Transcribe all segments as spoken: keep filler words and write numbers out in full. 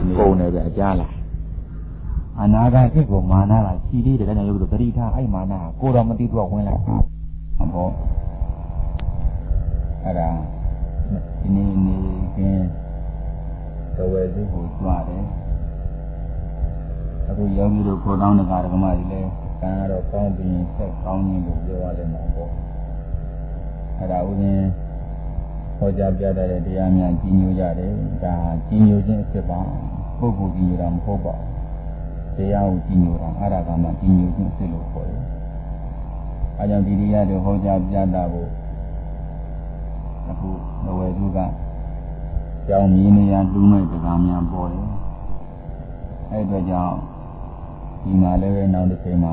ကုန်တယ်ပဲကြားလားအနာဂတ်ကိုမာနကရှိသေးတယ်ဒါကြောင့်ယောဂီတို့သတိထားအဲ့မာနကိုတော့မသိတော့ဝင်လိုက်ဟုတ်ပေါ့အဲ့ဒါဒီနေ့နေ့ကင်းတော်ဝဲစုကိုကြွားတယ်အခုယောဂီတို့ခေါ်တောင်းတဲ့ကာရကမကြီးလဲကံကတော့ကောင်းပြီးဆက်ကောင်းခြင်းကိုပြောရလိမ့်မှာပေါ့အဲ့ဒါဥစဉ်ဟောကြားပြတဲ့တရားများကြီးညိုကြတယ်ဒါကြီးညိုခြင်းအဖြစ်ပါပုဂ္ဂိုလ်ကြီးညိုတာမဟုတ်ပါဘူးတရားကိုကြီးညိုတာအဲ့ဒါကမှကြီးညိုခြင်းအဖြစ်လို့ခေါ်တယ်အဲကြောင့်ဒီတရားတွေဟောကြားပြတာကိုအခုဘဝသူကကြောင်းမြင်းနေရလူမဲ့တရားများပေါ်တယ်အဲ့အတွက်ကြောင့်ဒီမှာလည်းပဲနောက်တစ်ချိန်မှာ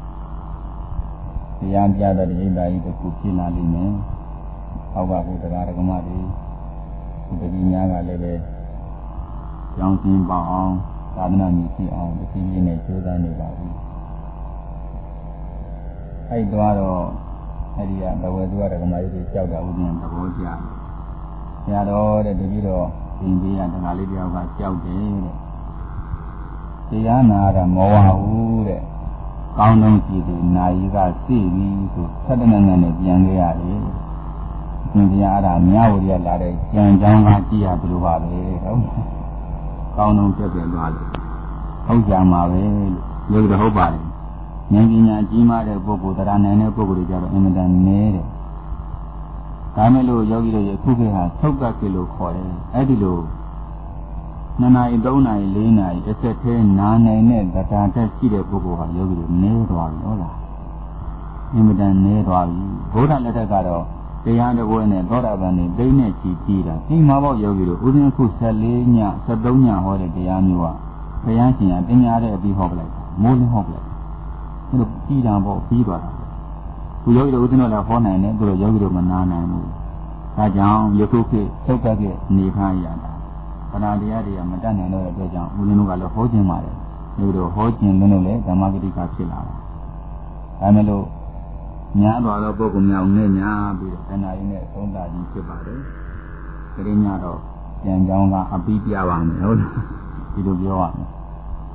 တရားပြတဲ့ဣဒ္ဓာကြီးတစ်ခုဖြစ်လာလိမ့်မယ်။အောက်ကဘုရားဓမ္မတွေဒီတတိများကလည်းပဲကြောင်းစင်းပေါအောင်သာသနာ့မြစ်အောင်ဒီပြင်းနဲ့ကြိုးစားနေပါပြီ။အဲ့တော့အဲ့ဒီကဘဝသူကဓမ္မကြီးတွေကြောက်တာဥပ္ပင်သဘောကျတယ်။ညာတော့တဲ့တတိတော့ဒီဘေးကဓမ္မလေးတယောက်ကကြောက်တယ်တဲ့။တရားနာတာမောဟဘူးတဲ့။ကောင်းဆုံးကြည့်တယ်နာယီကသိပြီဆိုသတ္တနာနဲ့ပြန်ခဲ့ရတယ်။သင်တရားအဲ့ဒါမြဝရီလာတဲ့ကြံကြောင်းကကြည့်ရတယ်လို့ပါပဲဟုတ်။ကောင်းဆုံးတက်ပြန်သွားလို့ဟုတ်ကြမှာပဲလို့ပြောတော့ဟုတ်ပါတယ်။ဉာဏ်ပညာကြီးမားတဲ့ပုဂ္ဂိုလ်တရားနိုင်တဲ့ပုဂ္ဂိုလ်တွေကြတော့အင်မတန်နည်းတယ်။ဒါမဲ့လို့ယောဂီတို့ရဲ့ခုခေတ်ဟာသုတ်ကကိလို့ခေါ်တယ်။အဲ့ဒီလိုနှစ်နာရီသုံးနာရီလေးနာရီအဆက်သေးနာနိုင်တဲ့တရားတက်ရှိတဲ့ပုဂ္ဂိုလ်ဟာယောဂီတို့နည်းသွားပြီဟုတ်လားအင်မတန်နည်းသွားပြီဘုရားလက်ထက်ကတော့တရားတော်ပွဲနဲ့သောတာပန်နေသိနဲ့ချီပြီးတာဒီမှာပေါ့ယောဂီတို့ဥစဉ်ခု၁၄ည၁၃ညဟောတဲ့တရားမျိုးကဘုရားရှင်ကတင်ညာတဲ့အပြီးဟောပလိုက်မိုးလင်းဟောပလိုက်အဲ့လိုပြီးတာပေါ့ပြီးသွားတာခုယောဂီတို့ဥစဉ်တော့လည်းဟောနိုင်တယ်သူတို့ယောဂီတို့မနာနိုင်ဘူးဒါကြောင့်ယခုခေတ်သုတ်ကကိနေခါရတာပဏာတရားတွေကမတတ်နိုင်တော့တဲ့အတွက်ကြောင့်ဦးဇင်းတို့ကလည်းဟောခြင်းပါတယ်။ဒီလိုဟောခြင်းလုံးလုံးလည်းဓမ္မဂတိကဖြစ်လာတာ။ဒါမဲ့လို့ညာသွားတော့ပုဂ္ဂိုလ်များနဲ့ညာပြီးတော့တဏှာရင်းနဲ့သုံးတာကြီးဖြစ်ပါတယ်။ဒီညတော့ကြံကြောင်းကအပိပြပါမယ်ဟုတ်လား။ဒီလိုပြောရမယ်။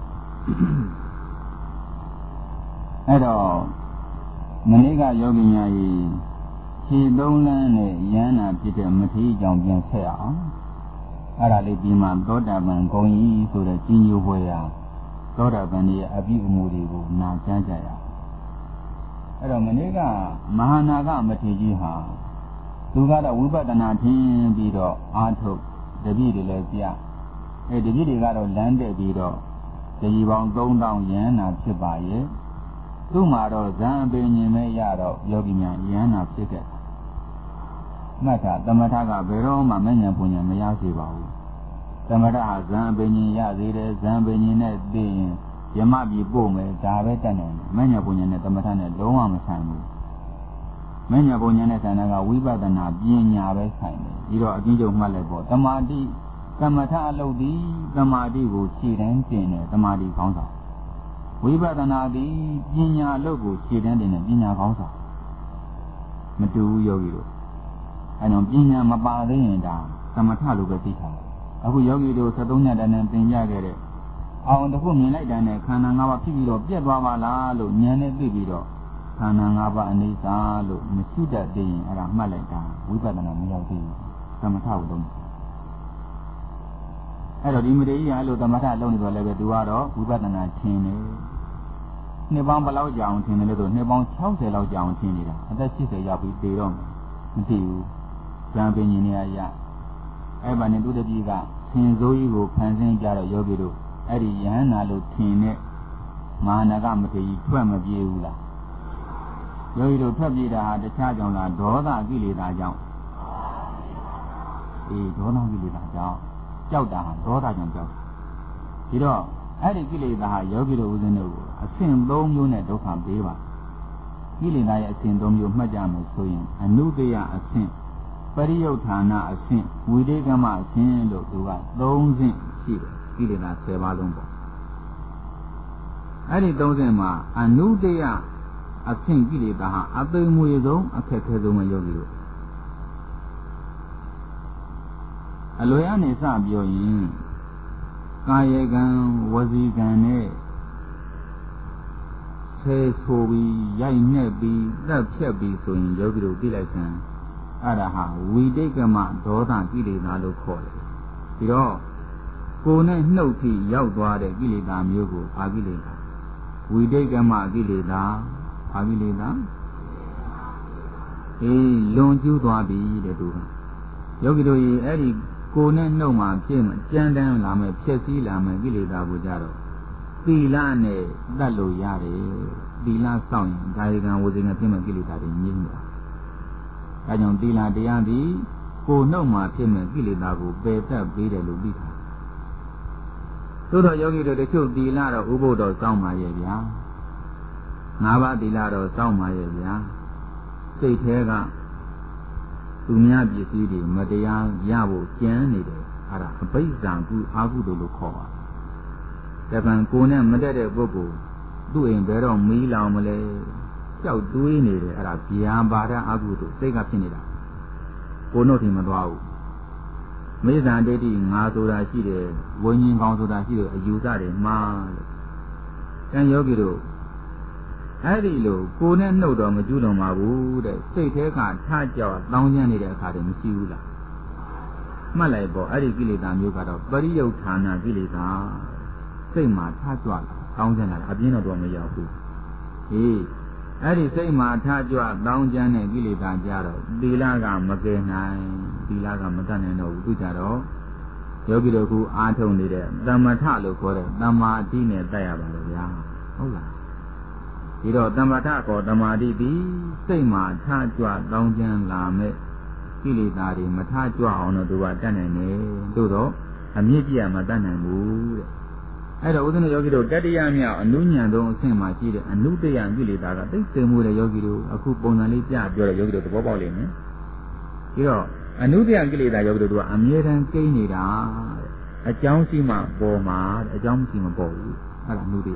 အဲ့တော့မနေ့ကယောဂီများကြီးခြေသုံးလမ်းနဲ့ရဟန္တာဖြစ်တဲ့မထေရကြောင့်ပြန်ဆက်အောင်အဲ့ဒါလေးဒီမှာသောတာပန်ဂုံကြီးဆိုတဲ့ကြီးညိုပွဲရာသောတာပန်ရဲ့အပိအမှုတွေကိုနာကြားကြရအဲ့တော့မနေ့ကမဟာနာဂမထေရကြီးဟာသူကတော့ဝိပဿနာထင်းပြီးတော့အာထုတ်တပည့်တွေလည်းပြအဲတပည့်တွေကတော့လမ်းတက်ပြီးတော့တကြီးပေါင်းသုံးထောင်ရဟန္တာဖြစ်ပါရဲ့သူ့မှာတော့ဇံအပင်ញင်မဲ့ရတော့ယောဂီများရဟန္တာဖြစ်ခဲ့မှတ်တာသမထကဘယ်တော့မှမဉ္ဇဉ်ပူဉ္ဇဉ်မရစေပါဘူးသမထဟာဇံပင်ញင်ရသေးတယ်ဇံပင်ញင်နဲ့သိရင်ယမပြီပို့မယ်ဒါပဲတတ်နိုင်တယ်မဉ္ဇဉ်ပူဉ္ဇဉ်နဲ့သမထနဲ့လုံးဝမဆိုင်ဘူးမဉ္ဇဉ်ပူဉ္ဇဉ်နဲ့ဆိုင်တာကဝိပဿနာပညာပဲဆိုင်တယ်ပြီးတော့အကျဉ်းချုပ်မှတ်လိုက်ပေါ့တမာတိသမထအလုပ်သည်တမာတိကိုခြေတန်းတင်တယ်တမာတိခေါင်းဆောင်ဝိပဿနာသည်ပညာအလုပ်ကိုခြေတန်းတင်တယ်ပညာခေါင်းဆောင်မတူဘူးယောဂီတို့အဲကြောင့်ပညာမပါသေးရင်ဒါသမထလို့ပဲသိထားတယ်အခုယောဂီတို့၁၃ညတန်းနဲ့သင်ကြခဲ့တဲ့အောင်တစ်ခုမြင်လိုက်တဲ့နဲ့ခန္ဓာ၅ပါးဖြစ်ပြီးတော့ပြတ်သွားပါလားလို့ဉာဏ်နဲ့သိပြီးတော့ခန္ဓာ၅ပါးအနိစ္စလို့မရှိတတ်သေးရင်အဲ့ဒါမှတ်လိုက်တာဝိပဿနာမရောက်သေးဘူးသမထကိုလုံးအဲ့တော့ဒီမတေကြီးကအဲ့လိုသမထလုံးနေတော့လည်းပဲသူကတော့ဝိပဿနာထင်တယ်နှစ်ပေါင်းဘယ်လောက်ကြာအောင်ထင်တယ်လဲဆိုနှစ်ပေါင်း၆၀လောက်ကြာအောင်ထင်နေတာအသက်၈၀ရောက်ပြီးသေတော့မသိဘူးဇံပင်ရှင်နေရရအဲ့ဘာနဲ့သူတတိကသင်စိုးကြီးကိုဖန်ဆင်းကြတော့ယောဂီတို့အဲ့ဒီယဟန္တာလို့ထင်တဲ့မဟာနာဂမထေရကြီးထွက်မပြေးဘူးလားယောဂီတို့ထွက်ပြေးတာဟာတခြားကြောင့်လားဒေါသကိလေသာကြောင့်အေးဒေါသကိလေသာကြောင့်ကြောက်တာဟာဒေါသကြောင့်ကြောက်ဒီတော့အဲ့ဒီကိလေသာဟာယောဂီတို့ဦးဇင်းတို့ကိုအဆင့်၃မျိုးနဲ့ဒုက္ခပေးပါကိလေသာရဲ့အဆင့်၃မျိုးမှတ်ကြမယ်ဆိုရင်အနုတ္တယအဆင့်ပရိယုဌာဏအဆင့်ဝိတေကမအဆင့်လို့သူက၃ဆင့်ရှိတယ်ကိလေသာ၁၀ပါးလုံးပေါ့အဲ့ဒီ၃ဆင့်မှာအနုတ္တယအဆင့်ကိလေသာဟာအသိမွေဆုံးအခက်ခဲဆုံးပဲယောဂီတို့အလွယ်အနေစပြောရင်ကာယကံဝစီကံနဲ့ဆဲဆိုပြီးရိုက်နှက်ပြီးတက်ဖြတ်ပြီးဆိုရင်ယောဂီတို့သိလိုက်စမ်းအဲ့ဒါဟာဝိတိတ်ကမဒေါသကိလေသာလို့ခေါ်တယ်ပြီးတော့ကိုယ်နဲ့နှုတ်ထိရောက်သွားတဲ့ကိလေသာမျိုးကိုအာကိလေသာဝိတိတ်ကမကိလေသာအာကိလေသာအေးလွန်ကျူးသွားပြီတဲ့သူကယောဂီတို့ရေအဲ့ဒီကိုယ်နဲ့နှုတ်မှာဖြစ်မှကြမ်းတမ်းလာမယ်ဖြစ်စည်းလာမယ်ကိလေသာကိုကြတော့သီလနဲ့တတ်လို့ရတယ်သီလစောင့်ရင်ကာယကံဝစီကံဖြစ်မဲ့ကိလေသာတွေငြိမ်းသွားဒါကြောင့်သီလတရားသည်ကိုယ်နှုတ်မှာဖြစ်မဲ့ကိလေသာကိုပယ်တတ်ပေးတယ်လို့ပြီးတာသို့တော့ယောဂီတို့တချို့သီလတော့ဥပုဒ်တော့စောင့်ပါရဲ့ဗျာငါးပါးသီလတော့စောင့်ပါရဲ့ဗျာစိတ်แท้ကသူများပစ္စည်းတွေမတရားရဖို့ကြမ်းနေတယ်အဲ့ဒါအဘိဇံကုအာဟုတုလို့ခေါ်ပါတယ်ဒါကံကိုယ်နဲ့မတက်တဲ့ပုဂ္ဂိုလ်သူ့အိမ်ဘယ်တော့မီးလောင်မလဲကြောက်တွေးနေတယ်အဲ့ဒါဗျာပါဒအာဟုတုစိတ်ကဖြစ်နေတာကိုယ်နှုတ်ထင်မသွားဘူးမေဇာဒိဋ္ဌိငါဆိုတာရှိတယ်ဝိညာဉ်ကောင်းဆိုတာရှိတယ်အယူဆတယ်မှားလို့တန်ယောဂီတို့အဲ့ဒီလိုကိုယ်နဲ့နှုတ်တော့မကျူးလွန်ပါဘူးတဲ့စိတ်ထဲကထားကြောက်တောင်းကျမ်းနေတဲ့အခါတည်းမရှိဘူးလားမှတ်လိုက်ပေါ့အဲ့ဒီကိလေသာမျိုးကတော့ပရိယုဌာဏကိလေသာစိတ်မှာထားကြွလာတောင်းကျမ်းလာအပြင်းတော့မရောက်ဘူးဟေးအဲ့ဒီစိတ်မှာထားကြွတောင်းကျမ်းတဲ့ကိလေသာကြတော့သီလကမကယ်နိုင်သီလကမတတ်နိုင်တော့ဘူးသူကြတော့ယောဂီတို့ကအားထုတ်နေတဲ့သမထလို့ခေါ်တဲ့သမာဓိနဲ့တက်ရပါလို့ဗျာဟုတ်လားဒီတော့သမထကောသမာဓိသည်စိတ်မှာထားကြွတောင်းကျမ်းလာမဲ့ကိလေသာတွေမထားကြွအောင်တော့သူကတတ်နိုင်တယ်သို့တော့အမြင့်ပြတ်မတတ်နိုင်ဘူးတဲ့အဲ့တော့ဥဒ္ဒနယောဂီတို့တတ္တိယမြောက်အနုညံသုံးအဆင့်မှာရှိတဲ့အနုတ္တယကိလေသာကသိသိမှုတဲ့ယောဂီတို့အခုပုံစံလေးပြပြောတဲ့ယောဂီတို့သဘောပေါက်လိမ့်မယ်ဒီတော့အနုတ္တယကိလေသာယောဂီတို့ကအမြဲတမ်းကိန်းနေတာတဲ့အကြောင်းရှိမှပေါ်မှာအကြောင်းမရှိမပေါ်ဘူးအဲ့ဒါအနုတ္တယ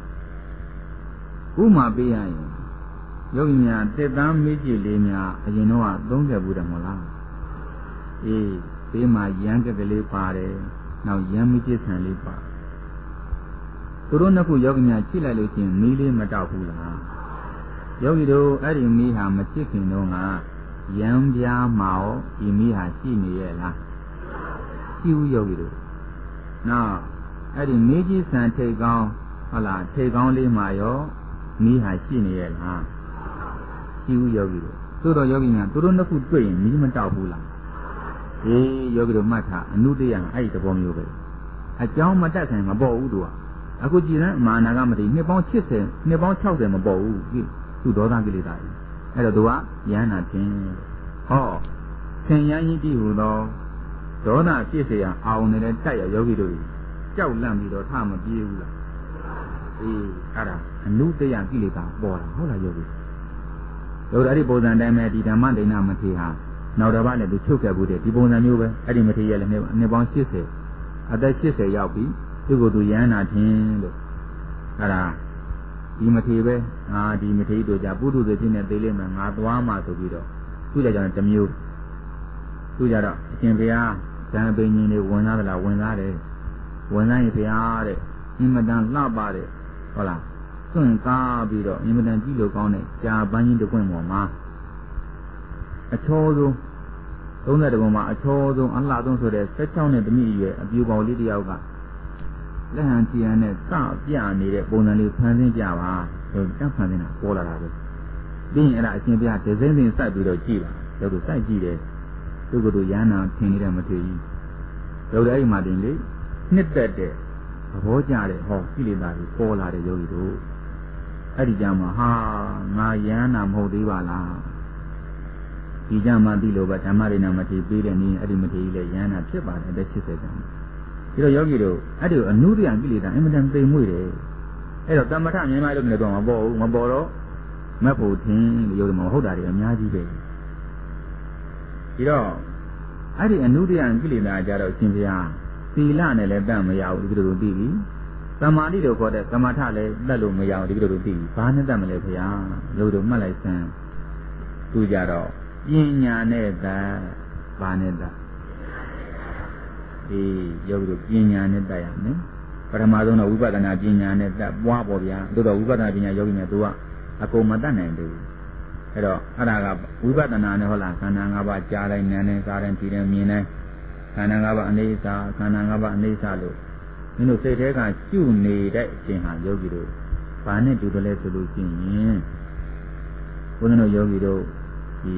ဥမာပေးရရင်ယောဂီများတက်တမ်းမေးကြည့်လေးများအရင်တော့သုံးတယ်ဘူးတယ်မဟုတ်လားအေးဘေးမှာရမ်းကလေးပါတယ်နောက်ရမ်းမေးကြည့်ဆံလေးပါသူတို့နှစ်ခုယောဂီများကြည့်လိုက်လို့ချင်းမီးလေးမတောက်ဘူးလားယောဂီတို့အဲ့ဒီမီးဟာမချစ်ခင်တော့ကရမ်းပြားမှာရောဒီမီးဟာရှိနေရဲ့လားရှိဘူးယောဂီတို့နောက်အဲ့ဒီမေးကြည့်ဆံထိတ်ကောင်းဟုတ်လားထိတ်ကောင်းလေးမှာရောမီးဟာရှိနေရဲ့လားရှိဘူးယောဂီတို့သို့တော်ယောဂီများသူတို့နှစ်ခုတွေ့ရင်မီးမတောက်ဘူးလားအေးယောဂီတို့မှတ်ထားအနုတ္တယအဲ့ဒီသဘောမျိုးပဲအကြောင်းမတတ်ဆိုင်မပေါ်ဘူးသူကအခုကြည်တဲ့မာနာကမတည်နှစ်ပေါင်း၈၀နှစ်ပေါင်း၆၀မပေါ်ဘူးသူဒေါသကိလေသာကြီးအဲ့တော့သူကယန္နာခြင်းဟောဆင်ယန်းကြီးတည်ဟူသောဒေါသဖြစ်เสียအောင်နေတဲ့တိုက်ရယောဂီတို့ကြောက်လန့်ပြီးတော့ထမပြေးဘူးလားအေးအဲ့ဒါအနုတ္တယကိလေသာပေါ်တာဟုတ်လားယောဂီတို့အဲ့ဒီပုံစံတိုင်းပဲဒီဓမ္မဒိဋ္ဌမထေဟာနောက်တစ်ပတ်နဲ့သူချုပ်ခဲ့ဘူးတဲ့ဒီပုံစံမျိုးပဲအဲ့ဒီမထေရလည်းနှစ်ပေါင်း၈၀အသက်၈၀ရောက်ပြီသူ့ကိုယ်သူယန္နာခြင်းလို့အဲ့ဒါဒီမထေပဲငါဒီမထေတို့ကြပုထုဇဉ်ဖြစ်နေသေးလိမ့်မယ်ငါသွားမှဆိုပြီးတော့သူ့ကြကြောင့်တစ်မျိုးသူ့ကြတော့အရှင်ဘုရားဇံပိန်ကြီးတွေဝင်သားသလားဝင်သားတယ်ဝင်သားရင်ဘုရားတဲ့အင်မတန်လှပတဲ့ဟုတ်လားစွန့်ကားပြီးတော့အင်မတန်ကြည့်လို့ကောင်းတဲ့ကြာပန်းကြီးတစ်ပွင့်ပေါ်မှာအချောဆုံးသုံးတဲ့ဘုံမှာအချောဆုံးအလှဆုံးဆိုတဲ့၁၆နှစ်သမီးအရွယ်အပြူပေါလေးတစ်ယောက်ကလက်ဟန်ချီရန်နဲ့စပြနေတဲ့ပုံစံလေးဖန်ဆင်းကြပါဆိုတက်ဖန်ဆင်းတာပေါ်လာတာပဲပြီးရင်အဲ့ဒါအရှင်ဘုရားဒဇင်းစင်စိုက်ပြီးတော့ကြည့်ပါတို့တို့စိုက်ကြည့်တယ်သူကတို့ရဟနာထင်နေတဲ့မထေကြီးတို့လည်းအဲ့ဒီမှာတင်လေနှစ်သက်တဲ့သဘောကျတဲ့ဟောကိလေသာတွေပေါ်လာတဲ့ယောဂီတို့အဲ့ဒီကြမှာဟာငါရဟနာမဟုတ်သေးပါလားဒီကြမှာသိလို့ပဲဓမ္မရိဏမထေပေးတဲ့နည်းအဲ့ဒီမထေကြီးလည်းရဟနာဖြစ်ပါတယ်တဲ့၈၀ကျမ်းဒီတော့ယောဂီတို့အဲ့ဒီအနုတ္တယကိလေသာအင်မတန်သိမ်မွေ့တယ်အဲ့တော့တမထမြင်မှလို့နေတော့မပေါ်ဘူးမပေါ်တော့မက်ဖို့ထင်းလို့ယောဂီမဟုတ်တာတွေအများကြီးပဲဒီတော့အဲ့ဒီအနုတ္တယကိလေသာကြတော့ရှင်ဘုရားသီလနဲ့လည်းတတ်မရဘူးဒီလိုလိုသိပြီသမာဓိတို့ခေါ်တဲ့သမထလည်းတတ်လို့မရဘူးဒီလိုလိုသိပြီဘာနဲ့တတ်မလဲဘုရားယောဂီတို့မှတ်လိုက်စမ်းသူကြတော့ပညာနဲ့တတ်ဘာနဲ့တတ် eh yogi do pinya ne ta ya ne parama song do vipassana pinya ne ta bwa po bya do do vipassana pinya yogi ne tu a akon ma tat nain deအဲ့တော့အဲ့ဒါကဝိပဿနာနဲ့ဟုတ်လားခန္ဓာ၅ပါးကြားတိုင်းနားတိုင်းစားတိုင်းကြည့်တိုင်းမြင်တိုင်းခန္ဓာ၅ပါးအနေစာခန္ဓာ၅ပါးအနေစာလို့မင်းတို့စိတ်ထဲကရှုနေတဲ့အချိန်ဟာယောဂီတို့ဘာနဲ့တူတယ်လဲဆိုလို့ရှိရင်ဘုန်းတော်ယောဂီတို့ဒီ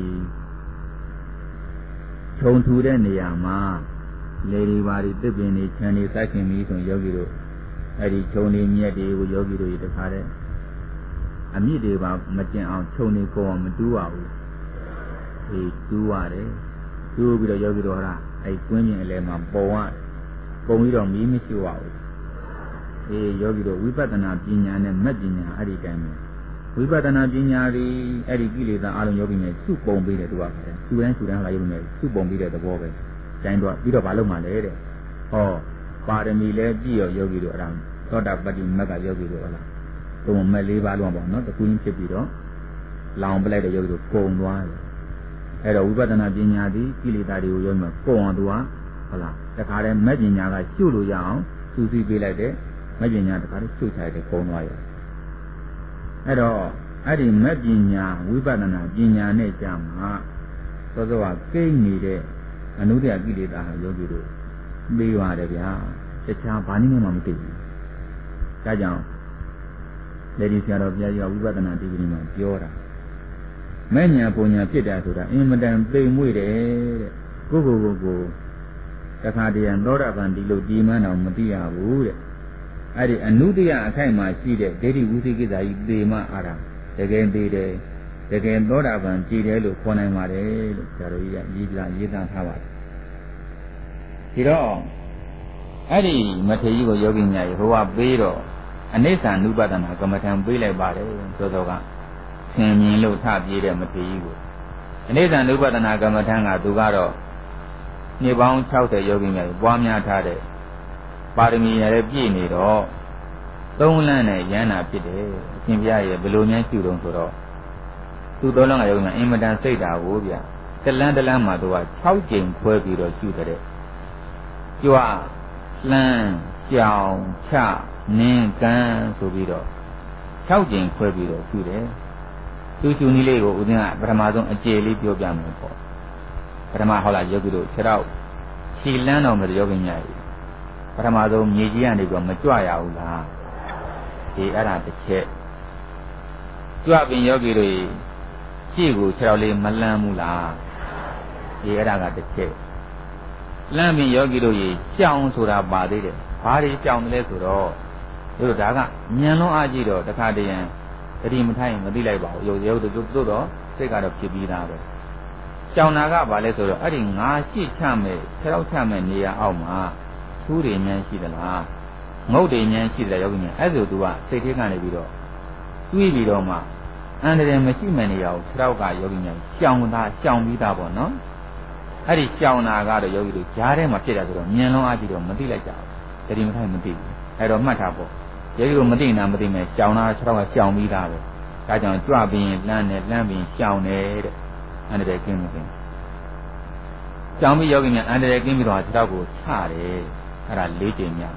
ခြုံထူတဲ့နေရာမှာလေဒီပါဒီတစ်ပင်တွေခြံတွေစိုက်ခင်ပြီးဆိုယောဂီတို့အဲ့ဒီခြုံတွေမြက်တွေကိုယောဂီတို့ရတခါတဲ့အမြင့်တွေပါမကျင်အောင်ခြုံနေကိုအောင်မတူးပါဘူးအေးတူးရတယ်တူးပြီးတော့ယောဂီတို့ဟလားအဲ့ကွင်းပြင်အလဲမှာပုံရပုံပြီးတော့မီးမရှိပါဘူးအေးယောဂီတို့ဝိပဿနာပညာနဲ့မက်ပညာအဲ့ဒီတိုင်းပဲဝိပဿနာပညာတွေအဲ့ဒီကိလေသာအလုံးယောဂီနဲ့စုပုံပြီးတယ်သူကပါတယ်သူတိုင်းသူတိုင်းလာယောဂီနဲ့စုပုံပြီးတဲ့သဘောပဲတိုင်းတော့ပြီးတော့ဘာလုပ်မှလဲတဲ့ဟောပါရမီလဲပြည့်ရောယောဂီတို့အဲ့ဒါသောတာပတ္တိမက်ကယောဂီတို့ဟလားသုံးမဲ့လေးပါးလုံးပေါ့နော်တကူချင်းဖြစ်ပြီးတော့လောင်ပလိုက်တဲ့ယောဂီတို့ပုံသွားတယ်အဲ့တော့ဝိပဿနာပညာသည်ကိလေသာတွေကိုယောဂီမှာပုံအောင်သူကဟုတ်လားတခါတည်းမဲ့ပညာကရှုလို့ရအောင်စူးစီးပေးလိုက်တဲ့မဲ့ပညာတခါတည်းရှုချလိုက်တဲ့ပုံသွားရအဲ့တော့အဲ့ဒီမဲ့ပညာဝိပဿနာပညာနဲ့ကြာမှာသောသောကကိန်းနေတဲ့အနုတ္တယကိလေသာဟာယောဂီတို့ပြီးပါတယ်ဗျာတခြားဘာနည်းမှမသိဘူးဒါကြောင့်လေဒီဆရာတော်ဘုရားကြီးကဝိပဿနာဒီဂရီမှာပြောတာမဲ့ညာပုံညာဖြစ်တာဆိုတာအင်မတန်သိမ်မွေ့တယ်တဲ့ကိုကိုကိုကိုတခါတည်းရသောတာပန်ဒီလိုဒီမှန်းအောင်မသိရဘူးတဲ့အဲ့ဒီအနုတ္တယအခိုက်မှာရှိတဲ့ဒိဋ္ဌိဝိသိကိစ္စကြီးသေမှအာရတကယ်သေးတယ်တကယ်သောတာပန်ကြည်တယ်လို့ခေါ်နိုင်ပါတယ်လို့ဆရာတော်ကြီးကရေးပြရေးသားထားပါတယ်ဒီတော့အဲ့ဒီမထေရကြီးကိုယောဂီများရေဟိုကပေးတော့အနိစ္စ ानु ပဒနာကမ္မထံပေးလိုက်ပါတယ်ဆိုတော့ကဆင်မြင်လို့ထပြေးတဲ့မထေရကြီးကိုအနိစ္စ ानु ပဒနာကမ္မထံကသူကတော့နှစ်ပေါင်း၆၀ယောဂီများပွားများထားတဲ့ပါရမီရည်ပြည့်နေတော့သုံးလမ်းနဲ့ရဟန္တာဖြစ်တယ်အရှင်ဘုရားရဲ့ဘယ်လိုများရှုတုံးဆိုတော့သူသုံးလမ်းကယောဂီများအင်မတန်စိတ်တာကိုဗျတလန်းတလန်းမှာသူက၆ကြိမ်ခွဲပြီးတော့ရှုတဲ့ကြွလှမ်းကြောင်ချနင်းကန်းဆိုပြီးတော့၆ကြိမ်ခွဲပြီးတော့ရှုတယ်သူရှုနည်းလေးကိုဦးဇင်းကပထမဆုံးအကျေလေးပြောပြမယ်ပေါ့ပထမဟောလာယောဂီတို့ခြေတော့ခြေလန်းတော်မယ်ယောဂီများကြီးပထမဆုံးမြေကြီးကနေပြီးတော့မကြွရဘူးလားဒီအဲ့ဒါတစ်ချက်ကြွပင်ယောဂီတို့ရှေ့ကိုခြေတော့လေးမလန်းဘူးလားဒီအဲ့ဒါကတစ်ချက်လမ်းပင်ယောဂီတို့ကြီးကြောင်ဆိုတာပါသေးတယ်ဘာတွေကြောင်တယ်လဲဆိုတော့တို့ဒါကညံလုံးအားကြည့်တော့တခါတည်းရန်တတိမထိုင်မသိလိုက်ပါဘူးရုပ်ရုပ်တို့တို့တော့စိတ်ကတော့ဖြစ်ပြီးသားပဲကြောင်နာကဘာလဲဆိုတော့အဲ့ဒီငါရှိချမဲ့ခြေထောက်ချမဲ့နေရာအောက်မှာသူးတွေများရှိသလားငုတ်တွေများရှိတယ်ယောဂီများအဲ့ဆိုသူကစိတ်ထဲကနေပြီးတော့တွေးပြီးတော့မှအန္တရာယ်မရှိမဲ့နေရာကိုခြေထောက်ကယောဂီများရှောင်တာရှောင်ပြီးသားပေါ့နော်အဲ့ဒီရှောင်နာကတော့ယောဂီတို့ကြားထဲမှာဖြစ်တာဆိုတော့မြင်လုံးအားကြည့်တော့မသိလိုက်ကြဘူးတတိမထိုင်မသိဘူးအဲ့တော့မှတ်ထားပေါ့ယောဂီတို့မသိနာမသိမဲ့ရှောင်နာခြေထောက်ကရှောင်ပြီးသားပဲဒါကြောင့်ကြွပြီးလှမ်းတယ်လှမ်းပြီးရှောင်တယ်တဲ့အန္တရာယ်ကင်းမကင်းရှောင်ပြီးယောဂီများအန္တရာယ်ကင်းပြီးတော့ခြေထောက်ကိုချတယ်အဲ့ဒါလေးကြိမ်များ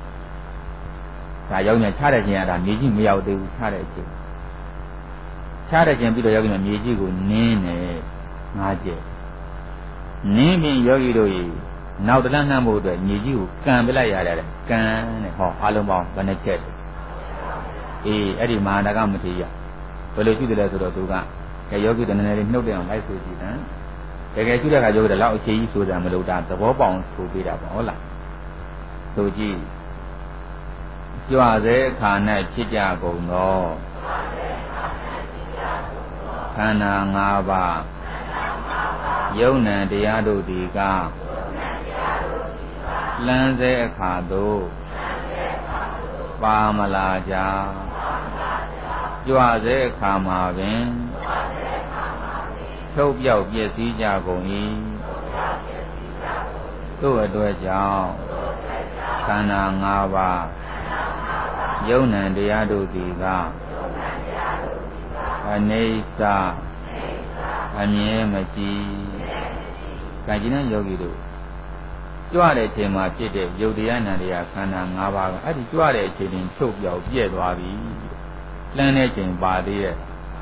ဒါယောဂီများချတဲ့ချိန်ကဒါမြေကြီးမရောက်သေးဘူးချတဲ့အချိန်ချတဲ့ချိန်ပြီးတော့ယောဂီများမြေကြီးကိုနင်းတယ်ငါးကျက်နင်းပြီးယောဂီတို့ကြီးနောက်တလန်းနှမ်းဖို့အတွက်မြေကြီးကိုကန်ပလိုက်ရတယ်ကန်တဲ့ဟောအလုံးပေါင်းဘယ်နှချက်အေးအဲ့ဒီမဟာနာကမထေရဘယ်လိုရှိတယ်လဲဆိုတော့သူကယောဂီတို့နည်းနည်းလေးနှုတ်တဲ့အောင်လိုက်ဆိုကြည့်ဟမ်တကယ်ရှိတဲ့အခါယောဂီတို့လောက်အခြေကြီးဆိုတာမလို့ဒါသဘောပေါအောင်ဆိုပေးတာပေါ့ဟုတ်လားဆိုကြည့်ကြွစေခါ၌ဖြစ်ကြကုန်သောခန္ဓာ၅ပါးယုံနံတရားတို့ဒီကလမ်းစေအခါသို့ပါမလာကြကြွစေအခါမှာပင်ထုတ်ပြောက်ပြည့်စည်ကြကုန်၏သို့အတွက်ကြောင့်ခန္ဓာ၅ပါးယုံနံတရားတို့ဒီကအနိစ္စအမြဲမရှိကံကျင်တဲ့ယောဂီတို့ကြွတဲ့အချိန်မှာဖြစ်တဲ့ယုတ်တရားနံတရားခန္ဓာ၅ပါးကအဲ့ဒီကြွတဲ့အချိန်တွင်ချုပ်ပြောက်ပြည့်သွားပြီလမ်းတဲ့ချိန်ပါသေးရဲ့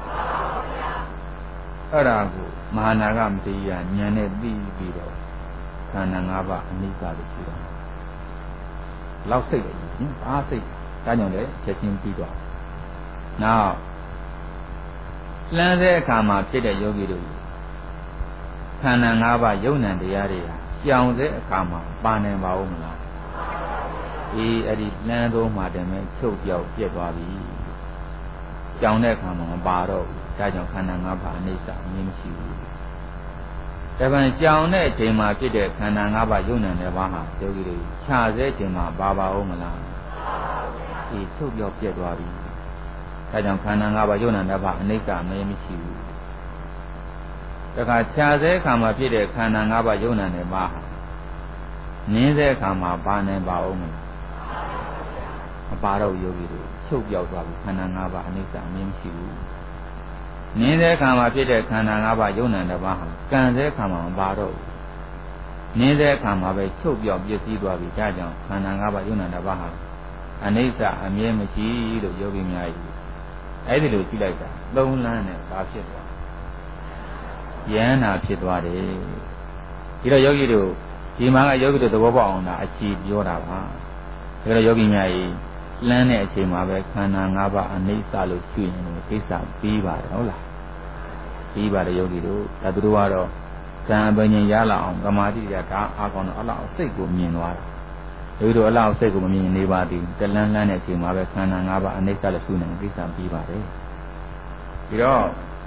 အဲ့ဒါကိုမဟာနာဂမတိယဉာဏ်နဲ့သိပြီးတော့ခန္ဓာ၅ပါးအနိစ္စလို့ပြောတာလောက်စိတ်တယ်ဟင်ဘာစိတ်ဒါကြောင့်လည်းချက်ချင်းပြီးတော့နောက်လမ်းတဲ့အခါမှာဖြစ်တဲ့ယောဂီတို့ခန္ဓာ၅ပါးယုံ nant တရားတွေဟာကြောင်တဲ့အခါမှာပါနိုင်ပါဦးမလားအေးအဲ့ဒီလမ်းသုံးမှာတည်းမဲ့ချုပ်ပြောက်ပြက်သွားပြီကြောင်တဲ့အခါမှာမပါတော့ဘူးဒါကြောင့်ခန္ဓာ၅ပါးအနိစ္စအမြင်မရှိဘူးဒါပေမဲ့ကြောင်တဲ့အချိန်မှာဖြစ်တဲ့ခန္ဓာ၅ပါးယုံ nant တဲ့ဘာဟာယောဂီတို့ခြာစေချိန်မှာပါပါဦးမလားအေးချုပ်ပြောက်ပြက်သွားပြီဒါကြောင့်ခန္ဓာ၅ပါးယုံ nant တဲ့ဘာအနိစ္စအမြင်မရှိဘူးတခါခြာစေအခါမှာဖြစ်တဲ့ခန္ဓာ၅ပါးယုံ nant တဲ့ဘာဟာနင်းတဲ့အခါမှာပါနိုင်ပါဦးမလားမပါတော့ယောဂီတို့ချုပ်ပြောက်သွားပြီခန္ဓာ၅ပါးအနိစ္စအမြင်မရှိဘူးနင်းတဲ့အခါမှာဖြစ်တဲ့ခန္ဓာ၅ပါးယုံ nant တဲ့ဘာဟာကံတဲ့အခါမှာမပါတော့ဘူးနင်းတဲ့အခါမှာပဲချုပ်ပြောက်ပြည့်စည်သွားပြီဒါကြောင့်ခန္ဓာ၅ပါးယုံ nant တဲ့ဘာဟာအနိစ္စအမြင်မရှိလို့ယောဂီများကြီးအဲ့ဒီလိုကြည့်လိုက်တာသုံးလမ်းနဲ့ဒါဖြစ်သွားယန္နာဖြစ်သွားတယ်ဒီတော့ယောဂီတို့ဒီမှာကယောဂီတို့သဘောပေါက်အောင်လားအချီပြောတာပါဒါကြတော့ယောဂီများကြီးလမ်းတဲ့အချိန်မှာပဲခန္ဓာ၅ပါးအနိစ္စလို့ရှင်းရင်ကိစ္စပြီးပါတယ်ဟုတ်လားပြီးပါတယ်ယောဂီတို့ဒါသူတို့ကတော့ဇံပဉ္ဉရလာအောင်သမာဓိရဒါအားကောင်းတော့အလောက်စိတ်ကိုမြင်သွားတာယောဂီတို့အလောက်စိတ်ကိုမမြင်နေပါသေးတလန်းလန်းတဲ့အချိန်မှာပဲခန္ဓာ၅ပါးအနိစ္စလို့ရှင်းရင်ကိစ္စပြီးပါတယ်ပြီးတော့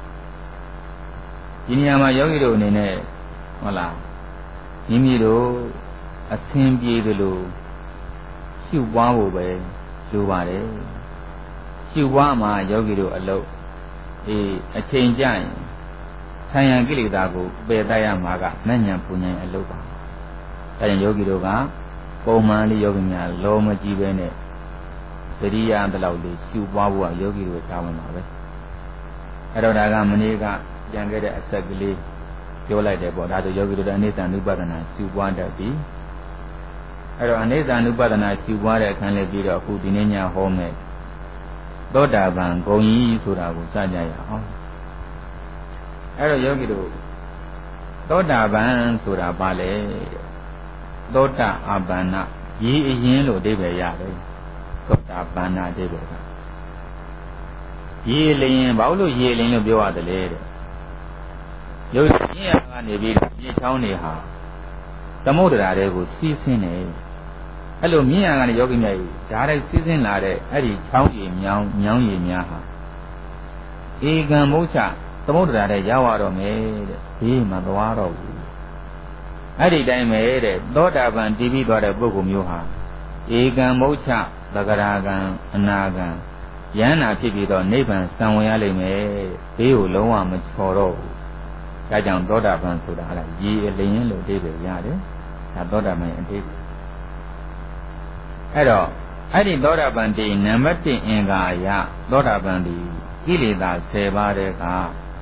ဒီနေရာမှာယောဂီတို့အနေနဲ့ဟုတ်လားမိမိတို့အဆင်ပြေသလိုရှုပွားဖို့ပဲလိုပါတယ်ရှုပွားမှာယောဂီတို့အလုပ်အေးအချိန်ကြရင်ဆံရံကိလေသာကိုပယ်တတ်ရမှာကမဉ္ဇဉ်ပူဉ္ဇဉ်အလုပ်ပါဒါကြောင့်ယောဂီတို့ကပုံမှန်လေးယောဂီများလောမကြည့်ပဲနဲ့သတိရတဲ့လောက်လေးရှုပွားဖို့ကယောဂီတို့တာဝန်ပါပဲအဲ့တော့ဒါကမနေ့ကကြံခဲ့တဲ့အဆက်ကလေးပြောလိုက်တယ်ပေါ့ဒါဆိုယောဂီတို့အနိစ္စ ानु ပဒနာရှုပွားတတ်ပြီအဲ့တော့အနိစ္စ ानु ပဒနာရှုပွားတဲ့အခန်းလေးပြီးတော့အခုဒီနေ့ညဟောမယ်သောတာပန်ဂုံကြီးဆိုတာကိုစကြရအောင်အဲ့တော့ယောဂီတို့သောတာပန်ဆိုတာဘာလဲသောတာအပန္နရေအရင်လို့အဓိပ္ပာယ်ရတယ်သောတာပန္နအဓိပ္ပာယ်ကရေလင်းဘာလို့ရေလင်းလို့ပြောရတယ်လဲတဲ့ရုပ်ရင်းရကနေပြီးမြေချောင်းတွေဟာသမုဒ္ဒရာတွေကိုစီးဆင်းနေအဲ့လိုမြင့်ရကနေယောဂီများကြီးဓာတ်လိုက်စီးဆင်းလာတဲ့အဲ့ဒီချောင်းကြီးမြောင်းမြောင်းကြီးများဟာဧကံမုဋ္ဌသမုဒ္ဒရာတဲ့ရောက်ရတော့မယ်တဲ့ဒီမှသွားတော့ဘူးအဲ့ဒီတိုင်းပဲတဲ့သောတာပန်တည်ပြီးသွားတဲ့ပုဂ္ဂိုလ်မျိုးဟာဧကံမုဋ္ဌသဂရာကံအနာကံယန္နာဖြစ်ပြီးတော့နိဗ္ဗာန်စံဝင်ရလိမ့်မယ်ဘေးကိုလုံးဝမချော်တော့ဘူးဒါကြောင့်သောတာပန်ဆိုတာဟာရေအလင်းလို့အဓိပ္ပာယ်ရတယ်ဒါသောတာပန်အဓိပ္ပာယ်အဲ့တော့အဲ့ဒီသောတာပန်ဒီနံပါတ်တစ်အင်္ဂါအရသောတာပန်ဒီကိလေသာ၁၀ပါးတဲ့က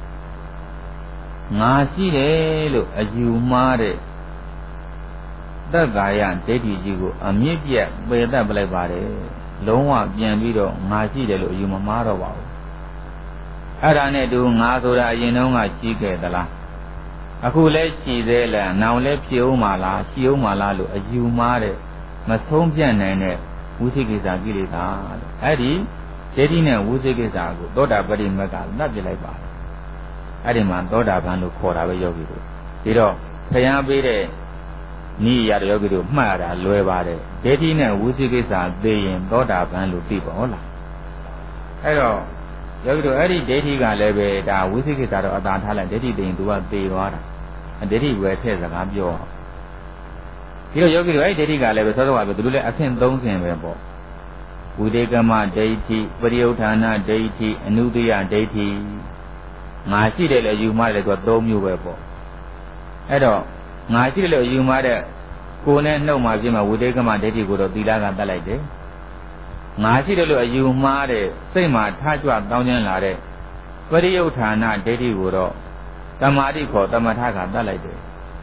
ငါရှိတယ်လို့အယူမှားတဲ့သက္ကာယဒိဋ္ဌိကြီးကိုအမြင့်ပြတ်ပယ်တတ်ပလိုက်ပါတယ်လုံးဝပြန်ပြီးတော့ငါရှိတယ်လို့အယူမမှားတော့ပါဘူးအဲ့ဒါနဲ့တူငါဆိုတာအရင်တုန်းကရှိခဲ့သလားအခုလည်းရှိသေးလားနောင်လည်းဖြစ်ဦးမှာလားရှိဦးမှာလားလို့အယူမှားတဲ့မဆုံးပြတ်နိုင်တဲ့ဝိသိကိစ္စကိလေသာလို့အဲ့ဒီဒိဋ္ဌိနဲ့ဝိသိကိစ္စကိုသောတာပတိမကသတ်ပြလိုက်ပါတယ်အဲ့ဒီမှာသောတာပန်လို့ခေါ်တာပဲယောဂီတို့ဒီတော့ခရမ်းပေးတဲ့နိယရယောဂီတို့မှတ်ရတာလွယ်ပါတယ်ဒိဋ္ဌိနဲ့ဝိသိကိစ္စသိရင်သောတာပန်လို့သိပါဟုတ်လားအဲ့တော့ယောဂီတို့အဲ့ဒီဒိဋ္ဌိကလည်းပဲဒါဝိသိကိစ္စတော့အသာထားလိုက်ဒိဋ္ဌိသိရင်သူကသေသွားတာဒိဋ္ဌိဝယ်ထည့်စကားပြောဒီလိုယောဂီတို့အဲ့ဒီဒိဋ္ဌိကလည်းပဲသောသောကပဲသူတို့လည်းအဆင့်သုံးဆင့်ပဲပေါ့ဝိသေကမဒိဋ္ဌိပရိယုဌာဏဒိဋ္ဌိအနုတ္တိယဒိဋ္ဌိငါရှိတယ်လေယူမှတယ်သူကသုံးမျိုးပဲပေါ့အဲ့တော့ငါရှိတယ်လို့ယူမှတဲ့ကိုယ်နဲ့နှုတ်မှပြင်မှာဝိသေကမဒိဋ္ဌိကိုတော့သီလကတတ်လိုက်တယ်ငါရှိတယ်လို့အယူမှားတဲ့စိတ်မှာထားကြွတောင်းကျမ်းလာတဲ့ပရိယုဌာဏဒိဋ္ဌိကိုတော့တမာတိခေါ်တမထကတတ်လိုက်တယ်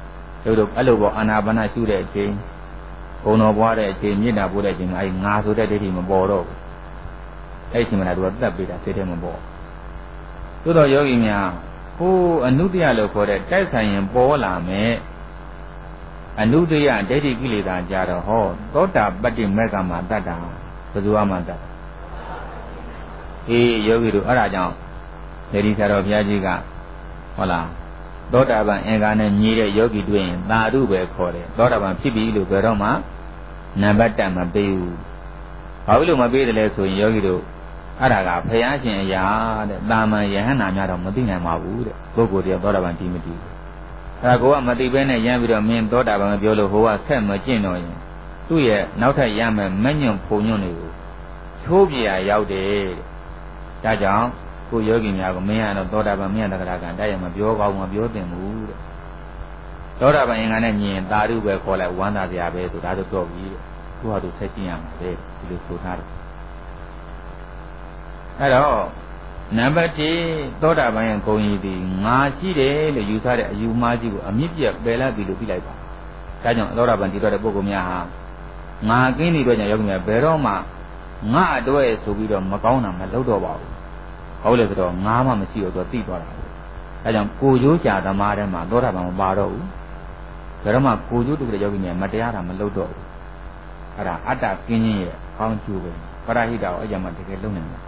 တို့တို့အဲ့လိုပေါ့အာနာပါနရှုတဲ့အချိန်ဘုံတော်ပွားတဲ့အချိန်မြင့်တာပို့တဲ့အချိန်မှာအဲ့ငါဆိုတဲ့ဒိဋ္ဌိမပေါ်တော့ဘူးအဲ့ဒီအချိန်မှာသူကတက်ပေးတာစိတ်ထဲမပေါ်သို့တော်ယောဂီများဟိုအနုတ္တယလို့ခေါ်တဲ့တိုက်ဆိုင်ရင်ပေါ်လာမယ်အနုတ္တယဒိဋ္ဌိကိလေသာကြတော့ဟောသောတာပတ္တိမေကမှာတတ်တာဘယ်သူမှတတ်အေးယောဂီတို့အဲ့ဒါကြောင့်ဒေဒီဆရာတော်ဘုရားကြီးကဟုတ်လားသောတာပန်အင်္ဂါနဲ့ညီတဲ့ယောဂီတွေ့ရင်သာဓုပဲခေါ်တယ်သောတာပန်ဖြစ်ပြီလို့ပြောတော့မှနံပါတ်တက်မပေးဘူးဘာလို့မပေးတယ်လဲဆိုရင်ယောဂီတို့အဲ့ဒါကဘုရားရှင်အရာတဲ့တာမန်ယဟန္တာများတော့မသိနိုင်ပါဘူးတဲ့ပုဂ္ဂိုလ်တယောက်သောတာပန်ကြည့်မတည်ဘူးအဲ့ဒါကိုကမသိဘဲနဲ့ရမ်းပြီးတော့မင်းသောတာပန်ပြောလို့ဟိုကဆက်မကျင့်တော့ရင်သူ့ရဲ့နောက်ထပ်ရမယ်မညွန့်ဖုံညွန့်တွေကိုချိုးပြရရောက်တယ်တဲ့ဒါကြောင့်ကိုယောဂီများကမင်းကတော့သောတာပန်မင်းတက္ကရာကတိုက်ရမပြောကောင်းမပြောသင့်ဘူးတဲ့သောတာပန်အင်္ဂါနဲ့မြင်သာဓုပဲခေါ်လိုက်ဝမ်းသာစရာပဲဆိုဒါဆိုတော့ပြီတဲ့ကိုဟာတို့ဆက်ကျင့်ရမှာပဲဒီလိုဆိုထားတယ်အဲ့တော့နံပါတ်တစ်သောတာပန်ရဲ့ဂုဏ်ကြီးဒီငါရှိတယ်လို့ယူဆတဲ့အယူမှားကြီးကိုအမြင့်ပြတ်ပယ်လိုက်ပြီလို့ပြလိုက်ပါဒါကြောင့်သောတာပန်တည်တော့တဲ့ပုဂ္ဂိုလ်များဟာငါကင်းနေတဲ့ကြောင့်ယောဂီများဘယ်တော့မှငါအတွက်ဆိုပြီးတော့မကောင်းတာမလုပ်တော့ပါဘူးဟုတ်လေဆိုတော့ငါမှမရှိတော့သူသိသွားတာပဲဒါကြောင့်ကိုကျိုးကြာသမားထဲမှာသောတာပန်မပါတော့ဘူးဘယ်တော့မှကိုကျိုးတူတဲ့ယောဂီများမတရားတာမလုပ်တော့ဘူးအဲ့ဒါအတ္တကင်းခြင်းရဲ့ကောင်းကျိုးပဲပရဟိတကိုအကြမ်းမှတကယ်လုပ်နေတာ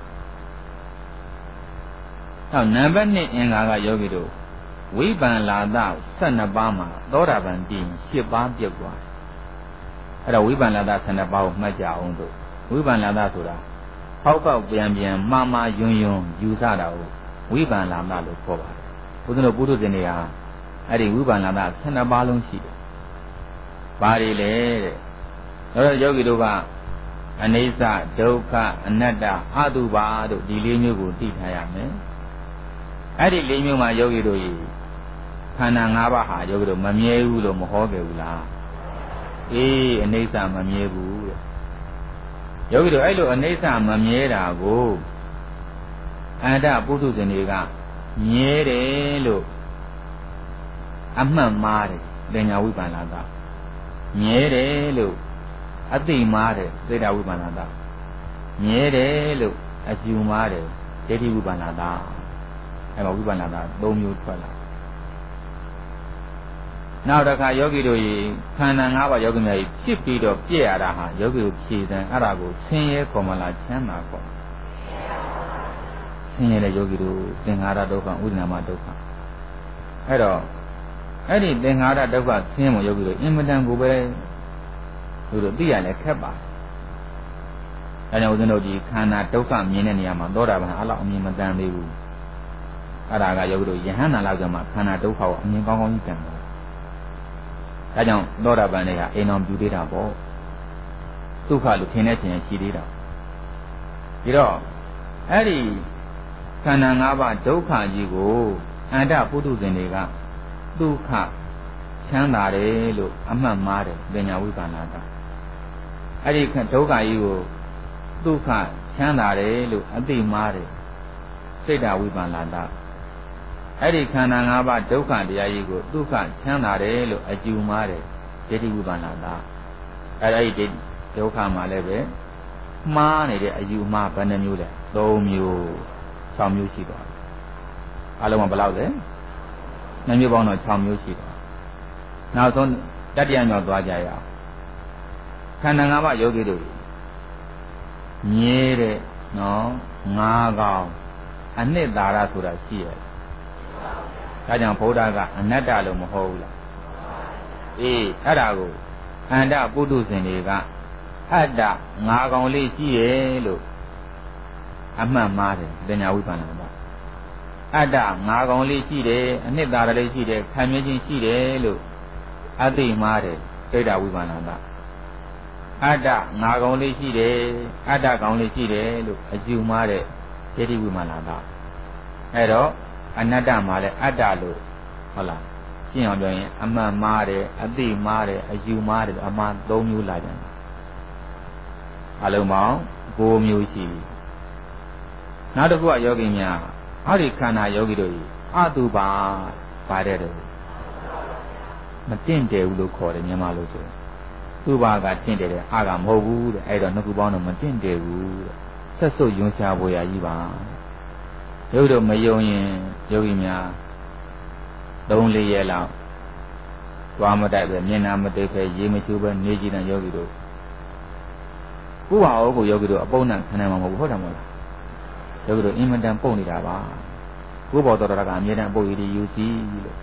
နောက်နံပါတ်နှစ်အင်္ဂါကယောဂီတို့ဝိပန္လာသဆယ်နှစ်ပါးမှာသောတာပန်တည်ရှစ်ပါးပြုတ်သွားတယ်အဲ့တော့ဝိပန္လာသဆယ်နှစ်ပါးကိုမှတ်ကြအောင်တို့ဝိပန္လာသဆိုတာဟောက်ပေါက်ပြန်ပြန်မှားမှားယွန်းယွန်းယူဆတာကိုဝိပန္လာသလို့ခေါ်ပါတယ်ဘုရားတို့ပုထုဇဉ်တွေဟာအဲ့ဒီဝိပန္လာသဆယ်နှစ်ပါးလုံးရှိတယ်ဘာတွေလဲတဲ့အဲ့တော့ယောဂီတို့ကအနိစ္စဒုက္ခအနတ္တအတုပါတို့ဒီလေးမျိုးကိုသိထားရမယ်အဲ့ဒီလေးမျိုးမှာယောဂီတို့ခန္ဓာ၅ပါးဟာယောဂီတို့မမြဲဘူးလို့မဟောခဲ့ဘူးလားအေးအနိစ္စမမြဲဘူးတဲ့ယောဂီတို့အဲ့လိုအနိစ္စမမြဲတာကိုအန္တပုထုဇဉ်တွေကမြဲတယ်လို့အမှတ်မှားတယ်ဉာဏ်ဝိပန္နတာမြဲတယ်လို့အသိမှားတယ်သေတဝိပန္နတာမြဲတယ်လို့အကျူမှားတယ်ဒိဋ္ဌိဝိပန္နတာအဲ့မှာဝိပန္နတာ၃မျိုးထွက်လာနောက်တစ်ခါယောဂီတို့ဤခန္ဓာ၅ပါးယောဂီများဖြစ်ပြီးတော့ပြည့်ရတာဟာယောဂီတို့ဖြည့်စံအဲ့ဒါကိုဆင်းရဲခေါ်မလားချမ်းသာခေါ်ဆင်းရဲတဲ့ယောဂီတို့သင်္ခါရဒုက္ခဥဒ္ဒနာမဒုက္ခအဲ့တော့အဲ့ဒီသင်္ခါရဒုက္ခဆင်းရဲမှုယောဂီတို့အင်မတန်ကိုပဲသူတို့သိရလဲခက်ပါဒါကြောင့်ဦးဇင်းတို့ဒီခန္ဓာဒုက္ခမြင်တဲ့နေရာမှာသောတာပန်အဲ့လောက်အမြင်မတန်သေးဘူးအဲ့ဒါကယောဂီတို့ယဟန္တာလောက်ကမှခန္ဓာဒုက္ခကိုအမြင်ကောင်းကောင်းကြီးတန်တယ်ဒါကြောင့်သောတာပန်တွေကအိမ်တော်ပြူသေးတာပေါ့ဒုက္ခလို့ထင်တဲ့ခြင်းရှိသေးတာဒီတော့အဲ့ဒီခန္ဓာ၅ပါးဒုက္ခကြီးကိုအန္တပုထုဇဉ်တွေကဒုက္ခချမ်းသာတယ်လို့အမှတ်မှားတယ်ပညာဝိပန္နတာအဲ့ဒီဒုက္ခကြီးကိုဒုက္ခချမ်းသာတယ်လို့အသိမှားတယ်စိတ်ဓာဝိပန္နတာအဲ့ဒီခန္ဓာ၅ပါးဒုက္ခတရားကြီးကိုဒုက္ခချမ်းသာတယ်လို့အကျူမှားတယ်ဒိဋ္ဌိဝိပန္နတာအဲ့ဒီဒုက္ခမှာလည်းပဲမှားနေတဲ့အယူမှားဘယ်နှမျိုးလဲ၃မျိုး၆မျိုးရှိသွားတယ်အလုံးကဘယ်လောက်လဲနှမျိုးပေါင်းတော့၆မျိုးရှိသွားနောက်ဆုံးတတိယမြောက်သွားကြရအောင်ခန္ဓာ၅ပါးယောဂီတို့မြဲတဲ့နော်ငါးကောင်အနှစ်သာရဆိုတာရှိရဲ့ဒါကြောင့်ဘုရားကအနတ္တလို့မဟုတ်ဘူးလားအေးအဲ့ဒါကိုအန္တပုထုဇဉ်တွေကအတ္တငါးကောင်လေးရှိရဲ့လို့အမှတ်မှားတယ်ပညာဝိပန္နတာအတ္တငါးကောင်လေးရှိတယ်အနှစ်သာရလေးရှိတယ်ခံမြဲခြင်းရှိတယ်လို့အသိမှားတယ်စိတ်ဓာဝိပန္နတာအတ္တငါးကောင်လေးရှိတယ်အတ္တကောင်လေးရှိတယ်လို့အကျူမှားတဲ့ဒိဋ္ဌိဝိပန္နတာအဲ့တော့အနတ္တမှာလည်းအတ္တလို့ဟုတ်လားရှင်းအောင်ပြောရင်အမှန်မှားတယ်အသိမှားတယ်အယူမှားတယ်အမှန်၃မျိုးလာကြတယ်အလုံးပေါင်း၉မျိုးရှိပြီနောက်တစ်ခုကယောဂီများဟောဒီခန္ဓာယောဂီတို့အတုပါပါတဲ့တူမတင့်တယ်ဘူးလို့ခေါ်တယ်မြန်မာလို့ဆိုသူ့ဘာကတင့်တယ်တဲ့အာကမဟုတ်ဘူးတဲ့အဲ့တော့နှစ်ခုပေါင်းတော့မတင့်တယ်ဘူးတဲ့ဆက်စုပ်ယွန်းရှားပေါ်ရကြီးပါရုပ်တော့မယုံရင်ယောဂီများသုံးလေးရက်လောက်သွားမတိုက်ပဲမျက်နှာမတိတ်ပဲရေမချိုးပဲနေကြည့်တဲ့ယောဂီတို့ဥပါဟောကိုယောဂီတို့အပုံနဲ့ခံနိုင်မှာမဟုတ်ဘူးဟုတ်တယ်မဟုတ်လားယောဂီတို့အင်မတန်ပုံနေတာပါဥပ္ပောတော်တော်ကအမြဲတမ်းအပုတ်ရည်ယူစီလို့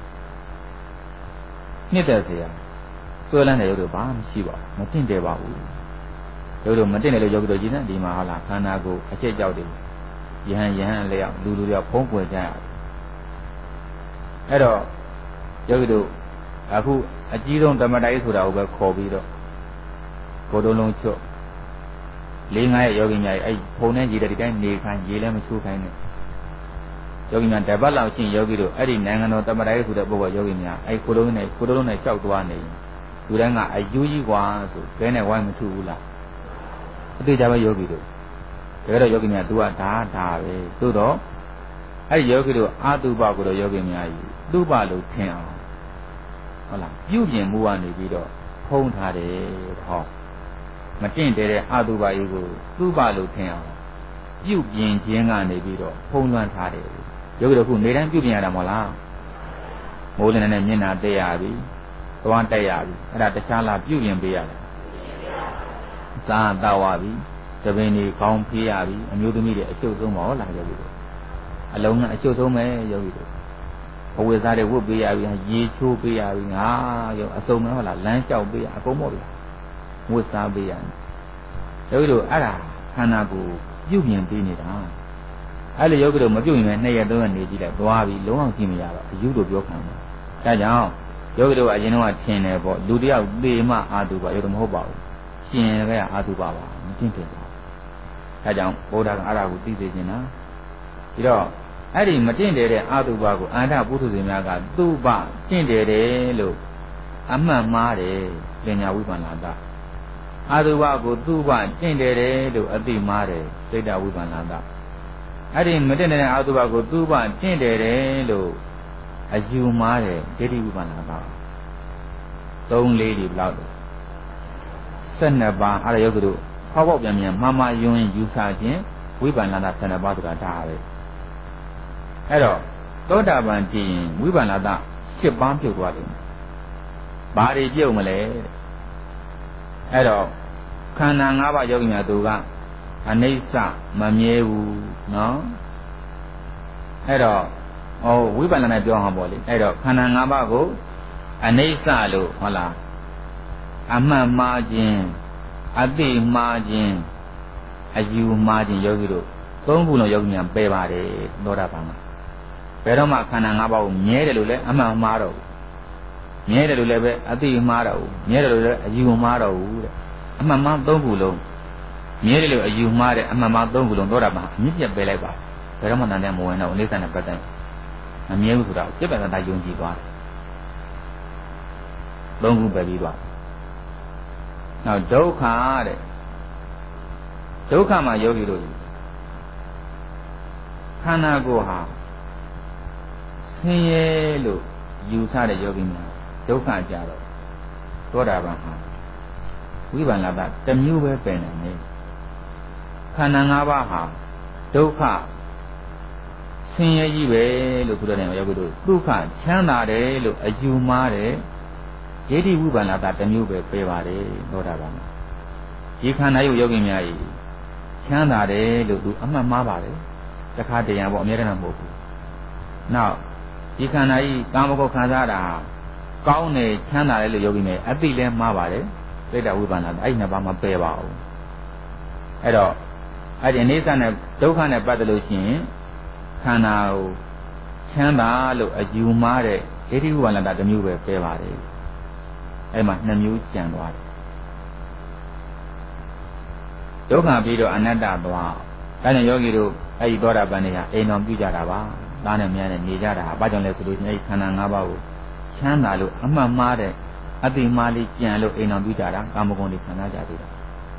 နှစ်သက်เสียဆွဲလန်းတဲ့ယောဂီတို့ဘာမှမရှိပါဘူးမတင့်တယ်ပါဘူးယောဂီတို့မတင့်တယ်လို့ယောဂီတို့ကြည့်နေဒီမှာဟုတ်လားခန္ဓာကိုယ်အချက်ကြောက်တယ်ယဟန်ယဟန်လျောက်လူလူလျောက်ဖုံးကွယ်ကြရတယ်အဲ့တော့ယောဂီတို့အခုအကြီးဆုံးဓမ္မတိုင်းဆိုတာကိုပဲခေါ်ပြီးတော့ကိုယ်တော်လုံးချွတ်လေးငါးရဲ့ယောဂီများအဲ့ဖုံနဲ့ကြည်တဲ့ဒီတိုင်းနေခိုင်းရေလည်းမချိုးခိုင်းနဲ့ယောဂီများတပတ်လောက်ချင်းယောဂီတို့အဲ့ဒီနိုင်ငံတော်ဓမ္မတိုင်းဆိုတဲ့ပုဂ္ဂိုလ်ယောဂီများအဲ့ကိုယ်လုံးနဲ့ကိုယ်တော်လုံးနဲ့ကြောက်သွားနေလူတိုင်းကအယူကြီးกว่าဆိုခဲနဲ့ဝိုင်းမထုဘူးလားအသေးကြပဲယောဂီတို့ဒါကြတော့ယောဂီများသူကဒါဒါပဲသို့တော့အဲ့ဒီယောဂီတို့အာတုပကိုတော့ယောဂီများကြီးတုပလို့ထင်အောင်ဟုတ်လားပြုပြင်မှုကနေပြီးတော့ဖုံးထားတယ်ဟောမတင့်တယ်တဲ့အာတုပကြီးကိုတုပလို့ထင်အောင်ပြုပြင်ခြင်းကနေပြီးတော့ဖုံးလွှမ်းထားတယ်ယောဂီတို့ခုနေတိုင်းပြုပြင်ရတာမဟုတ်လားမိုးလင်းနဲ့မျက်နှာတက်ရပြီသွားတက်ရပြီအဲ့ဒါတခြားလားပြုပြင်ပေးရတယ်စားတော့ဝပြီတပင်ကြီးကောင်းဖေးရပြီအမျိုးသမီးတွေအကျုပ်ဆုံးပါဟုတ်လားယောဂီတို့အလုံးနဲ့အကျုပ်ဆုံးပဲယောဂီတို့ဘဝစားတွေဝတ်ပေးရပြီရေချိုးပေးရပြီငါရောအစုံမဲဟုတ်လားလမ်းလျှောက်ပေးရအကုန်ပေါ့ဗျာဝတ်စားပေးရတယ်ယောဂီတို့အဲ့ဒါခန္ဓာကိုယ်ပြုပြင်ပေးနေတာအဲ့လေယောဂီတို့မပြုတ်ရင်လည်းနှစ်ရက်သုံးရက်နေကြည့်လိုက်သွားပြီလုံးအောင်ကြည့်မရတော့အယူတို့ပြောခံတယ်ဒါကြောင့်ယောဂီတို့အရင်တော့ထင်တယ်ပေါ့လူတယောက်သေမှအာတုပါယောဂီမဟုတ်ပါဘူးရှင်ကအာတုပါပါမသိတယ်ဒါကြောင့်ဘုရားကအဲ့ဒါကိုသိသိချင်တာဒီတော့အဲ့ဒီမတင့်တယ်တဲ့အာတုပါကိုအန္တပုထုဇဉ်များကသူ့ပတင့်တယ်တယ်လို့အမှတ်မှားတယ်ပညာဝိပန္နတာအာတုပကိုသူ့ပတင့်တယ်တယ်လို့အသိမှားတယ်စိတ်တဝိပန္နတာအဲ့ဒီမတင့်တဲ့အာတုပကိုသူ့ပတင့်တယ်တယ်လို့အယူမှားတယ်ဒိဋ္ဌိဝိပန္နတာသုံးလေးဒီဘလောက်ဆက်နှစ်ပါးအဲ့ဒါယောဂီတို့ဖောက်ပေါက်ပြန်ပြန်မှားမှားယွန်းယူဆခြင်းဝိပန္နတာဆက်နှစ်ပါးဆိုတာဒါပဲအဲ့တော့သောတာပန်ကြည့်ရင်ဝိပန္နတာရှစ်ပါးပြုတ်သွားတယ်ဘာတွေပြုတ်မလဲအဲ့တော့ခန္ဓာ၅ပါးယောဂီများသူကအနိစ္စမမြဲဘူးနော်အဲ့တော့ဟောဝိပန္နနဲ့ပြောအောင်ပေါ့လေအဲ့တော့ခန္ဓာ၅ပါးကိုအနိစ္စလို့ဟုတ်လားအမှန်မှားခြင်းအသိမှားခြင်းအယူမှားခြင်းယောဂီတို့သုံးခုလုံးယောဂီများပယ်ပါတယ်သောတာပန်ကဘယ်တော့မှခန္ဓာ၅ပါးကိုမြဲတယ်လို့လည်းအမှန်မှားတော့ဘူးမြဲတယ်လို့လည်းပဲအသိမှားတော့ဘူးမြဲတယ်လို့လည်းအယူမှားတော့ဘူးတဲ့အမှန်မှားသုံးခုလုံးမြဲတယ်လို့အယူမှားတဲ့အမှန်မှားသုံးခုလုံးသောတာပန်အမြင့်ပြတ်ပယ်လိုက်ပါဘယ်တော့မှတန်တဲ့မဝင်တော့အိဋ္ဌာနဲ့ပတ်သက်မမြဲဘူးဆိုတာကိုပြတ်ပြတ်သားသားယုံကြည်သွားတယ်သုံးခုပယ်ပြီးသွားနောက်ဒုက္ခတဲ့ဒုက္ခမှာယောဂီတို့ခန္ဓာကိုယ်ဟာဆင်းရဲလို့ယူဆတဲ့ယောဂီများဒုက္ခကြတော့သောတာပန်ဟာဝိပန္နတာတစ်မျိုးပဲပယ်နိုင်တယ်ခန္ဓာ၅ပါးဟာဒုက္ခဆင်းရဲကြီးပဲလို့ပြောတယ်ယောဂီတို့ဒုက္ခချမ်းသာတယ်လို့အယူမှားတယ်ဒိဋ္ဌိဝိပန္နတာတစ်မျိုးပဲပယ်ပါတယ်သောတာပန်ဒီခန္ဓာရုပ်ယောဂီများကြီးချမ်းသာတယ်လို့သူအမှတ်မှားပါတယ်တခါတရံပေါ့အများတမ်းမဟုတ်ဘူးနောက်ဒီခန္ဓာကြီးကာမဂုဏ်ခံစားတာကောင်းတယ်ချမ်းသာတယ်လို့ယောဂီများအသိလဲမှားပါတယ်စိတ်တဝိပန္နတာအဲ့ဒီနှစ်ပါးမပယ်ပါဘူးအဲ့တော့အဲ့ဒီအနေဆနဲ့ဒုက္ခနဲ့ပတ်သက်လို့ရှိရင်ခန္ဓာကိုချမ်းသာလို့အယူမှားတဲ့ဒိဋ္ဌိဝိပန္နတာတစ်မျိုးပဲပယ်ပါတယ်အဲ့မှာနှစ်မျိုးကျန်သွားတယ်ဒုက္ခပြီးတော့အနတ္တသွားဒါနဲ့ယောဂီတို့အဲ့ဒီသောတာပန်တွေဟာအိမ်တော်ပြုကြတာပါသားနဲ့မြန်းနဲ့နေကြတာဘာကြောင့်လဲဆိုလို့ရှိရင်အဲ့ဒီခန္ဓာ၅ပါးကိုချမ်းသာလို့အမှတ်မှားတဲ့အတိမာလေးကြံလို့အိမ်တော်ပြုကြတာကာမဂုဏ်တွေခံစားကြသေးတာ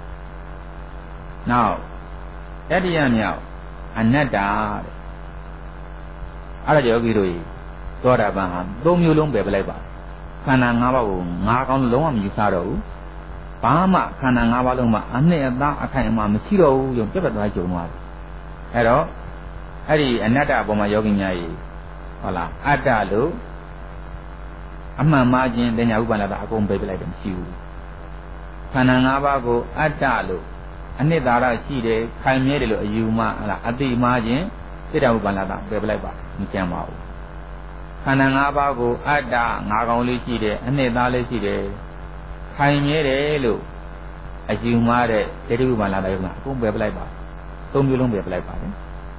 နောက်တတိယမြောက်အနတ္တတဲ့အဲ့ဒါယောဂီတို့သောတာပန်ဟာသုံးမျိုးလုံးပယ်ပလိုက်ပါခန္ဓာ၅ပါးကိုငါကောင်းလုံးဝမယူဆတော့ဘူးဘာမှခန္ဓာ၅ပါးလုံးမှာအနှစ်အသားအခိုင်အမာမရှိတော့ဘူးရုံပြတ်ပြတ်သွားကြုံသွားတယ်အဲ့တော့အဲ့ဒီအနတ္တအပေါ်မှာယောဂီများကြီးဟုတ်လားအတ္တလို့အမှန်မှားခြင်းတင်ညာဥပါဒတာအကုန်ပေးပြလိုက်တယ်မရှိဘူးခန္ဓာ၅ပါးကိုအတ္တလို့အနှစ်သာရရှိတယ်ခိုင်မြဲတယ်လို့အယူမှဟုတ်လားအတိမှားခြင်းစိတ္တဥပါဒတာပေးပြလိုက်ပါမကျန်ပါဘူးခန္ဓာ၅ပါးကိုအတ္တငါးကောင်လေးရှိတယ်အနှစ်သားလေးရှိတယ်ခိုင်မြဲတယ်လို့အယူမှားတဲ့စိတ္တဥပါဒတာရုံကအကုန်ပေးပြလိုက်ပါသုံးမျိုးလုံးပေးပြလိုက်ပါတယ်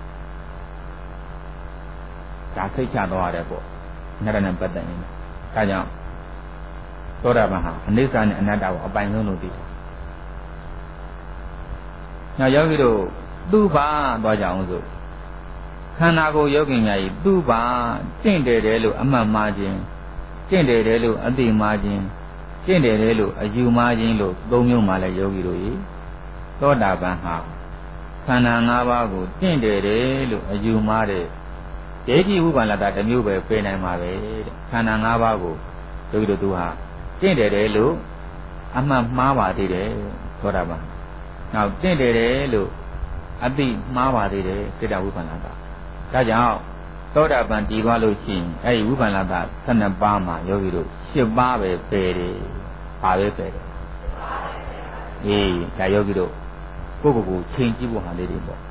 ဒါစိတ်ချသွားရတယ်ပေါ့နရနဲ့ပတ်သက်နေဒါကြောင့်သောတာပန်ဟာအနိစ္စနဲ့အနတ္တကိုအပိုင်ဆုံးလို့သိတယ်။နောက်ယောဂီတို့သူ့ဘာသွားကြအောင်ဆိုခန္ဓာကိုယ်ယောဂီများကြီးသူ့ဘာတင့်တယ်တယ်လို့အမှတ်မှားခြင်းတင့်တယ်တယ်လို့အသိမှားခြင်းတင့်တယ်တယ်လို့အယူမှားခြင်းလို့သုံးမျိုးမှလည်းယောဂီတို့ကြီးသောတာပန်ဟာခန္ဓာ၅ပါးကိုတင့်တယ်တယ်လို့အယူမှားတဲ့ဒိဋ္ဌိဝိပန္နတာတစ်မျိုးပဲပြေးနိုင်မှာပဲတဲ့ခန္ဓာ၅ပါးကိုယောဂီတို့သူဟာတင့်တယ်တယ်လို့အမှတ်မှားပါသေးတယ်သောတာပန်နောက်တင့်တယ်တယ်လို့အသိမှားပါသေးတယ်စိတ္တဝိပန္နတာဒါကြောင့်သောတာပန်တည်သွားလို့ရှိရင်အဲဒီဝိပန္နတာ၁၂ပါးမှာယောဂီတို့၈ပါးပဲပယ်တယ်ဘာပဲပယ်တယ်အေးဒါယောဂီတို့ကိုယ့်ကိုယ်ကိုချိန်ကြည့်ဖို့ဟာလေးတွေပေါ့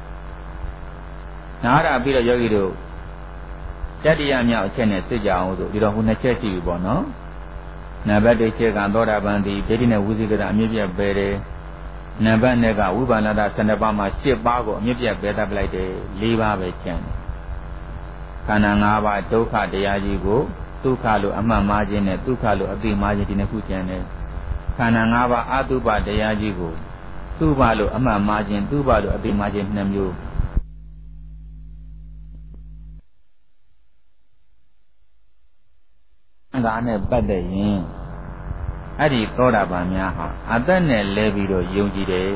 နားရပြီးတော့ယောဂီတို့တတိယမြောက်အချက်နဲ့သိကြအောင်ဆိုဒီတော့ဟိုနှစ်ချက်ရှိပြီပေါ့နော်နံပါတ်တစ်ချက်ကသောတာပန်သည်ဒိဋ္ဌိနဲ့ဝိသိကိစ္စအမြင့်ပြတ်ပယ်တယ်နံပါတ်နှစ်ကဝိပန္နတာ၁၂ပါးမှာ၈ပါးကိုအမြင့်ပြတ်ပယ်တတ်ပလိုက်တယ်၄ပါးပဲကျန်တယ်ခန္ဓာ၅ပါးဒုက္ခတရားကြီးကိုဒုက္ခလို့အမှတ်မှားခြင်းနဲ့ဒုက္ခလို့အသိမှားခြင်းဒီနှစ်ခုကျန်တယ်ခန္ဓာ၅ပါးအတုပတရားကြီးကိုသူ့ဘာလို့အမှတ်မှားခြင်းသူ့ဘာလို့အသိမှားခြင်းနှစ်မျိုးဒါနဲ့ပတ်သက်ရင်အဲ့ဒီသောတာပန်များဟာအသက်နဲ့လဲပြီးတော့ယုံကြည်တယ်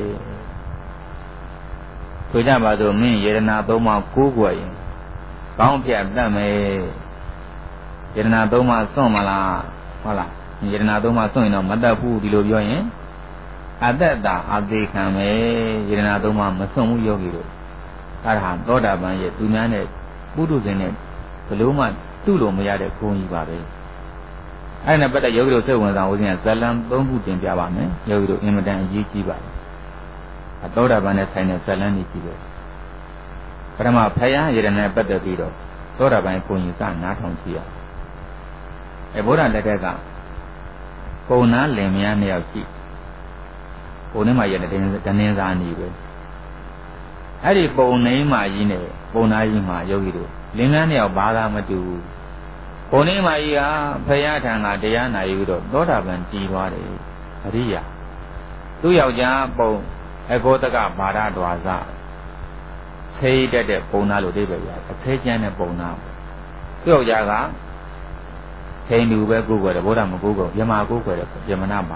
ဆိုကြပါစို့မင်းယေရနာသုံးပါးကိုးကွယ်ရင်ကောင်းဖြတ်တတ်မယ်ယေရနာသုံးပါးစွန့်မလားဟုတ်လားယေရနာသုံးပါးစွန့်ရင်တော့မတတ်ဘူးဒီလိုပြောရင်အသက်တာအသေးခံမယ်ယေရနာသုံးပါးမစွန့်ဘူးယောဂီတို့အဲ့ဒါဟာသောတာပန်ရဲ့သူများနဲ့ပုထုဇဉ်နဲ့ဘယ်လို့မှတူလို့မရတဲ့ဂုဏ်ကြီးပါပဲအဲ့နဲ့ပတ်သက်ယောဂီတို့စိတ်ဝင်စားဦးစဉ်ဇလံသုံးခုတင်ပြပါမယ်ယောဂီတို့အင်မတန်အရေးကြီးပါတယ်အသောတာပန်နဲ့ဆိုင်တဲ့ဇလံကြီးကြီးပဲပထမဖယားရည်နဲ့ပတ်သက်ပြီးတော့သောတာပန်ကိုရင်စနားထောင်ကြည့်ရအဲဘုရားလက်ထက်ကပုံနာလင်မယားနှစ်ယောက်ရှိပုံနဲ့မှရတဲ့ဒနင်းစားနေပဲအဲ့ဒီပုံနေမှကြီးနဲ့ပုံနာကြီးမှယောဂီတို့လင်မယားနှစ်ယောက်ဘာသာမတူဘူးဘုံနေမကြီးဟာဖယားထံကတရားနာယူပြီးတော့သောတာပန်တည်သွားတယ်အရိယာသူ့ယောက်ျားပုံအဂောတကဘာဒဒွါစဆေးတက်တဲ့ပုံနာလို့အိဗယ်ရအသေးကျန်းတဲ့ပုံနာသူ့ယောက်ျားကဟိန္ဒူပဲကိုယ်ွယ်တယ်ဗုဒ္ဓမကိုယ်ကိုယ်ယမကိုယ်ွယ်တယ်ယမနာပါ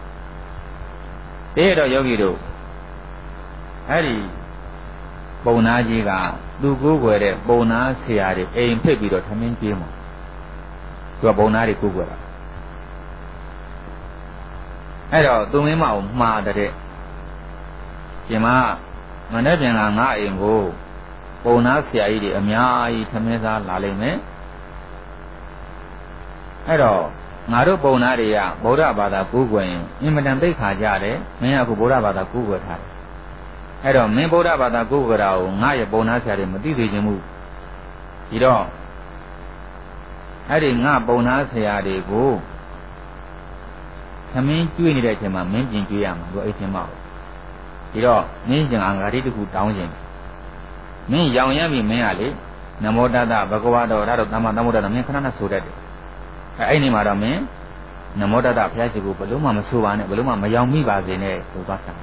တဲ့တော့ယောဂီတို့အဲ့ဒီပုံနာကြီးကသူ့ကိုယ်ွယ်တဲ့ပုံနာဆရာတွေအိမ်ဖိတ်ပြီးတော့ထမင်းကျွေးမှာသူကဘုံသားတွေကိုယ်ကွယ်တာအဲ့တော့သူမင်းမကိုမှားတဲ့ရှင်မမနေ့ပြန်ကငါအိမ်ကိုဘုံသားဆရာကြီးတွေအများကြီးထမင်းစားလာလိမ့်မယ်အဲ့တော့ငါတို့ဘုံသားတွေကဗုဒ္ဓဘာသာကိုးကွယ်ရင်အင်မတန်သိက္ခာကြတယ်မင်းကအခုဗုဒ္ဓဘာသာကိုးကွယ်ထားတယ်အဲ့တော့မင်းဗုဒ္ဓဘာသာကိုးကွယ်တာကိုငါရဲ့ဘုံသားဆရာတွေမသိသေးခြင်းမူဒီတော့အဲ့ဒီငါပုံနာဆရာတွေကိုသမင်းကျွေးနေတဲ့အချိန်မှာမင်းပြင်ကျွေးရမှာသူအဲ့ချိန်မှာဒီတော့မင်းကျင်ငါတိတခုတောင်းခြင်းမင်းရောင်ရမ်းပြီးမင်းကလေနမောတတဘဂဝါတော်ဒါတော့သမ္မာသမ္ဗုဒ္ဓတော်မင်းခဏနဲ့ဆိုတတ်တယ်အဲ့အဲ့ဒီမှာတော့မင်းနမောတတဘုရားရှိခိုးဘယ်လို့မှမဆိုပါနဲ့ဘယ်လို့မှမရောင်မိပါစေနဲ့ဟိုသွားတာ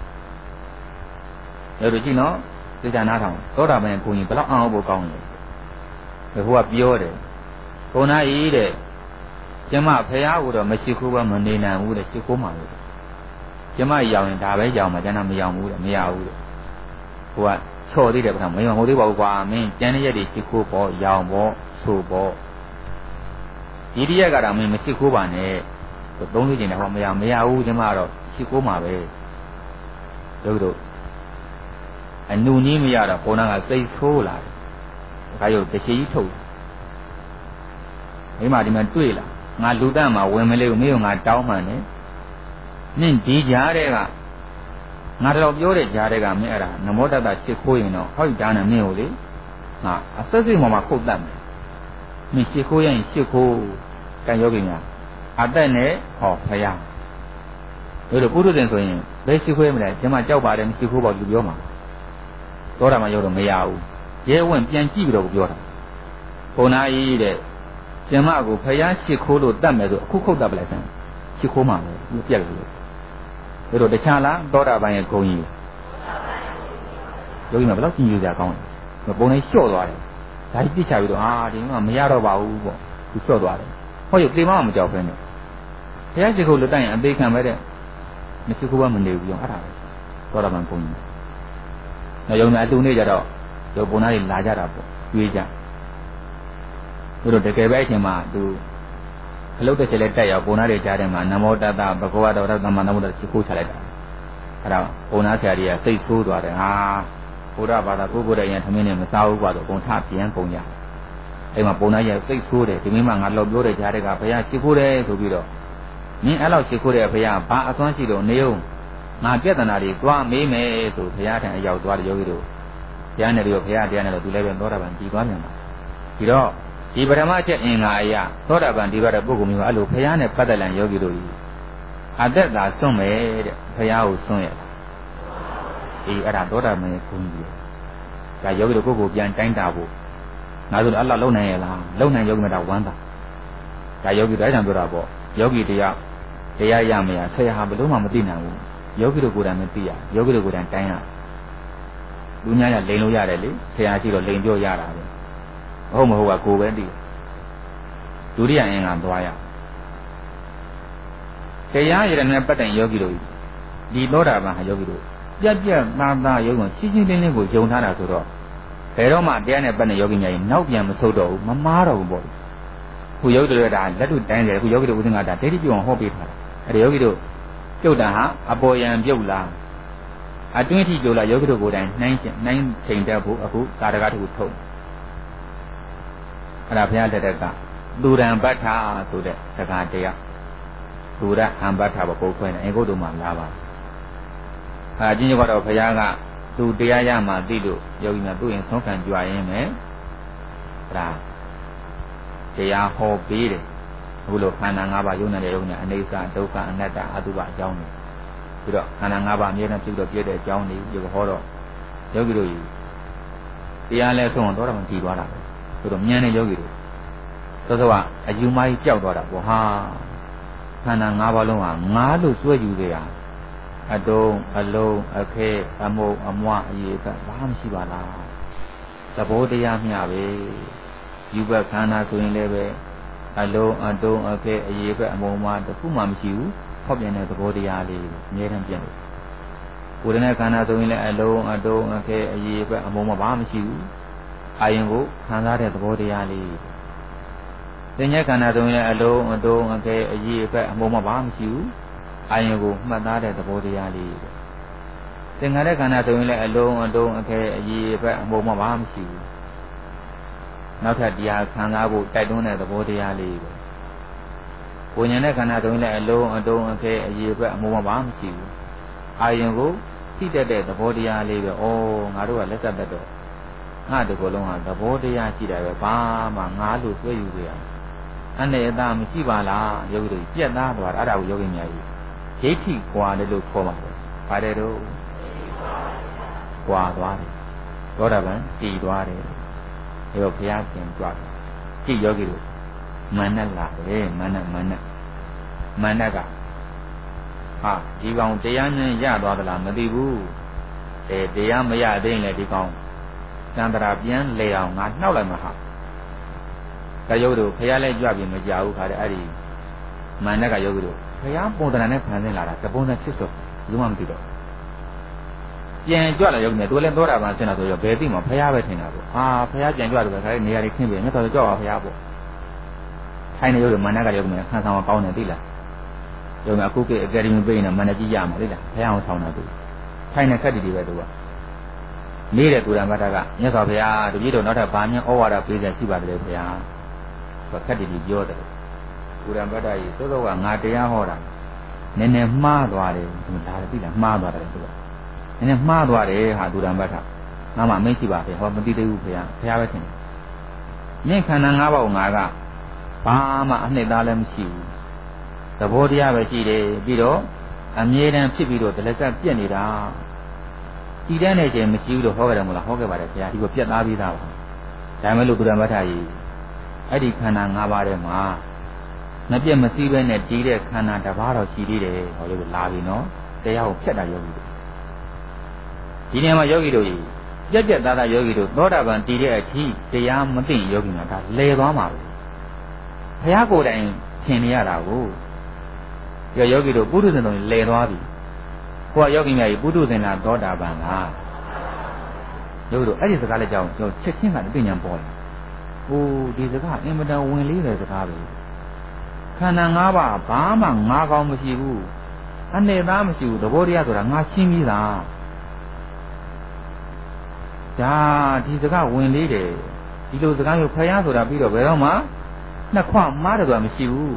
တို့ကြည့်နော်သိချာနားထောင်သောတာပန်ကိုကြီးဘယ်လောက်အောင်ဖို့ကောင်းလဲဟိုကပြောတယ်ဘုံနာကြီးတဲ့ကျမဖះကိုတော့မရှိခိုးပါမနေနိုင်ဘူးတဲ့ရှိခိုးမှာလို့ကျမရောင်ရင်ဒါပဲရောင်မှာကျန်တာမရောင်ဘူးတဲ့မရဘူးတဲ့ဟိုကချော်သေးတယ်ဗျာမရောင်ဟုတ်သေးပါဘူးကွာမင်းကျန်တဲ့ရက်တွေရှိခိုးပေါ့ရောင်ပေါ့ဆိုပေါ့ဒီတရက်ကတော့မင်းမရှိခိုးပါနဲ့သုံးလို့ကျင်တယ်ဟောမရမရဘူးကျမတော့ရှိခိုးမှာပဲတို့တို့အနုကြီးမရတော့ခေါင်းကစိတ်ဆိုးလာတယ်ခါရုပ်တစ်ချီကြီးထုတ်မိမဒီမှာတွေ့လာငါလူတတ်မှာဝင်မလေးကိုမင်းကငါတောင်းမှန်တယ်နင့်ဒီကြားတဲ့ကငါတော့ပြောတဲ့ကြားတဲ့ကမင်းအဲ့ဒါနမောတတရှိခိုးရင်တော့ဟောဒီကြားနဲ့မင်းကိုလေငါအဆက်စိတ်ပေါ်မှာခုတ်တတ်မယ်မင်းရှိခိုးရင်ရှိခိုးကံယောဂီများအသက်နဲ့ဟောဖယားတို့တို့ပုထုဇဉ်ဆိုရင်ဘယ်ရှိခိုးရမလဲကျမကြောက်ပါတယ်မရှိခိုးပါဘူးပြောမှာတော့တာမှရောက်တော့မရဘူးရဲဝင်ပြန်ကြည့်ပြီးတော့ပြောတာဘုံနာကြီးတဲ့ကျမကိုဖယားရှိခိုးလို့တတ်မယ်ဆိုအခုခုတ်တတ်ပလိုက်စမ်းရှိခိုးမှာပဲပြက်လို့တို့တို့တခြားလားသောတာပန်ရဲ့ဂုံကြီးယောဂီမှာဘယ်တော့ကြည့်ရကြကောင်းလဲပုံလေးလျှော့သွားတယ်ဒါကြီးပြစ်ချပြီးတော့အာဒီမှာမရတော့ပါဘူးပေါ့သူလျှော့သွားတယ်ဟောရုပ်တေမမကြောက်ဖ ೇನೆ ဘုရားရှိခိုးလို့တိုက်ရင်အသေးခံပဲတဲ့မရှိခိုးဘမနေဘူးပြောအဲ့ဒါပဲသောတာပန်ဂုံကြီးနောက်ယုံနဲ့အတူနေကြတော့ဒီပုံသားတွေလာကြတာပေါ့ကျွေးကြတို့တို့တကယ်ပဲအချိန်မှာသူအလုတ်တစ်ချက်လေးတက်ရောက်ပုံသားတွေကြားထဲမှာနမောတတဘဂဝတောရသမ္မာနမောတရှိခိုးချလိုက်တာအဲ့ဒါပုံသားဆရာကြီးကစိတ်ဆိုးသွားတယ်ဟာဘုရားဘာသာကိုကိုယ်တိုင်ရင်သမင်းနဲ့မစားဘူးကွာဆိုပုံထပြန်ပုံကြအဲ့မှာပုံသားကြီးစိတ်ဆိုးတယ်ဒီမိမငါလောက်ပြောတဲ့ကြားထဲကဘုရားရှိခိုးတယ်ဆိုပြီးတော့မင်းအဲ့လောက်ရှိခိုးတဲ့ဘုရားဘာအစွမ်းရှိတော့နေုံငါပြဿနာတွေတွားမေးမယ်ဆိုဘုရားထံအရောက်သွားတဲ့ယောဂီတို့ဘုရားနဲ့ပြီးဘုရားတရားနဲ့တော့သူလည်းပဲသောတာပန်ကြည်သွားပြန်ပါဒီတော့ဒီပထမချက်အင်္ဂါအရာသောတာပန်ဒီသွားတဲ့ပုဂ္ဂိုလ်မျိုးအဲ့လိုဘုရားနဲ့ပတ်သက်လန်ယောဂီတို့ကြီးအသက်သာစွန့်မယ်တဲ့ဘုရားကိုစွန့်ရအေးအဲ့ဒါသောတာပန်ရဲ့ဂုဏ်ကြီးဒါယောဂီတို့ကိုယ်ကိုပြန်တိုင်းတာဖို့ငါတို့အဲ့လောက်လုံနိုင်ရလားလုံနိုင်ယောဂီမတာဝမ်းသာဒါယောဂီတိုင်းတံပြောတာပေါ့ယောဂီတရားတရားရမရဆရာဟာဘယ်လို့မှမသိနိုင်ဘူးယောဂီတို့ကိုယ်တိုင်မသိရယောဂီတို့ကိုယ်တိုင်တိုင်းရလူများရလိန်လို့ရတယ်လေဆရာရှိတော့လိန်ပြောရတာပဲဟုတ်မဟုတ်ကကိုယ်ပဲသိဒုတိယအင်္ဂါသွားရတရားရည်နဲ့ပတ်တဲ့ယောဂီတို့ဒီသောတာပန်ဟာယောဂီတို့ပြက်ပြက်သားသားယောဂီရှင်းရှင်းလင်းလင်းကိုယုံထားတာဆိုတော့ဘယ်တော့မှတရားနဲ့ပတ်တဲ့ယောဂီများရင်နောက်ပြန်မဆုတ်တော့ဘူးမမားတော့ဘူးပေါ့ခုယောဂီတို့ကဒါလက်တို့တိုင်းတယ်ခုယောဂီတို့ဦးစင်ကဒါဒိဋ္ဌိပြုအောင်ဟောပေးထားတယ်အဲ့ဒီယောဂီတို့ပြုတ်တာဟာအပေါ်ယံပြုတ်လားအတွင်းထိပြုတ်လားယောဂီတို့ကိုယ်တိုင်နှိုင်းနှိုင်းချိန်တတ်ဖို့အခုကာရကတခုထုတ်အဲ့ဒါဘုရားတက်တက်ကသူရံပဋ္ဌာဆိုတဲ့စကားတရားသူရဟံပဋ္ဌာဘပုတ်ခွဲနေအင်္ဂုတ္တမှာလာပါအဲအချင်းချင်းကတော့ဘုရားကသူတရားရမှသိလို့ယောဂီများသူ့ရင်ဆုံးခံကြွရင်းမယ်ဒါတရားဟောပေးတယ်အခုလိုခန္ဓာ၅ပါးယုံနေတဲ့ယုံနဲ့အနိစ္စဒုက္ခအနတ္တအတုပအကြောင်းတွေပြီးတော့ခန္ဓာ၅ပါးအမြဲတမ်းပြုတော့ပြည့်တဲ့အကြောင်းတွေဒီဟောတော့ယောဂီတို့ကြီးတရားလဲဆုံးတော့တော့မကြည့်သွားတာပဲဆိုတော့ဉာဏ်နဲ့ယောဂီတို့သောသောကအယူမိုင်းကြောက်သွားတာပေါ့ဟာခန္ဓာ၅ပါးလုံးဟာငါးလို့စွဲယူကြရအတုံးအလုံးအခဲအမုံအမွအရေးကဘာမှမရှိပါလားသဘောတရားမျှပဲယူဘခန္ဓာဆိုရင်လည်းပဲအလုံးအတုံးအခဲအရေးပဲအမုံမတခုမှမရှိဘူးဟောပြန်တဲ့သဘောတရားလေးအမြဲတမ်းပြန်လို့ကိုယ်နဲ့ခန္ဓာဆိုရင်လည်းအလုံးအတုံးအခဲအရေးပဲအမုံမဘာမှမရှိဘူးအာယုံကိုခံစားတဲ့သဘောတရားလေးသင်္ညခန္ဓာဆိုရင်လည်းအလုံးအတုံးအခဲအရေးပဲအမုံမဘာမှမရှိဘူးအာယုံကိုမှတ်သားတဲ့သဘောတရားလေးသင်္ခါရခန္ဓာဆိုရင်လည်းအလုံးအတုံးအခဲအရေးပဲအမုံမဘာမှမရှိဘူးနောက်ထပ်တရားခံစားဖို့တိုက်တွန်းတဲ့သဘောတရားလေးပဲ။ကိုဉာဏ်နဲ့ခန္ဓာဆိုရင်လည်းအလုံးအတုံးအခဲအရေးပဲအမုံမဘာမှမရှိဘူး။အာယုံကိုသိတတ်တဲ့သဘောတရားလေးပဲ။အော်ငါတို့ကလက်ဆက်တတ်တော့ငါတကူလုံးဟာသဘောတရားရှိတယ်ပဲ။ဘာမှငါလို့ဆွဲယူကြရ။အနေအသားမရှိပါလား။ယောဂီတို့ပြက်သားသွားတာအဲ့ဒါကိုယောဂီများကြီးဒိဋ္ဌိကွာတယ်လို့ခေါ်မှာပဲ။ပါတယ်တော့ကွာသွားတယ်။သောတာပန်တည်သွားတယ်။အဲတော့ဘုရားပြန်ကြွတယ်ကြည့်ယောဂီတို့မာနလာတယ်မာနမာနမာနကဟာဒီကောင်တရားနဲ့ရသွားသလားမသိဘူးအဲတရားမရသေးရင်လည်းဒီကောင်သံတရာပြန်လဲအောင်ငါနှောက်လိုက်မှာဟာတယောဂီတို့ဘုရားလည်းကြွပြီးမကြဘူးခါတဲ့အဲ့ဒီမာနကယောဂီတို့ဘုရားပုံသဏ္ဍာန်နဲ့ဖန်ဆင်းလာတာတပုံနဲ့ချစ်စောဘူးမှမသိတော့ပြန်ကြွလာရုံနဲ့သူလည်းသောတာပန်ဆင်းလာဆိုတော့ဘယ်သိမှာဖရားပဲထင်တာပေါ့ဟာဖရားပြန်ကြွတယ်ခါလေးနေရာတွေခင်းပြီမြတ်စွာဘုရားကြွပါဖရားပေါ့ဆထိုင်းနေရုပ်မန္တကရုပ်မှာခန်းဆောင်ကောင်းတယ်သိလားရုပ်မှာအခုကအကယ်ဒမီပေးနေမန္တကြီးရမှာသိလားဘုရားအောင်ဆောင်တာသူထိုင်းနေခက်တည်တွေပဲသူကနေတဲ့သူရမတ္တကမြတ်စွာဘုရားတပည့်တော်နောက်ထပ်ဘာများဩဝါဒပေးတယ်ရှိပါတယ်ဘုရားသူခက်တည်ပြီးပြောတယ်သူရမတ္တကြီးသို့တော့ကငါတရားဟောတာနည်းနည်းမှားသွားတယ်သူဒါသိလားမှားသွားတယ်သူကနည်းနည်းမှားသွားတယ်ဟာသူရမတ္တငါမှမင်းရှိပါပဲဟောမသိသေးဘူးဘုရားဘုရားပဲထင်တယ်မြင့်ခန္ဓာ၅ပါးကိုငါကဘာမှအနှစ်သားလည်းမရှိဘူးသဘောတရားပဲရှိတယ်ပြီးတော့အမြဲတမ်းဖြစ်ပြီးတော့ဒလကပြက်နေတာတည်တဲ့နေချိန်မရှိဘူးလို့ဟောကြတယ်မလားဟောခဲ့ပါတယ်ဘုရားဒီကိုပြက်သားပြီးသားပါဒါမဲ့လို့သူရမထကြီးအဲ့ဒီခန္ဓာ၅ပါးထဲမှာမပြက်မစည်းပဲနဲ့တည်တဲ့ခန္ဓာတစ်ပါးတော့ရှိသေးတယ်ဟောလို့လာပြီနော်တရားကိုဖြတ်တာယောဂီတို့ဒီနေရာမှာယောဂီတို့ကြီးပြက်ပြက်သားသားယောဂီတို့သောတာပန်တည်တဲ့အထိတရားမသိယောဂီများဒါလဲသွားမှာပဲဘုရားကိုယ်တိုင်ထင်နေရတာကိုယောယောဂီတို့ပုထုဇဉ်တော်လဲသွားပြီကိုကယောဂီများကြီးပုထုဇဉ်လားသောတာပန်လားယောဂီတို့အဲ့ဒီစကားလည်းကြောင်းကျွန်တော်ချက်ချင်းကတည်ဉာဏ်ပေါ်တယ်ဟိုဒီစကားအင်မတန်ဝင်လေးတဲ့စကားပဲခန္ဓာ၅ပါးဘာမှငါကောင်းမရှိဘူးအနေသားမရှိဘူးသဘောတရားဆိုတာငါရှင်းပြီးသားဒါဒီစကားဝင်လေးတယ်ဒီလိုစကားမျိုးဖယားဆိုတာပြီးတော့ဘယ်တော့မှနှစ်ခွမားတယ်ဆိုတာမရှိဘူး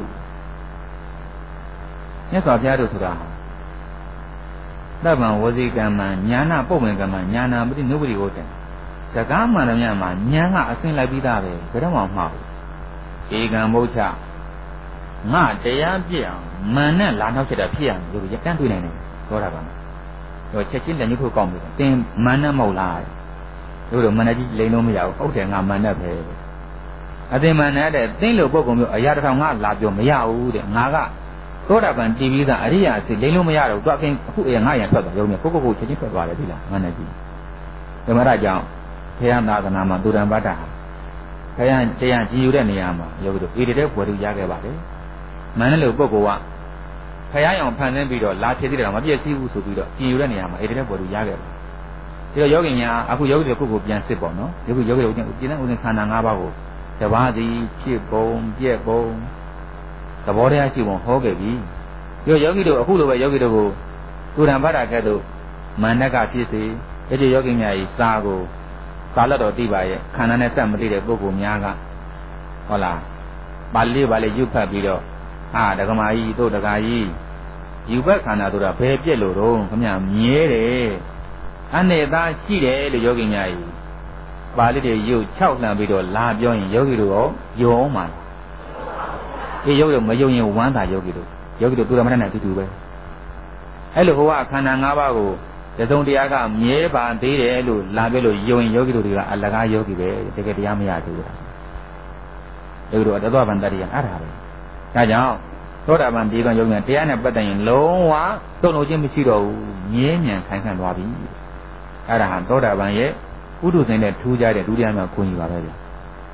မြတ်စွာဘုရားတို့ဆိုတာသဗ္ဗံဝစီကမ္မညာနာပုပ္ပင်ကမ္မညာနာပတိနုပတိဟုတ်တယ်စကားမှန်တယ်များမှာညာကအစင်လိုက်ပြီးသားပဲဘယ်တော့မှမမှားဘူးဧကံမုဋ္ဌငါတရားပြည့်အောင်မန်နဲ့လာနောက်ချက်တာဖြစ်ရမယ်လို့ရကန်းတွေ့နိုင်တယ်ပြောတာပါတော့ချက်ချင်းတညှို့ထုတ်ကောင်းပြီသင်မန်နဲ့မဟုတ်လားတို့တော့မန်နဲ့ကြီးလိန်လို့မရဘူးဟုတ်တယ်ငါမန်နဲ့ပဲအသင်မန်နဲ့တဲ့သင်လို့ပုဂ္ဂိုလ်မျိုးအရာတစ်ထောင်ငါလာပြောမရဘူးတဲ့ငါကသောတာပန်တည်ပြီးသားအရိယာစိလိန်လို့မရတော့သူအခင်အခုအရင်ငါရံထွက်သွားရုံနဲ့ကိုကိုကိုချက်ချင်းထွက်သွားတယ်ဒီလားမန်နဲ့ကြီးဓမ္မရကြောင့်ဘုရားသာသနာမှာသူရံပတ္တဘုရားတရားကြည်ယူတဲ့နေရာမှာယောဂီတို့ဣတိတဲ့ဘွယ်သူရခဲ့ပါတယ်မန်နဲ့လို့ပုဂ္ဂိုလ်ကဘုရားရောင်ဖန်ဆင်းပြီးတော့လာဖြစ်သေးတယ်မပြည့်စည်ဘူးဆိုပြီးတော့ကြည်ယူတဲ့နေရာမှာဣတိတဲ့ဘွယ်သူရခဲ့ပါတယ်ဒီတော့ယောဂီများအခုယောဂီတို့ကိုကိုပြန်စစ်ပေါ့နော်ယောဂီယောဂီတို့ပြန်ပြည်တဲ့ဥစဉ်ခန္ဓာ၅ပါးကိုတပါးစီဖြစ်ပုံပြက်ပုံသဘောတရားရှိပုံဟောခဲ့ပြီယောယောဂီတို့အခုလိုပဲယောဂီတို့ကိုသူရံပတ္တကဲ့သို့မန္တကဖြစ်စေအဲ့ဒီယောဂီများဤစာကိုသာလတ်တော်သိပါရဲ့ခန္ဓာနဲ့စက်မသိတဲ့ပုဂ္ဂိုလ်များကဟုတ်လားပါဠိပါဠိယူဖတ်ပြီးတော့အာဒကမာကြီးတို့ဒကာကြီးယူဘက်ခန္ဓာဆိုတာဘယ်ပြက်လို့တော့ခမမြမြဲတယ်အနေသားရှိတယ်လို့ယောဂီများဤပါဠိတွေယူ၆လှန်ပြီးတော့လာပြောရင်ယောဂီတို့ရောယုံအောင်မှာအေးယောဂီတို့မယုံရင်ဝမ်းသာယောဂီတို့ယောဂီတို့သူရမဏနဲ့အတူတူပဲအဲ့လိုဟိုကခန္ဓာ၅ပါးကိုတစုံတရားကမြဲပါသေးတယ်လို့လာပြောလို့ယုံရင်ယောဂီတို့တွေကအလကားယောဂီပဲတကယ်တရားမရသေးဘူးယောဂီတို့တသောဗန္တရိယအဲ့ဒါပဲဒါကြောင့်သောတာပန်ဒီကံယောဂီတရားနဲ့ပတ်သက်ရင်လုံးဝတုံ့လို့ခြင်းမရှိတော့ဘူးမြဲမြံခိုင်ခံ့သွားပြီအဲ့ဒါဟာသောတာပန်ရဲ့ဥဒုစင်နဲ့ထူးခြားတဲ့ဒုတိယမြောက်ကိုကြီးပါပဲဗျာ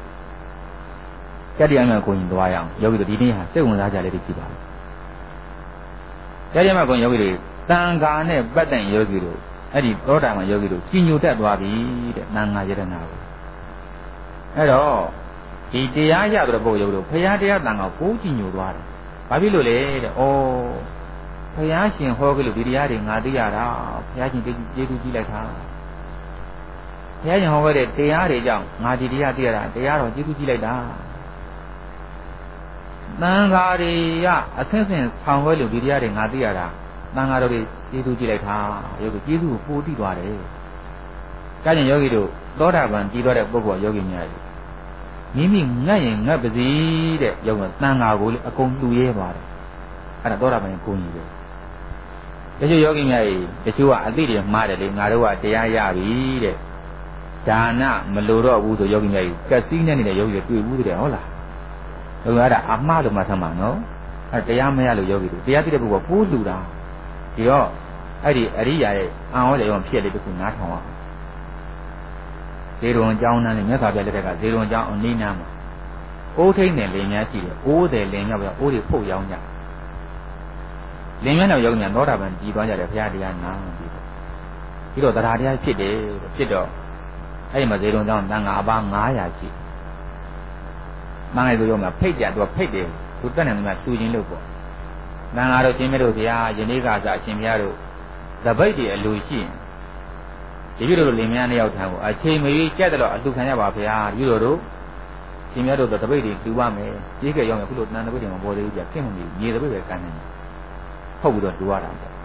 တတိယမြောက်ကိုကြီးသွားရအောင်ယောဂီတို့ဒီနေ့ဟာစိတ်ဝင်စားကြလေးတွေကြည့်ပါဦးတတိယမြောက်ကိုယောဂီတွေတန်ခါနဲ့ပတ်သက်ယောဂီတို့အဲ့ဒီသောတာပန်ယောဂီတို့ကြီးညိုတက်သွားပြီတဲ့တန်ခါယတနာကိုအဲ့တော့ဒီတရားရတဲ့ပုဂ္ဂိုလ်ယောဂီတို့ဘုရားတရားတန်ခါကိုကြီးညိုသွားတယ်ဘာဖြစ်လို့လဲတဲ့ဩဘုရားရှင်ဟောကြလို့ဒီတရားတွေငါသိရတာဘုရားရှင်ကျေးဇူးကြီးလိုက်တာဘုရားရှင်ဟောခဲ့တဲ့တရားတွေကြောင့်ငါဒီတရားသိရတာတရားတော်ကျေးဇူးကြီးလိုက်တာတန်ခါတွေကအဆင့်ဆင့်ဆောင်ခဲ့လို့ဒီတရားတွေငါသိရတာတန်ခါတော်တွေကျေးဇူးကြီးလိုက်တာယောဂီကျေးဇူးကိုပို့သိသွားတယ်။ဒါကြောင့်ယောဂီတို့သောတာပန်ကြည်သွားတဲ့ပုဂ္ဂိုလ်ယောဂီများကြီးမိမိငတ်ရင်ငတ်ပါစေတဲ့ယောဂီတန်ခါကိုလေအကုန်လူရဲသွားတယ်။အဲ့ဒါသောတာပန်ကိုကြီးပဲ။တချို့ယောဂီများကြီးတချို့ကအသိတွေမှားတယ်လေငါတို့ကတရားရပြီတဲ့။ဒါနမလိုတော့ဘူးဆိုယောဂီများကြီးကက်စီးနဲ့နေတဲ့ယောဂီတွေတွေ့ဘူးတဲ့ဟုတ်လား။ဒါကအဲ့ဒါအမှားလို့မှသမ်းပါနော်။အဲ့တရားမရလို့ယောဂီတို့တရားသိတဲ့ပုဂ္ဂိုလ်ပိုးလူတာဒီတော့အဲ့ဒီအရိယာရဲ့အံဟောတဲ့ရောဖြစ်လေတခုနားထောင်အောင်ဇေရုံအကြောင်းနဲ့မြတ်စွာဘုရားလက်ထက်ကဇေရုံအကြောင်းအနိနာမှာအိုးထိန်နဲ့လင်များရှိတယ်အိုးတယ်လင်ရောက်ပြီးအိုးတွေဖုတ်ရောင်းကြလင်များတော့ရောက်ညာသောတာပန်ကြီးသွားကြတယ်ဘုရားတရားနာပြီးတော့ပြီးတော့တရားတရားဖြစ်တယ်ဖြစ်တော့အဲ့ဒီမှာဇေရုံအကြောင်းတန်ခါအပါး၅ရာရှိ mang ai rồi mà phê trả được phê đều tụt cái này mà tu chính được bộ đang ở đâu chính mấy đồ thì à giờ này cả giờ chính mấy đồ là vậy thì lùi chi thì cái đồ liền mấy anh yêu thằng à chỉ mấy cái đó tu khanya bảo phải à cái đồ đó chính mấy đồ là vậy thì tu ba mấy chỉ cái dùng cái đồนั้นcái gì mà bỏ đi giờ cái mình gì đó vậy cái này không được tu ra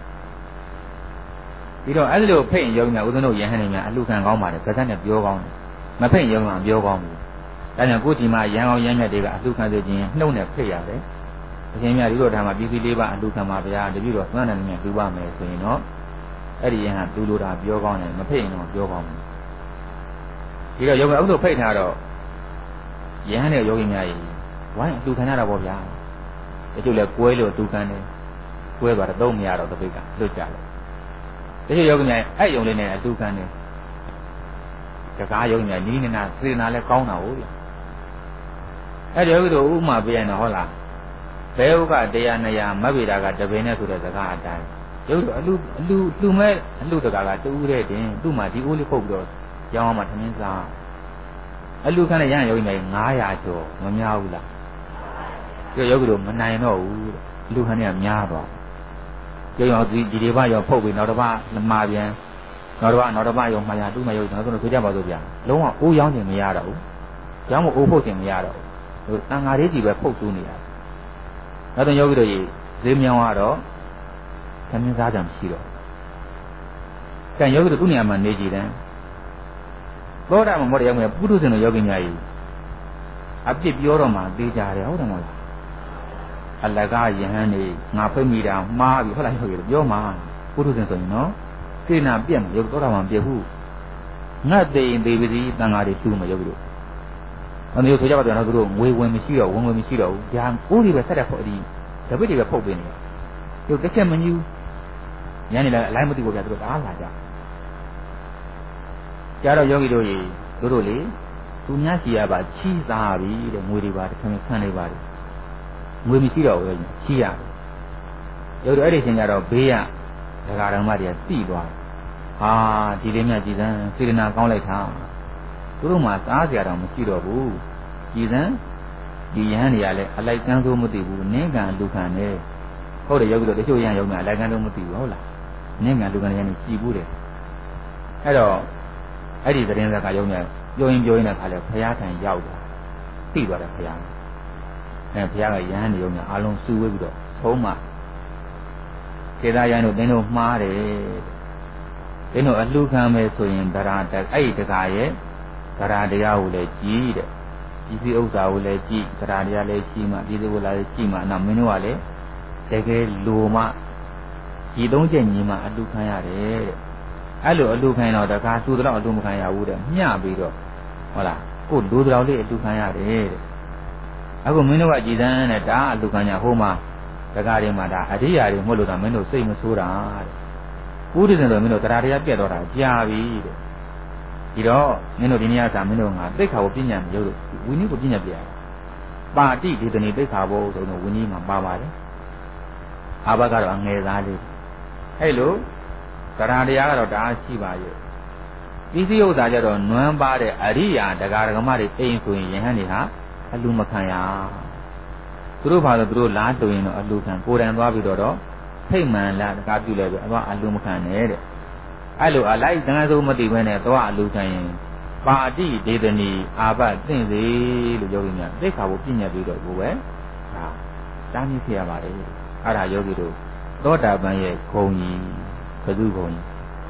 thì đó ở đây phê dùng mà uống đâu vậy hay này tu khăn cao mà cái thân này béo cao mà phê dùng mà béo cao cái này cố chỉ mà giang cao giang nhẹ thì cái tu khăn thì chỉ nấu này phê à đấy cái này đi rồi thằng mà bí xí ba tu khăn mà bây giờ đi rồi nó này mình tu ba mấy rồi nóအဲ့ဒီရင်ဟာသူလိုတာပြောကောင်းတယ်မဖိတ်ရင်တော့ပြောကောင်းတယ်ဒီတော့ယောဂဥဒ္ဓဖိတ်ထားတော့ယဟန်နဲ့ယောဂီများကြီးဝိုင်းအတူခံရတာပေါ့ဗျာတချို့လဲကွဲလို့တူခံတယ်ကွဲသွားတော့သုံးမရတော့တပိတ်ကလွတ်ကြတယ်တချို့ယောဂီများအဲ့ယုံလေးနဲ့အတူခံတယ်တကားယောဂီများနီးနေတာစေနာလဲကောင်းတာဟုတ်ဗျာအဲ့ဒီယောဂီတို့ဥမာပြရင်တော့ဟုတ်လားဘဲဥကတရားနေရာမဗ္ဗေဒကတပင်နဲ့ဆိုတဲ့စကားအတိုင်းရုပ်အလူအလူလူမဲ့အလူတကာကတူးတဲ့တင်သူ့မှာဒီအိုးလေးပုတ်ပြီးတော့ရောင်းအောင်မှထမင်းစားအလူခန်းနဲ့ရဟန်းယောဂီများငါးရာကျော်မများဘူးလားဒီယောဂီတို့မနိုင်တော့ဘူးတဲ့အလူခန်းနဲ့များတော့ကျော်ရောဒီဒီတွေပါရောဖုတ်ပြီးနောက်တစ်ပတ်မှာပြန်နောက်တစ်ပတ်နောက်တစ်ပတ်ရောမှာရတူးမှယောဂီနောက်ဆုံးဆိုကြပါစို့ဗျာလုံးဝအိုးရောင်းချင်မရတော့ဘူးရောင်းမအိုးဖုတ်ချင်မရတော့ဘူးတန်ဃာလေးကြီးပဲဖုတ်တူးနေတာနောက်တော့ယောဂီတို့ကြီးဈေးမြောင်းကတော့သမင်းစားကြမရှိတော့ကံယောဂီတို့သူ့နေရာမှာနေကြည်တယ်သောတာပန်မောတရားမှာပုထုဇဉ်တို့ယောဂီများကြီးအပြစ်ပြောတော့မှသိကြတယ်ဟုတ်တယ်မဟုတ်လားအလကားယဟန်နေငါဖိတ်မိတာမှားပြီဟုတ်လားယောဂီတို့ပြောမှာပုထုဇဉ်ဆိုရင်နော်စေနာပြက်မှာယောဂီသောတာပန်ပြက်ဘူးငတ်သိရင်သေပါစီတန်ဃာတွေတူးမှာယောဂီတို့အမျိုးဆိုကြပါတော့သူတို့ငွေဝင်မရှိတော့ဝင်ဝင်မရှိတော့ဘူးညာဦးတွေပဲဆက်တဲ့ဖို့ဒီတပိတ်တွေပဲဖုတ်ပေးနေတယ်ရုပ်တစ်ချက်မညူးညနေလည်းအလိုက်မသိဘူးဗျာသူတို့အားလာကြကြတော့ယောဂီတို့ကြီးတို့တို့လေသူများစီရပါချီးစားပြီတဲ့ငွေတွေပါတစ်ခါဆန်းနေပါတယ်ငွေမရှိတော့ဘူးချီးရတယ်ရုပ်တို့အဲ့ဒီချိန်ကျတော့ဘေးကဒကာဓမ္မတွေကတိသွားဟာဒီလေးမြတ်ကြည်စမ်းစေတနာကောင်းလိုက်တာသူတို့မှစားစရာတော့မရှိတော့ဘူးကြည်စမ်းဒီယဟန်တွေကလည်းအလိုက်ကန်းစိုးမသိဘူးနင်းကံလူခံနေဟုတ်တယ်ယောဂီတို့တချို့ရန်ရုံမှာအလိုက်ကန်းစိုးမသိဘူးဟုတ်လားနင်းကံလူခံနေရင်ကြည်ဘူးတယ်အဲ့တော့အဲ့ဒီသတင်းစကားရုံနဲ့ပြောရင်ပြောရင်လည်းခါလဲဘုရားထံရောက်တာသိသွားတယ်ဘုရားအဲဘုရားကယဟန်တွေရုံနဲ့အားလုံးစုဝေးပြီးတော့သုံးမှကေသာယန်တို့သင်တို့မှားတယ်သင်တို့အလှခံမယ်ဆိုရင်ဗရာတက်အဲ့ဒီတကာရဲ့ဗရာတရားကိုလည်းကြည်တဲ့ဒီစီဥစ္စာကိုလည်းကြည်ဗရာတရားလည်းကြည်မှဒီစီကိုလည်းကြည်မှနောက်မင်းတို့ကလည်းတကယ်လိုမှဒီသုံးချက်ညီမှအလှခံရတယ်တဲ့အဲ့လိုအလှခံတော့တကားသူ့တော့အလှမခံရဘူးတဲ့မျှပြီးတော့ဟုတ်လားကိုလိုတော်လေးအလှခံရတယ်တဲ့အခုမင်းတို့ကကြည်စမ်းနဲ့ဒါအလှခံရဟိုမှာတကားတွေမှာဒါအရိယာတွေမဟုတ်လို့ဒါမင်းတို့စိတ်မဆိုးတာတဲ့ဥဒိစ္စံတော့မင်းတို့တရားတရားပြတ်တော့တာကြာပြီတဲ့ဒီတော့မင်းတို့ဒီနေ့ကမင်းတို့ငါသိက္ခာကိုပြညာမရုပ်လို့ဝိနည်းကိုပြညာပြရပါတိဒီတနေ့သိက္ခာဘုဆိုတော့ဝိနည်းမှာပါပါတယ်အာဘကတော့အငယ်သားလေးအဲ့လိုတရားတရားကတော့ဒါရှိပါရဲ့ဒီစည်းဥစ္စာကြတော့နွမ်းပါတဲ့အရိယာတရားဓမ္မတွေအိမ်ဆိုရင်ယဟန်တွေဟာအလူမခံရသူတို့ဘာလို့သူတို့လားတူရင်တော့အလူခံကိုယ်တိုင်သွားပြီးတော့ထိတ်မှန်လားတကားပြုလဲဆိုအသွားအလူမခံနဲ့တဲ့အဲ့လိုအလိုက်တန်းစိုးမသိဘဲနဲ့သွားအလူခံရင်ပါတိဒေသနီအာဘသင့်စေလို့ယောဂီများသိခါကိုပြည့်ညတ်ပြီးတော့ကိုပဲဒါတားမြစ်ဖြစ်ရပါတယ်အဲ့ဒါယောဂီတို့သောတာပန်ရဲ့ဂုံကြီးဘယ်သူဂုံကြီး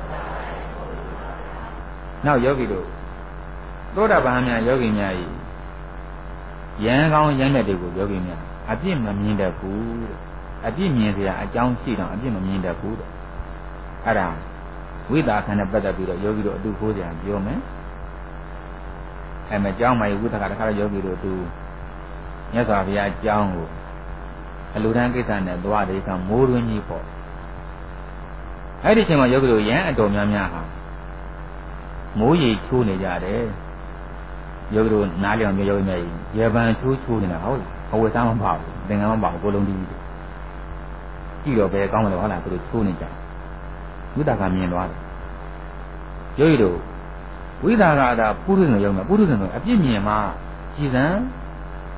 နောက်ယောဂီတို့သောတာပန်များယောဂီများကြီးရန်ကောင်းရန်တဲ့တွေကိုယောဂီများအပြစ်မမြင်တတ်ဘူးတဲ့အပြစ်မြင်စရာအကြောင်းရှိတော့အပြစ်မမြင်တတ်ဘူးတဲ့အဲ့ဒါဝိသာခန္ဓာပတ်သက်ပြီးတော့ယောဂီတို့အတူခိုးကြပြောမယ်အဲ့မှာကျောင်းမှာဝိသကတခါတော့ယောဂီတို့အတူမြတ်စွာဘုရားကျောင်းကိုအလူတန်းကိစ္စနဲ့သွားတယ်ကမိုးရင်းကြီးပေါ့အဲ့ဒီချိန်မှာယောဂီတို့ရန်အတော်များများဟာမိုးရိပ်ချိုးနေကြတယ်ယောဂီတို့နားလျောင်မျိုးယောဂီများရေပန်ချိုးချိုးနေတာဟုတ်လားအဝတ်စားမပါဘူးသင်္ကန်းမပါဘူးကိုလုံးဒီကြည့်တော့ပဲကောင်းမလို့ဟုတ်လားသူတို့ချိုးနေကြဝိသကမြင်သွားတယ်ယောဂီတို့ဝိသကသာပုရိသေရောက်မှာပုရိသေဆိုအပြစ်မြင်မှကြည်စံ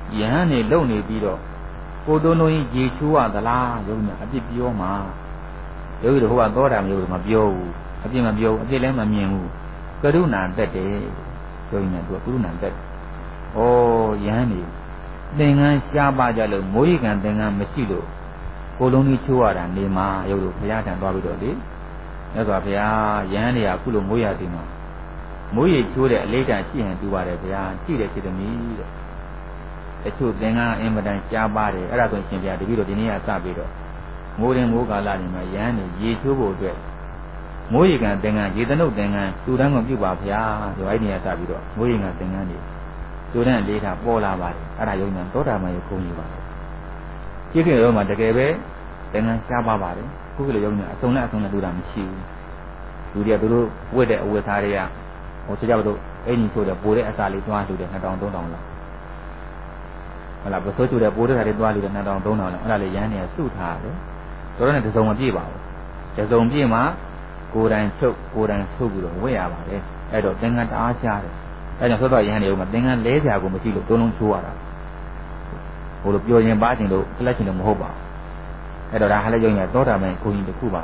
Yan lonely beetle. Kodono ye chua the la, Yona, a bit bioma. You who are thought I'm you, my bio, a bit my bio, a bit lemon mew. Karuna that day, going into a Karuna that. Oh, Yanni. Dengan siapa jalo, Moigan dengan Mesilo. Koloni chua dan lima, Yodo, Payat and Babidoli. Never Pia, Yanni, a Kulu Moya Dima. Moy chua later, she and do whatever, see the city me. The two Denga, Emerald, Jabari, Aragon, Cynthia, the video Dinia Sabido. More than Mogala in my Yanni, ye chubo dress. Moigan Denga, Yedano Denga, two dang of you, Bapia, the idea Sabido, Moigan Dengani. To then later, Bola, Arayona, Dota, my Kuni. Chicken Roma the Gabe, Denga Sababari, Kugayona, Sona, Sona Duram, she. Do the Duru, with the with area, or Sajado, any to the Buddha Asali to answer the Nadon Donala. Well, I was so to the Buddha that it was the Nadon Donala, Ralayani, a suit hard. So then it is on Jiba. The Zombima, good and choke, good and so good, way about it. I don't think at our child. I don't know Yanni, but then I lazy I go to look don't to water. Or the pure and batting to collection of Moba. I don't have a young daughter man going to Cuba.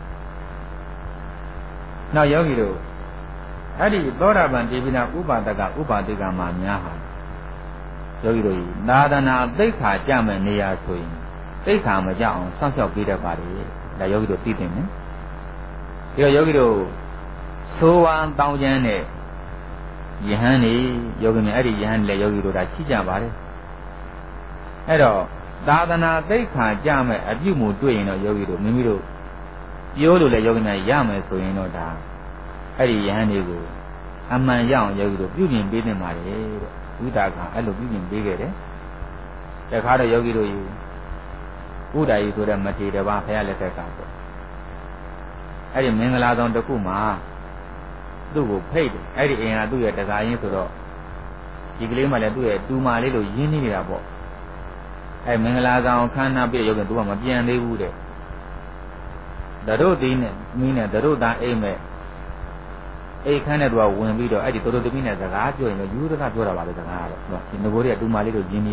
Now, Yogi, I did daughter man giving up Uba Daga Uba Diga Mania. Yogi, Nadana, they can't jam and near swing. They come a young, some of Peter body, the Yogi to feed him. Yogi, so one thousand. Yahani, Yogi, Eddie, Yan, Yogi, that she jam about it. Hello, Dadana, they can't jam a few more doing a Yogi, Mimido. Yodu, the Yogi, Yam, so you know that. Eddie, Yanni, a man young Yogi, beauty big in my head. We talk, I look beauty bigger. The car of Yogi to you. Would I to the material of hair letter castle? Eddie Mingala on the Kuma. Do paid, Eddie and I do it as I used to do. You claim I do it, do my little yini about. I Mingala cannot be able to do a Mabian they would. The road in mean the road that aim it. A Canada when we do edit to the mean as a radio and you don't have to about it. In the body, I do my little yini.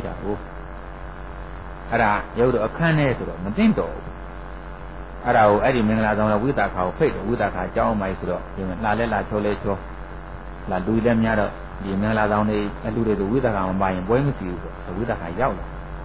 Ara, you do a cannet or Matinto. Ara, Eddie Mingala on a without how fate, without a jaw my throat, La Lela Chole, La do them yada, the Mingala down a alluded to without buying boys, without a yaw.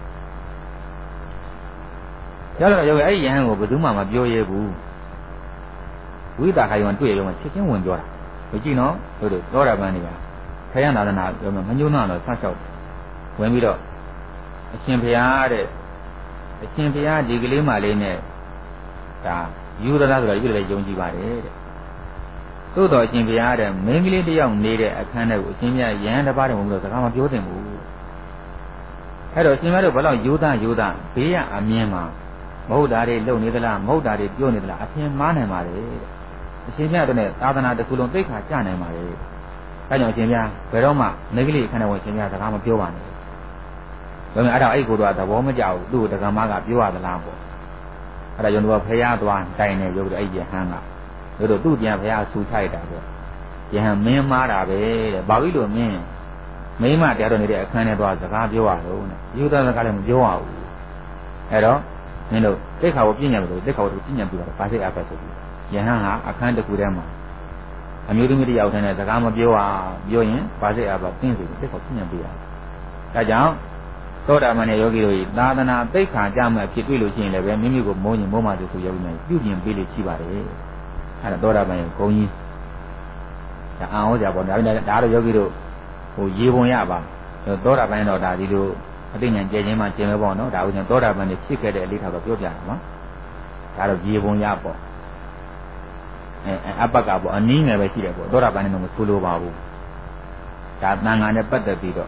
Yellow, you a young over Duma, Joye Boo. Without I want to a chicken window. But you know, to the Dora Mania. Kayana, when you know, such out. When we do a chimpiade, a chimpia, digly maline. You don't have to regulate Jonji Bari. So, the Chimpiada, mainly the young lady, a kind of Chimia, Yan, the bottom of the Kama Jotin. Hello, Chimado, Yuda, Yuda, Pia, a Mima, Modari, Lonidala, Modari, Jonidla, a Tim Manamari. The Chimia, Adana, the Kulon Beka, Jana Mari. I know Chimia, Veroma, Negli, kind of Chimia, the Kama Joan. When I go to the woman, do the Kamaga, you are the Lambo. I don't know Paya one, Dine, you a year hanga. You do the Paya suicide. You have me, Mara, Babido, me. Mayma, they don't need a kind of the Rabio. You don't call him Joao. Hello? You know, take our opinion, take our opinion to the Pasi Apostle. Yahanga, a kind of Kudema. I'm using the out and the Gama Bioa, Bioin, Pasi about things, take opinion. Tajam. So that many yogi, Nadana, they can't jam a kid will change the mimic of morning Moma to Yogi, Union Billy Chibare. And a daughter by Koni. The hours about the yogi who Yibon Yaba, the daughter by no daddy do. I think and Jayma Jamabono, that was a daughter by the secret a little of Yoga. That of Yibon Yabo. And Abagabo, a name of a kid, daughter by no Sulu Babu. That man and a better video.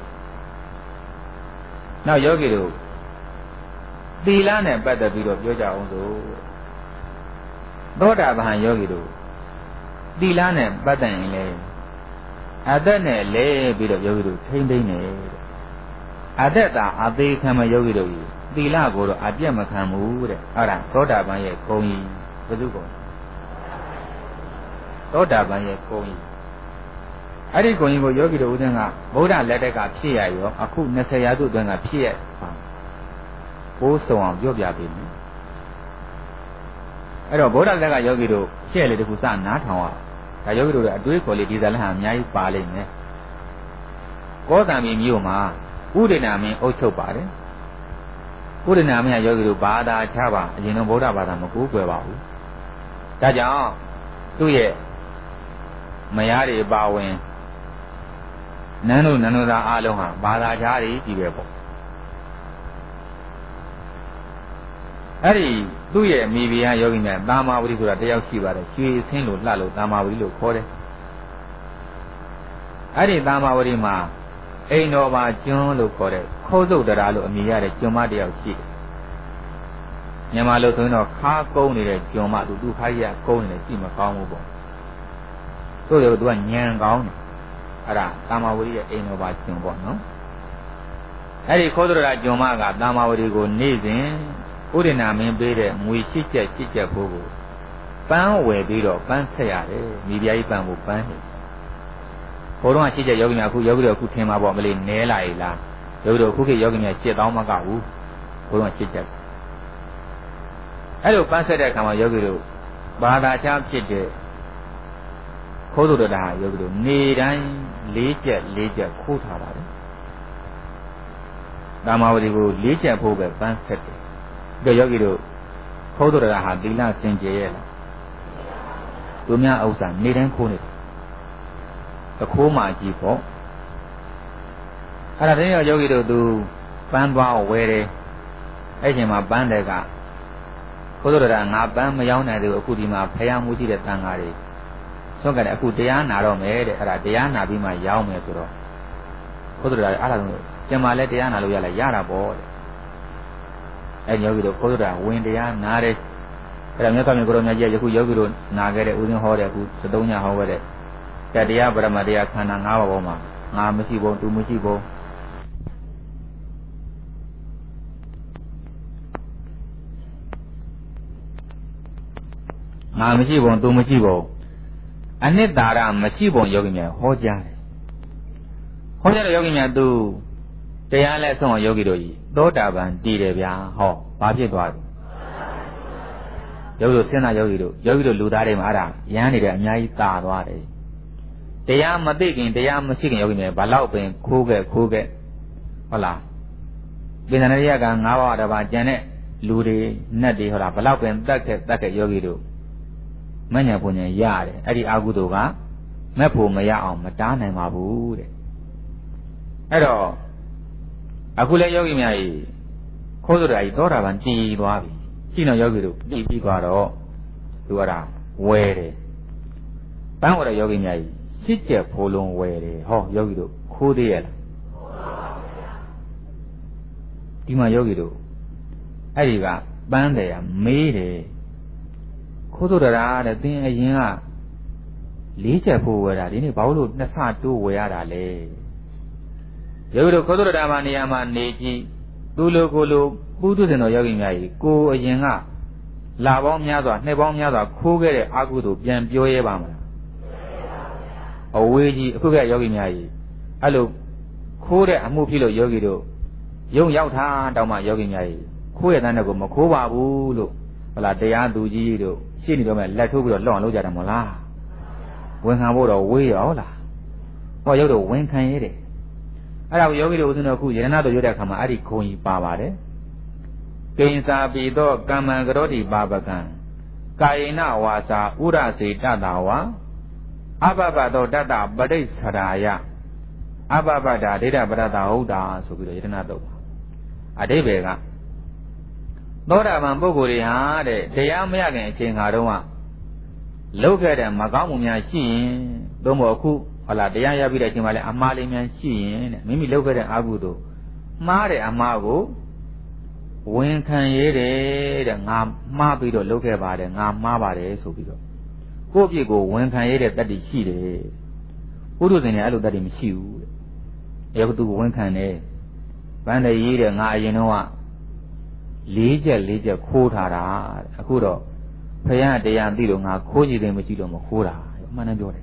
Now, Yogi do. The land and better bit of Yoga also. Daughter behind Yogi do. The land and better in lay. Other than lay bit of Yogi do, came in it. Other than they come a Yogi do. The lago of Adjama Kamu, Ara, daughter by a coin. What do you go? Daughter by a coin. အဲ့ဒီကိုရင်ကိုယောဂီတို့ဦးဇင်းကဗုဒ္ဓလက်ထက်ကဖြစ်ရရောအခု20ရာစုအတွင်းကဖြစ်ရကိုးစုံအောင်ပြောပြပေးမယ်အဲ့တော့ဗုဒ္ဓလက်ကယောဂီတို့ရှေ့လေတခုစနားထောင်ရဒါယောဂီတို့ရဲ့အတွေးခေါ်လေးဒီဇာလဟန်အများကြီးပါလိမ့်မယ်ကောသံမီမြို့မှာဥဒိနာမင်းအုပ်ချုပ်ပါတယ်ဥဒိနာမင်းကယောဂီတို့ဘာသာချပါအရင်တော့ဗုဒ္ဓဘာသာမကူးကွယ်ပါဘူးဒါကြောင့်သူ့ရဲ့မယားတွေပါဝင်နန်းတို့နန်းတို့သားအားလုံးဟာဘာသာခြားတွေကြီးပဲပေါ့အဲ့ဒီသူ့ရဲ့မိဖုရားယောဂီများသာမာဝတိဆိုတာတယောက်ရှိပါတယ်ရွှေဆင်းလို့လှလို့သာမာဝတိလို့ခေါ်တယ်အဲ့ဒီသာမာဝတိမှာအိမ်တော်ပါကျွန်းလို့ခေါ်တဲ့ခိုးစုပ်တရားလို့အမည်ရတဲ့ကျွန်းမတယောက်ရှိတယ်မြန်မာလိုဆိုရင်တော့ခါကုန်းနေတဲ့ကျွန်းမသူသူခါကြီးကကုန်းနေတယ်ရှိမကောင်းဘူးပေါ့သူ့ရောသူကညံကောင်းတယ်အဲ့ဒါသာမာဝတိရဲ့အိမ်တော်ပါကျွန်းပေါ့နော်အဲ့ဒီခိုးစုပ်တရားကျွန်းမကသာမာဝတိကိုနေ့စဉ်ဥဒိနာမင်းပေးတဲ့ငွေရှိချက်ရှိချက်ဖို့ကိုပန်းဝယ်ပြီးတော့ပန်းဆက်ရတယ်မိဖုရားကြီးပန်းကိုပန်းနေဘိုးတော်ကရှိချက်ယောဂီများအခုယောဂီတို့အခုထင်မှာပေါ့မလေးနဲလာ ਈ လားယောဂီတို့အခုခေတ်ယောဂီများရှစ်သောင်းမကဘူးဘိုးတော်ကရှိချက်အဲ့လိုပန်းဆက်တဲ့အခါမှာယောဂီတို့ဘာသာချဖြစ်တဲ့ခိုးစုတော်တာယောဂီတို့နေတိုင်းလေးချက်လေးချက်ခိုးထားပါတယ်သာမာဝတိကိုလေးချက်ဖို့ပဲပန်းဆက်တယ်ဒီယောဂီတို့ခိုးတော်တာဟာသီလစင်ကြယ်ရဲ့လားသူများဥစ္စာနေတိုင်းခိုးနေတယ်တခိုးမှကြီးပေါ့အဲ့ဒါတည်းယောဂီတို့သူပန်းသွားဝဲတယ်အဲ့ချိန်မှာပန်းတယ်ကခိုးတော်တာငါပန်းမရောက်နိုင်သေးဘူးအခုဒီမှာဖယားမှုရှိတဲ့တန်ဃာတွေဆွတ်ကြတယ်အခုတရားနာတော့မယ်တဲ့အဲ့ဒါတရားနာပြီးမှရောက်မယ်ဆိုတော့ခိုးတော်တာအဲ့ဒါဆိုကျင်မာလဲတရားနာလို့ရလဲရတာပေါ့တဲ့အဲ့ယောဂီတို့ခိုးတော်တာဝင်တရားနာတယ်အဲ့ဒါမြတ်စွာဘုရားကိုရောမြတ်ကြီးယခုယောဂီတို့နာခဲ့တဲ့ဦးဇင်းဟောတဲ့အခုစတုံးညဟောခဲ့တဲ့တရားပရမတရားခန္ဓာ၅ပါးပေါ်မှာငါမရှိဘုံသူမရှိဘုံငါမရှိဘုံသူမရှိဘုံအနှစ်သာရမရှိဘုံယောဂီများဟောကြားတယ်ဟောကြားတဲ့ယောဂီများသူတရားလဲဆုံးအောင်ယောဂီတို့ကြီးသောတာပန်တည်တယ်ဗျာဟောဘာဖြစ်သွားလဲယောဂီတို့စဉ်းစားယောဂီတို့ယောဂီတို့လူသားတွေမှာအဲ့ဒါရမ်းနေတယ်အများကြီးတာသွားတယ်တရားမသိခင်တရားမရှိခင်ယောဂီများဘာလို့ပင်ခိုးခဲ့ခိုးခဲ့ဟုတ်လားပိဿနရိယက၅ပါးတပါးကျန်တဲ့လူတွေနတ်တွေဟုတ်လားဘလို့ပင်တတ်ခဲ့တတ်ခဲ့ယောဂီတို့မဉ္ဇဉ်ဘုံဉ္ဇဉ်ရတယ်အဲ့ဒီအာဟုတုကမက်ဖို့မရအောင်မတားနိုင်ပါဘူးတဲ့အဲ့တော့အခုလည်းယောဂီများကြီးခိုးဆိုတာကြီးသောတာပန်တည်သွားပြီရှိတော့ယောဂီတို့တည်ပြီးသွားတော့သူကဒါဝဲတယ်ပန်းဝဲတဲ့ယောဂီများကြီးရှစ်ချက်ဖိုးလုံးဝဲတယ်ဟောယောဂီတို့ခိုးသေးရလားဒီမှာယောဂီတို့အဲ့ဒီကပန်းတယ်မေးတယ်ခိုးတို့တရားတဲ့သင်အရင်ကလေးချက်ဖိုးဝဲတာဒီနေ့ဘာလို့နှစ်ဆတိုးဝဲရတာလဲယောဂီတို့ခိုးတို့တရားမှာနေရာမှာနေကြည့်သူလိုကိုလိုပုထုဇဉ်တော်ယောဂီများကြီးကိုအရင်ကလာပေါင်းများစွာနှစ်ပေါင်းများစွာခိုးခဲ့တဲ့အာဟုတုပြန်ပြောရဲပါမလားအဝေးကြီးအခုကယောဂီများကြီးအဲ့လိုခိုးတဲ့အမှုဖြစ်လို့ယောဂီတို့ယုံရောက်တာတောင်မှယောဂီများကြီးခိုးရတဲ့ကိုမခိုးပါဘူးလို့ဟလာတရားသူကြီးတို့ရှင်းနေတော့မှလက်ထိုးပြီးတော့လော့အောင်လုပ်ကြတယ်မလားဝန်ခံဖို့တော့ဝေးရောလားဟောရုပ်တော့ဝန်ခံရဲတယ်အဲ့ဒါကိုယောဂီတို့ဦးဇင်းတို့အခုယရဏတို့ရွတ်တဲ့အခါမှာအဲ့ဒီခုံကြီးပါပါတယ်ကိဉ္စာပိသောကမ္မံကရောတိပါပကံကာယေနဝါစာဥရစေတတဝါအပပသောတတပဋိစ္ဆရာယအပပတာဒိဋ္ဌပရတဟုတ်တာဆိုပြီးတော့ယတနာတော့အဓိပ္ပာယ်ကသောတာပန်ပုဂ္ဂိုလ်တွေဟာတဲ့တရားမရခင်အချိန်ခါတုန်းကလုပ်ခဲ့တဲ့မကောင်းမှုများရှိရင်သို့မဟုတ်အခုဟလာတရားရပြီးတဲ့အချိန်မှာလည်းအမှားလေးများရှိရင်တဲ့မိမိလုပ်ခဲ့တဲ့အာဟုတုမှားတဲ့အမှားကိုဝန်ခံရဲတယ်တဲ့ငါမှားပြီးတော့လုပ်ခဲ့ပါတယ်ငါမှားပါတယ်ဆိုပြီးတော့ကိုယ့်အပြစ်ကိုဝန်ခံရတဲ့တတ္တိရှိတယ်ပုထုဇဉ်တွေအဲ့လိုတတ္တိမရှိဘူးတဲ့ယောဂတုကိုဝန်ခံတယ်ဗန္ဒရေးတဲ့ငါအရင်တော့ကလေးချက်လေးချက်ခိုးထားတာအခုတော့ဖယားတရားသိလို့ငါခိုးကြည့်တယ်မရှိလို့မခိုးတာအမှန်တမ်းပြောတယ်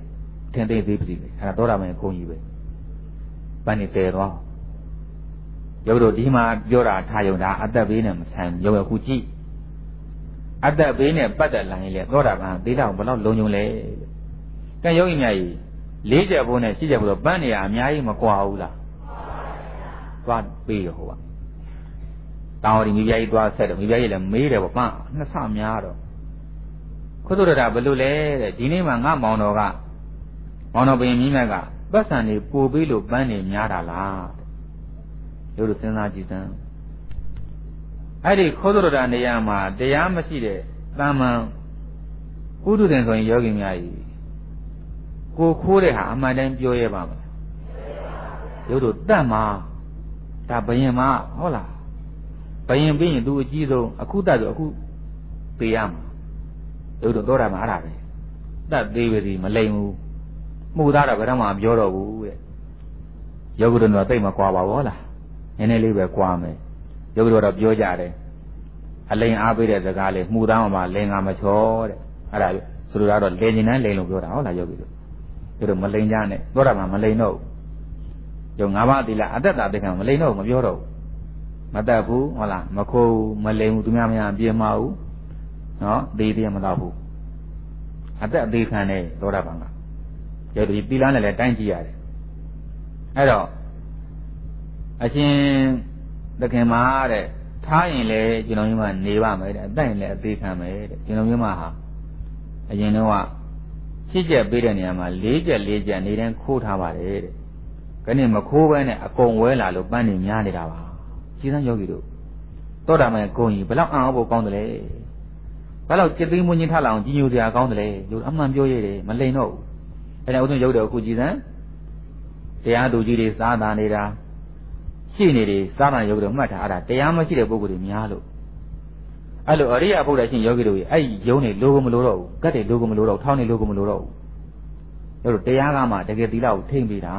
ထင်သေးသေးပြီအဲ့ဒါသောတာပန်ဂုံကြီးပဲပန်းနေတည်သွားယောဂီတို့ဒီမှာပြောတာထားယုံတာအသက်ဘေးနဲ့မဆိုင်ယောဂီခုကြည့်အသက်ဘေးနဲ့ပတ်သက်လာရင်လေသောတာပန်သေးတာဘယ်လောက်လုံခြုံလဲကဲယောဂီများကြီးလေးချက်ဘိုးနဲ့ရှိချက်ဘိုးတော့ပန်းနေရအများကြီးမကွာဘူးလားသွားပေးရဟိုကတောင်းရီမိဖုရားကြီးသွားဆက်တော့မိဖုရားကြီးလည်းမေးတယ်ပေါ့ပန်းနှစ်ဆများတော့ခုတို့တာဘယ်လိုလဲတဲ့ဒီနေ့မှငါမောင်တော်ကမောင်တော်ဘုရင်မြင်းမြတ်ကပတ်စံနေပို့ပေးလို့ပန်းနေများတာလားတဲ့တို့စဉ်းစားကြည့်စမ်းအဲ့ဒီခိုးတို့တာနေရာမှာတရားမရှိတဲ့တာမန်ဥဒုတင်ဆိုရင်ယောဂီများကြီးကိုခိုးတဲ့ဟာအမှန်တမ်းပြောရပါမလားတို့တို့တတ်မှာဒါဘယင်မဟုတ်လားဘယင်ပြီးရင်သူအကြီးဆုံးအခုတတ်ဆိုအခုပေးရမှာတို့တို့တော့တာမှာအဲ့ဒါပဲတတ်သေးပြီမလိမ်ဘူးမှုသားတော့ဘယ်တော့မှပြောတော့ဘူးတဲ့ယောဂီတို့တော့သိမကွာပါဘောလားနည်းနည်းလေးပဲကွာမယ်ယောဂီတို့တော့ပြောကြတယ်အလိမ်အားပေးတဲ့စကားလေးမှုသားမှာလင်္ကာမချောတဲ့အဲ့ဒါဆိုလိုတာတော့လင်ကျင်တိုင်းလိမ်လို့ပြောတာဟုတ်လားယောဂီတို့တို့တော့မလိမ်ကြနဲ့ပြောတာမှမလိမ်တော့ဘူးယောငါးပါးသီလအသက်တာသိခံမလိမ်တော့မပြောတော့ဘူးမတတ်ဘူးဟုတ်လားမခိုးမလိမ်ဘူးသူများမများပြေမဘူးနော်သေသေးမတော့ဘူးအသက်အသေးခံတဲ့သောတာပန်ကယောဂီသီလနဲ့လည်းတိုင်းကြည့်ရတယ်အဲ့တော့အရှင်သခင်မတဲ့ထားရင်လေကျွန်တော်မျိုးကနေပါမယ်တဲ့အသက်ရင်လည်းအသေးခံမယ်တဲ့ကျွန်တော်မျိုးမှာဟာအရင်တော့ရှစ်ချက်ပေးတဲ့နေရာမှာလေးချက်လေးချက်နေတိုင်းခိုးထားပါတယ်တဲ့ခဏမခိုးဘဲနဲ့အကုန်ဝဲလာလို့ပန်းနေများနေတာပါရှင်းစမ်းယောဂီတို့သောတာပန်ဂုံကြီးဘယ်လောက်အံ့ဩဖို့ကောင်းတယ်လဲဘယ်လောက်จิตသိမ်းမွင်းချင်းထလာအောင်ကြီးညိုစရာကောင်းတယ်လဲလို့အမှန်ပြောရတယ်မလိမ်တော့ဘူးအဲ့ဒါဥစဉ်ရုပ်တော်အခုကြည်စမ်းတရားသူကြီးတွေစားတာနေတာရှိနေတယ်စားတာယောဂီတို့မှတ်ထားအဲ့ဒါတရားမရှိတဲ့ပုဂ္ဂိုလ်တွေများလို့အဲ့လိုအရိယဘုရားရှင်ယောဂီတို့ကြီးအဲ့ယုံနေလိုကိုမလိုတော့ဘူးကတ်တွေလိုကိုမလိုတော့ထောင်းနေလိုကိုမလိုတော့ဘူးတို့တို့တရားကမှတကယ်သီလကိုထိမ့်ပေးတာ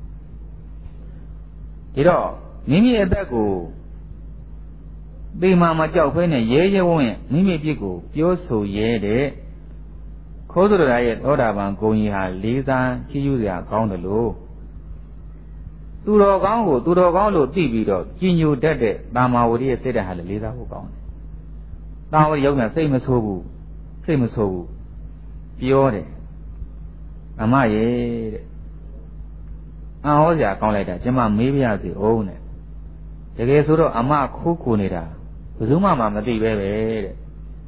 ဒီတော့မိမိအသက်ကိုပေမာမကြောက်ဖဲနဲ့ရဲရဲဝံ့ရဲ့မိမိပြစ်ကိုပြောဆိုရဲတဲ့ခိုးသူတော်ရဲ့သောတာပန်ဂုံကြီးဟာလေးစားချီးကျူးစရာကောင်းတယ်လို့သူတော်ကောင်းကိုသူတော်ကောင်းလို့သိပြီးတော့ကြည်ညိုတတ်တဲ့တာမာဝတိရဲ့စိတ်ဓာတ်ဟာလည်းလေးစားဖို့ကောင်းတယ်။တာဝတိရုပ်နဲ့စိတ်မဆိုးဘူးစိတ်မဆိုးဘူးပြောတယ်အမရဲ့တဲ့အံ့ဩစရာကောင်းလိုက်တာကျမမေးပြရစီအောင်တဲ့တကယ်ဆိုတော့အမခိုးခိုနေတာဘယ်သူမှမသိပဲပဲတဲ့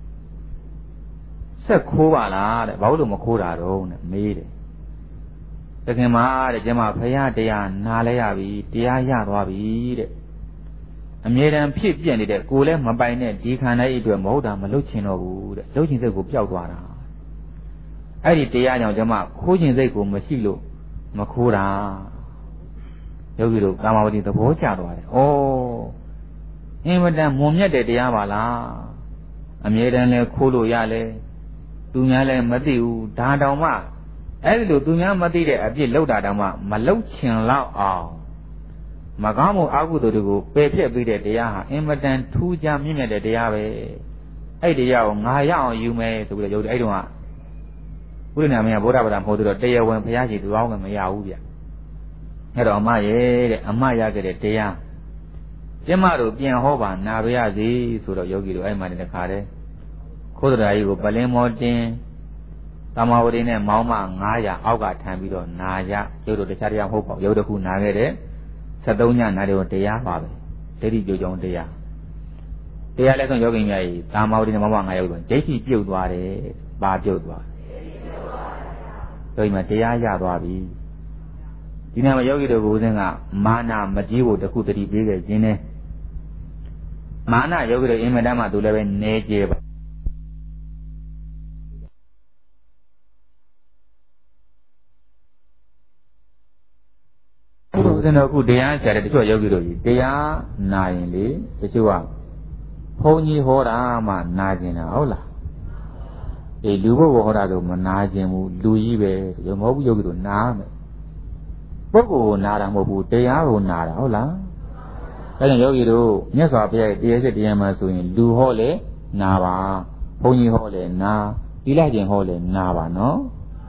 ဆက်ခိုးပါလားတဲ့ဘာလို့မခိုးတာတော့တဲ့မေးတယ်တခင်မတဲ့ကျမဖရာတရားနားလဲရပြီတရားရသွားပြီတဲ့အမြဲတမ်းဖြစ်ပြက်နေတဲ့ကိုယ်လည်းမပိုင်တဲ့ဒီခန္ဓာ၏အတွက်မဟုတ်တာမလုပ်ချင်တော့ဘူးတဲ့လုပ်ချင်စိတ်ကိုပျောက်သွားတာအဲ့ဒီတရားကြောင့်ကျမခိုးချင်စိတ်ကိုမရှိလို့မခိုးတာယောဂီတို့ကာမဝတိသဘောကျသွားတယ်ဩအင်မတန်မွန်မြတ်တဲ့တရားပါလားအမြဲတမ်းလဲခိုးလို့ရလဲသူများလည်းမသိဘူးဒါတောင်မှအဲ့ဒီလိုသူများမသိတဲ့အပြစ်လောက်တာတောင်မှမလောက်ချင်လောက်အောင်မကောင်းမှုအကုသိုလ်တွေကိုပယ်ဖျက်ပေးတဲ့တရားဟာအင်မတန်ထူးခြားမြင့်မြတ်တဲ့တရားပဲအဲ့ဒီတရားကိုငါရအောင်ယူမယ်ဆိုပြီးတော့ယုတ်အဲ့တုန်းကဘုရားနာမည်ကဗုဒ္ဓဘာသာမဟုတ်တော့တရားဝင်ဘုရားရှိသူကောင်းကမရဘူးဗျအဲ့တော့အမရဲ့တဲ့အမရခဲ့တဲ့တရားကျမတို့ပြန်ဟောပါနာရရစီဆိုတော့ယောဂီတို့အဲ့မှတခါတည်းခိုးတရားကြီးကိုပလင်းမောတင်သမာဝတိနဲ့မောင်းမငါးရာအောက်ကထမ်းပြီးတော့နာရရုပ်တို့တခြားတရားမဟုတ်ပါဘူးရုပ်တစ်ခုနာခဲ့တဲ့ဆက်သုံးညနာတယ်တရားပါပဲဒိဋ္ဌိပြုတ်ကြောင်းတရားတရားလည်းဆုံးယောဂီများကြီးသမာဝတိနဲ့မောင်းမငါးရာရောက်တော့ဒိဋ္ဌိပြုတ်သွားတယ်ဘာပြုတ်သွားဒိဋ္ဌိပြုတ်သွားတယ်ယောဂီမှာတရားရသွားပြီဒီနေ့မှာယောဂီတို့ကိုဦးစင်းကမာနမကြီးဖို့တခုတတိပေးခဲ့ခြင်းနဲ့မာနယောဂီတို့အင်မတန်မှသူလည်းပဲနေကြပါဦးဇင်းတို့အခုတရားဆရာတဲ့တချို့ယောဂီတို့ကြီးတရားနာရင်လေတချို့ကဘုန်းကြီးဟောတာမှနာကျင်တာဟုတ်လားအေးလူဘုတ်ဟောတာဆိုမနာကျင်ဘူးလူကြီးပဲဒီမဟုတ်ဘူးယောဂီတို့နာမယ်ပုဂ္ဂိုလ်ကိုနာတာမဟုတ်ဘူးတရားကိုနာတာဟုတ်လားအဲဒါယောဂီတို့မြတ်စွာဘုရားရဲ့တရားစစ်တရားမှဆိုရင်လူဟောလေနာပါဘုန်းကြီးဟောလေနာသီလကျင့်ဟောလေနာပါနော်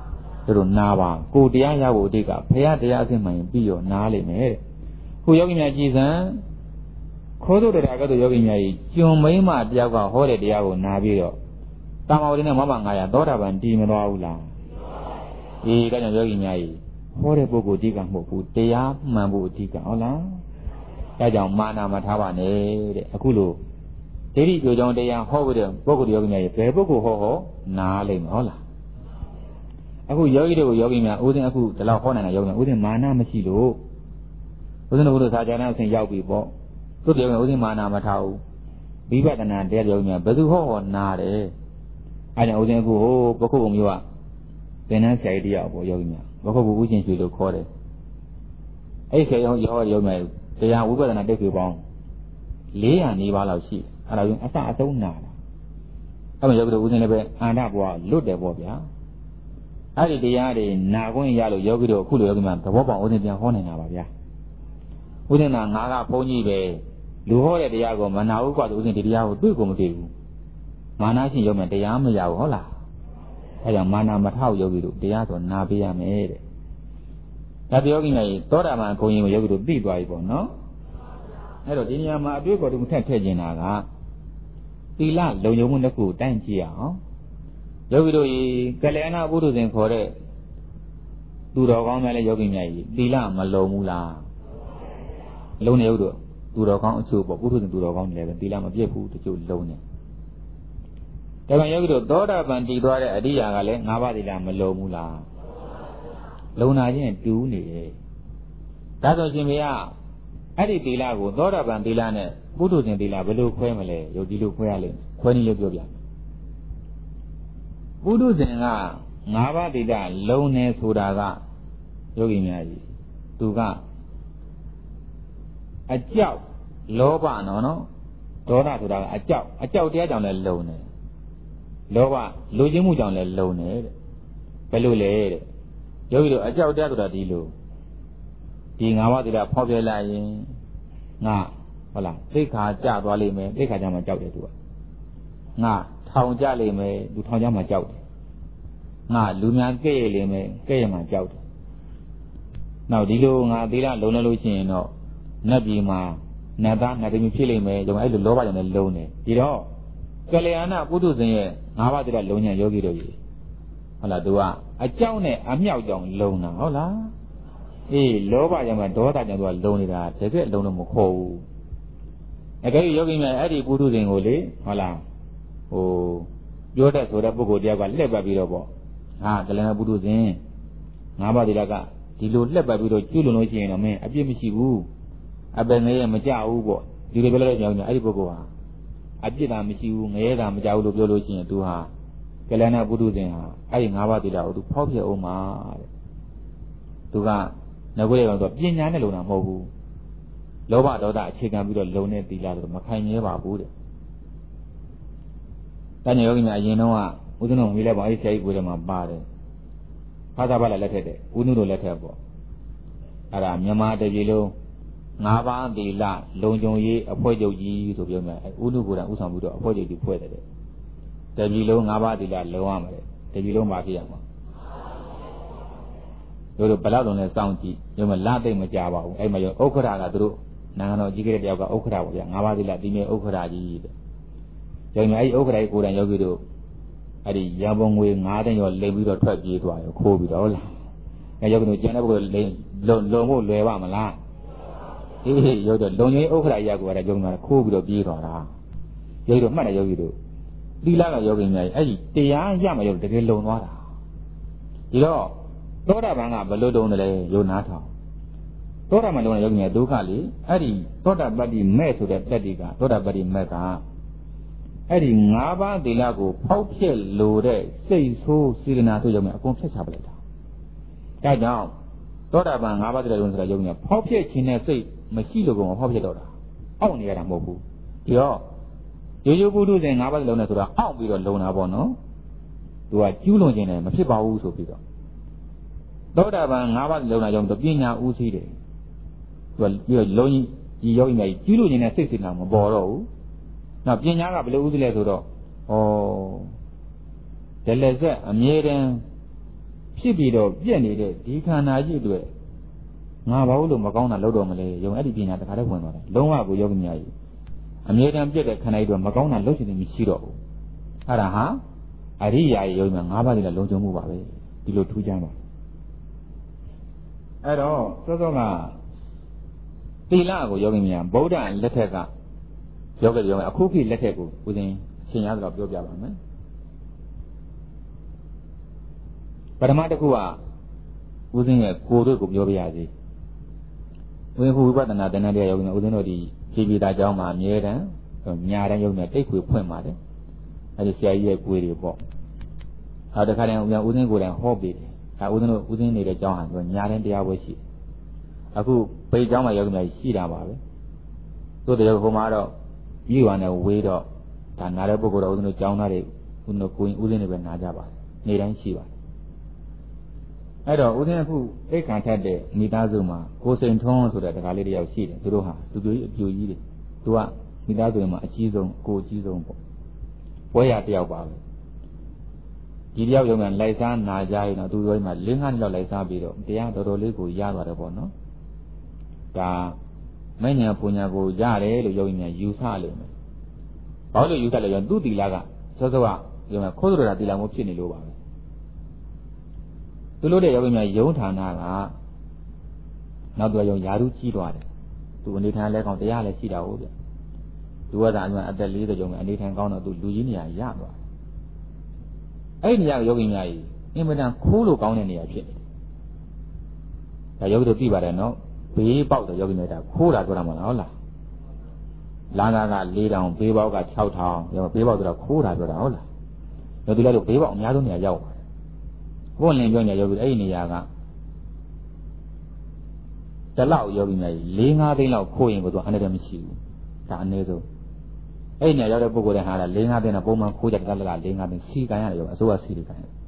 တို့နာပါကိုတရားရဖို့အတိတ်ကဖရာတရားအစစ်မှန်ပြီးရောနားလိမ့်မယ်ခုယောဂီများကြည်စံခိုးတို့တရားကတို့ယောဂီများကြီးကျွန်မိမတယောက်ကဟောတဲ့တရားကိုနားပြီးတော့တာမောတင်နဲ့မမငါရသောတာပန်တည်မသွားဘူးလားအေးဒါကြောင့်ယောဂီများကြီးဟောတဲ့ပုဂ္ဂိုလ်အတိတ်ကမဟုတ်ဘူးတရားမှန်ဖို့အတိတ်ကဟုတ်လားဒါကြောင့်မာနမထားပါနဲ့တဲ့အခုလို့ဒိဋ္ဌိကြိုကြောင့်တရားဟောပြီးတဲ့ပုဂ္ဂိုလ်ယောဂီများကြီးဘယ်ပုဂ္ဂိုလ်ဟောဟောနားလိမ့်မယ်ဟုတ်လားအခုယောဂီတို့ယောဂီများဦးဇင်းအခုဒီလောက်ဟောနိုင်တာယောဂီများဦးဇင်းမာနမရှိလို့ဦးဇင်းတို့ဘုရားစာကြနာအဆင့်ရောက်ပြီပေါ့သူတို့ယောဂီဦးဇင်းမာနမထားဘူးဝိပဿနာတရားယောဂီများဘယ်သူဟောဟောနားတယ်အဲကြောင့်ဦးဇင်းအခုဟိုပခုတ်ဘုံမျိုးကသင်္นานဆရာကြီးတရားပေါ့ယောဂီများပခုတ်ဘုဦးချင်းရွှေလို့ခေါ်တယ်အဲ့ဆရာရောရောယောဂီများတရားဝိပဿနာတိတ်ပြေပေါင်းလေးရာနေပါလောက်ရှိအဲ့ဒါကြောင့်အစအဆုံးနာတာအဲ့မှာယောဂီတို့ဦးဇင်းလည်းပဲအာဏဘွားလွတ်တယ်ပေါ့ဗျာအဲ့ဒီတရားတွေနာခွင့်ရလို့ယောဂီတို့အခုလိုယောဂီများသဘောပေါက်ဦးဇင်းပြန်ဟောနေတာပါဗျာဦးဇင်းကငါကဘုန်းကြီးပဲလူဟောတဲ့တရားကိုမနာဘူးกว่าဆိုဦးဇင်းဒီတရားကိုတွေ့ကိုမတွေ့ဘူးမာနရှင်ယောဂီတရားမရဘူးဟုတ်လားအဲ့ကြောင့်မာနမထောက်ယောဂီတို့တရားဆိုနာပေးရမယ်တဲ့ဒါပြောယောဂီများသောတာပန်ဘုန်းကြီးကိုယောဂီတို့သိသွားပြီပေါ့နော်အဲ့တော့ဒီနေရာမှာအတွေ့အကြုံတစ်ခုထပ်ထည့်ခြင်းတာကသီလလုံခြုံမှုတစ်ခုတန့်ကြည့်အောင်ယောဂီတို့ဤကလျာဏပုထုဇဉ်ခေါ်တဲ့သူတော်ကောင်းများလည်းယောဂီများဤသီလမလုံဘူးလားလုံနေဦးတို့သူတော်ကောင်းအချို့ပေါ့ပုထုဇဉ်သူတော်ကောင်းတွေလည်းသီလမပြည့်ဘူးတချို့လုံနေဒါပေမဲ့ယောဂီတို့သောတာပန်တည်သွားတဲ့အရိယာကလည်းငါးပါးသီလမလုံဘူးလားလုံနာချင်းတူးနေတယ်ဒါဆိုရှင်ဘုရားအဲ့ဒီသီလကိုသောတာပန်သီလနဲ့ပုထုဇဉ်သီလဘယ်လိုခွဲမလဲယုတ်ဒီလိုခွဲရလိမ့်မယ်ခွဲနည်းလေးပြောပြပုထုဇဉ်ကငါးပါးသီလလုံနေဆိုတာကယောဂီများကြီးသူကအကြောက်လောဘနော်နော်ဒေါသဆိုတာကအကြောက်အကြောက်တရားကြောင့်လည်းလုံနေလောဘလူချင်းမှုကြောင့်လည်းလုံနေတဲ့ဘယ်လိုလဲတဲ့ယောဂီတို့အကြောက်တရားဆိုတာဒီလိုဒီငါးပါးသီလဖောက်ပြလိုက်ရင်ငါဟုတ်လားသိက္ခာကျသွားလိမ့်မယ်သိက္ခာကျမှကြောက်တယ်သူကငါထောင်ကြလိမ့်မယ်သူထောင်ကြမှကြောက်တယ်ငါလူများကဲ့ရလိမ့်မယ်ကဲ့ရမှကြောက်တယ်နောက်ဒီလိုငါသီလလုံနေလို့ရှိရင်တော့နတ်ပြည်မှာနတ်သားနတ်သမီးဖြစ်လိမ့်မယ်ကြောင့်အဲ့လိုလောဘကြောင့်လည်းလုံနေဒီတော့ကလျာဏပုထုဇဉ်ရဲ့ငါးပါးသီလလုံညာယောဂီတို့ကြီးဟုတ်လားသူကအကြောင်းနဲ့အမြောက်ကြောင့်လုံတာဟုတ်လားအေးလောဘကြောင့်မှဒေါသကြောင့်သူကလုံနေတာတကယ်လုံလို့မခေါ်ဘူးအကယ်၍ယောဂီများအဲ့ဒီပုထုဇဉ်ကိုလေဟုတ်လားဟိုပြောတတ်ဆိုတဲ့ပုဂ္ဂိုလ်တယောက်ကလှည့်ပတ်ပြီးတော့ပေါ့ဟာကလျာဏပုထုဇဉ်ငါးပါးသီလကဒီလိုလှည့်ပတ်ပြီးတော့ကျွလွန်လို့ရှိရင်တော့မင်းအပြစ်မရှိဘူးအပယ်ငရဲမကြဘူးပေါ့ဒီလိုပြောလိုက်ကြောင်အဲ့ဒီပုဂ္ဂိုလ်ဟာအပြစ်သာမရှိဘူးငရဲသာမကြဘူးလို့ပြောလို့ရှိရင်သူဟာကလျာဏပုထုဇဉ်ဟာအဲ့ဒီငါးပါးသီလကိုသူဖောက်ပြအောင်မှာတဲ့သူကငကွေကောင်တော့ပညာနဲ့လုံတာမဟုတ်ဘူးလောဘဒေါသအခြေခံပြီးတော့လုံတဲ့သီလဆိုတော့မခိုင်မြဲပါဘူးတဲ့တဏှာယောဂီများအရင်တော့ကဦးဇင်းတော်မေးလိုက်ပါအဲ့ဒီဆရာကြီးကိုယ်ထဲမှာပါတယ်ဖာသာပါလာလက်ထက်တဲ့ဦးနုတို့လက်ထက်ပေါ့အဲ့ဒါမြန်မာတပြည်လုံးငါးပါးသီလလုံခြုံရေးအဖွဲ့ချုပ်ကြီးဆိုပြောမယ်ဦးနုကိုယ်တိုင်ဥဆောင်ပြီးတော့အဖွဲ့ချုပ်ကြီးဖွဲ့တယ်တဲ့တပြည်လုံးငါးပါးသီလလုံရမှာတဲ့တပြည်လုံးပါဖြစ်ရမှာတို့တို့ဘယ်လောက်လုံးလဲစောင့်ကြည့်ညမလာသိမ့်မကြပါဘူးအဲ့မှာရောဥက္ခရာကသူတို့နိုင်ငံတော်ကြီးကတဲ့တယောက်ကဥက္ခရာပေါ့ဗျာငါးပါးသီလဒီမြေဥက္ခရာကြီးတဲ့ကြောင့်အဲ့ဒီဥက္ခရာကြီးကိုယ်တိုင်ယောဂီတို့အဲ့ဒီရံပုံငွေငါးသိန်းရောလိမ်ပြီးတော့ထွက်ပြေးသွားရောခိုးပြီးတော့ဟုတ်လားအဲ့ယောဂီတို့ကျန်တဲ့ပုဂ္ဂိုလ်လိမ်လုံလုံဖို့လွယ်ပါမလားအေးယောဂီတို့လုံကြီးဥက္ခရာကြီးကကိုယ်တိုင်ယောဂီတို့ခိုးပြီးတော့ပြေးသွားတာယောဂီတို့မှတ်တယ်ယောဂီတို့သီလကယောဂီများအဲ့ဒီတရားရမှယောဂီတကယ်လုံသွားတာဒီတော့သောတာပန်ကဘယ်လိုတုံးတယ်လဲယုံနာထောင်သောတာပန်တုံးတဲ့ယောဂီများဒုက္ခလေအဲ့ဒီသောတာပတ္တိမဲ့ဆိုတဲ့တက်တိကသောတာပတ္တိမဲ့ကအဲ့ဒီငါးပါးသီလကိုဖောက်ဖျက်လို့တဲ့စိတ်ဆိုးစေတနာဆိုကြောင့်အကုန်ဖျက်ချပလိုက်တာဒါကြောင့်သောတာပန်ငါးပါးသီလလုံးဆိုတာယောဂီများဖောက်ဖျက်ခြင်းနဲ့စိတ်မရှိလို့ကောင်ဖောက်ဖျက်တော့တာအောက်နေရတာမဟုတ်ဘူးဒီတော့ရိုးရိုးပုထုဇဉ်ငါးပါးသီလလုံးနဲ့ဆိုတာအောက်ပြီးတော့လုံတာပေါ့နော်သူကကျူးလွန်ခြင်းနဲ့မဖြစ်ပါဘူးဆိုပြီးတော့သောတာပန်ငါးပါးလုံတာကြောင့်ပညာဥသိတယ်သူကပြီးတော့လုံးကြီးဒီယောဂီများကြီးကျူးလွန်ခြင်းနဲ့စိတ်စေတနာမပေါ်တော့ဘူးနောက်ပညာကဘယ်လိုဥသိလဲဆိုတော့ဩဒလဇက်အမြဲတမ်းဖြစ်ပြီးတော့ပြက်နေတဲ့ဒီခန္ဓာကြီးတွေငါဘာလို့မကောင်းတာလုပ်တော့မလဲယုံအဲ့ဒီပညာတခါတည်းဝင်သွားတယ်လုံးဝကိုယောဂီများကြီးအမြဲတမ်းပြက်တဲ့ခန္ဓာကြီးတွေမကောင်းတာလုပ်ချင်တယ်မရှိတော့ဘူးအဲ့ဒါဟာအရိယာရဲ့ယောဂီများ၅ပါးတည်းလုံခြုံမှုပါပဲဒီလိုထူးခြားပါအဲ့တော့စောစောကသီလကိုယောဂီများဗုဒ္ဓလက်ထက်ကယောဂီယောဂီအခုခေတ်လက်ထက်ကိုဦးဇင်းရှင်းရသလောက်ပြောပြပါမယ်ပထမတစ်ခုကဦးဇင်းရဲ့ကိုယ်တို့ကိုပြောပြရစီဝိဟုဝိပဿနာတဏ္ဍတရားယောဂီများဦးဇင်းတို့ဒီဖြည်းဖြည်းသားကြောင်းမှာအမြဲတမ်းညာတိုင်းယောဂီများတိတ်ခွေဖွင့်ပါတယ်အဲဒီဆရာကြီးရဲ့ကိုယ်တွေပေါ့အဲတခါတည်းဦးဇင်းဦးဇင်းကိုယ်တိုင်ဟောပေးတယ်အဲဦးဇင်းတို့ဦးဇင်းနေတဲ့ကြောင်းဟာညာတိုင်းတရားပွဲရှိအခုပေကြောင်းမှာယောဂီများရှိတာပါပဲသို့တော်ဟိုမှာတော့ဤဝါနဲ့ဝေးတော့ဒါနားတဲ့ပုဂ္ဂိုလ်တော်ဦးဇင်းတို့ကြောင်းသားတွေဦးဇင်းတို့ကိုယ်ဦးဇင်းတွေပဲနားကြပါတယ်နေတိုင်းရှိပါတယ်အဲ့တော့ဦးဇင်းအခုအိတ်ခံထက်တဲ့မိသားစုမှာကိုစိန်ထွန်းဆိုတဲ့တခါလေးတယောက်ရှိတယ်သူတို့ဟာလူကြီးအပြူကြီးတွေသူကမိသားစုမှာအကြီးဆုံးကိုအကြီးဆုံးပေါ့ပွဲရတယောက်ပါပဲဒီတယောက်ရုံနဲ့လိုက်စားနာကြရင်တော့သူတို့မှာလင်းကားလောက်လိုက်စားပြီးတော့တရားတော်တော်လေးကိုရသွားတယ်ပေါ့နော်ဒါမဉ္ဇဉ်ပူညာကိုရတယ်လို့ယောဂီများယူဆလိမ့်မယ်ဘာလို့ယူဆလဲရောသူ့တီလာကစောစောကရုံနဲ့ခိုးတော်တာတီလာမျိုးဖြစ်နေလို့ပါပဲသူတို့တဲ့ယောဂီများယုံဌာနကနောက်တော့ယုံယာရုကြီးသွားတယ်သူအနေထိုင်လဲကောင်းတရားလည်းရှိတာဟုတ်ဗျသူကသာအသက်၄၀ကျော်နဲ့အနေထိုင်ကောင်းတော့သူလူကြီးနေရာရသွားတယ်အဲ့ဒီနေရာယောဂီများကြီးအင်မတန်ခိုးလို့ကောင်းတဲ့နေရာဖြစ်နေတယ်ဒါယောဂီတို့သိပါတယ်နော်ဘေးပေါက်တဲ့ယောဂီများဒါခိုးတာပြောတာမဟုတ်လားလာငါက၄တောင်ဘေးပေါက်က၆ထောင်ရောဘေးပေါက်ဆိုတော့ခိုးတာပြောတာဟုတ်လားတို့ဒီလိုက်တော့ဘေးပေါက်အများဆုံးနေရာရောက်ဘုန်းလင်ပြောညာယောဂီအဲ့ဒီနေရာကတလောက်ယောဂီများကြီး၄၅သိန်းလောက်ခိုးရင်ကိုသူအနည်းတည်းမရှိဘူးဒါအနည်းဆုံးအဲ့ဒီနေရာရောက်တဲ့ပုဂ္ဂိုလ်တွေဟာ၄၅သိန်းတော့ပုံမှန်ခိုးကြတယ်တလက၄၅သိန်းစီကန်ရတယ်ရောအစိုးရစီကန်ရတယ်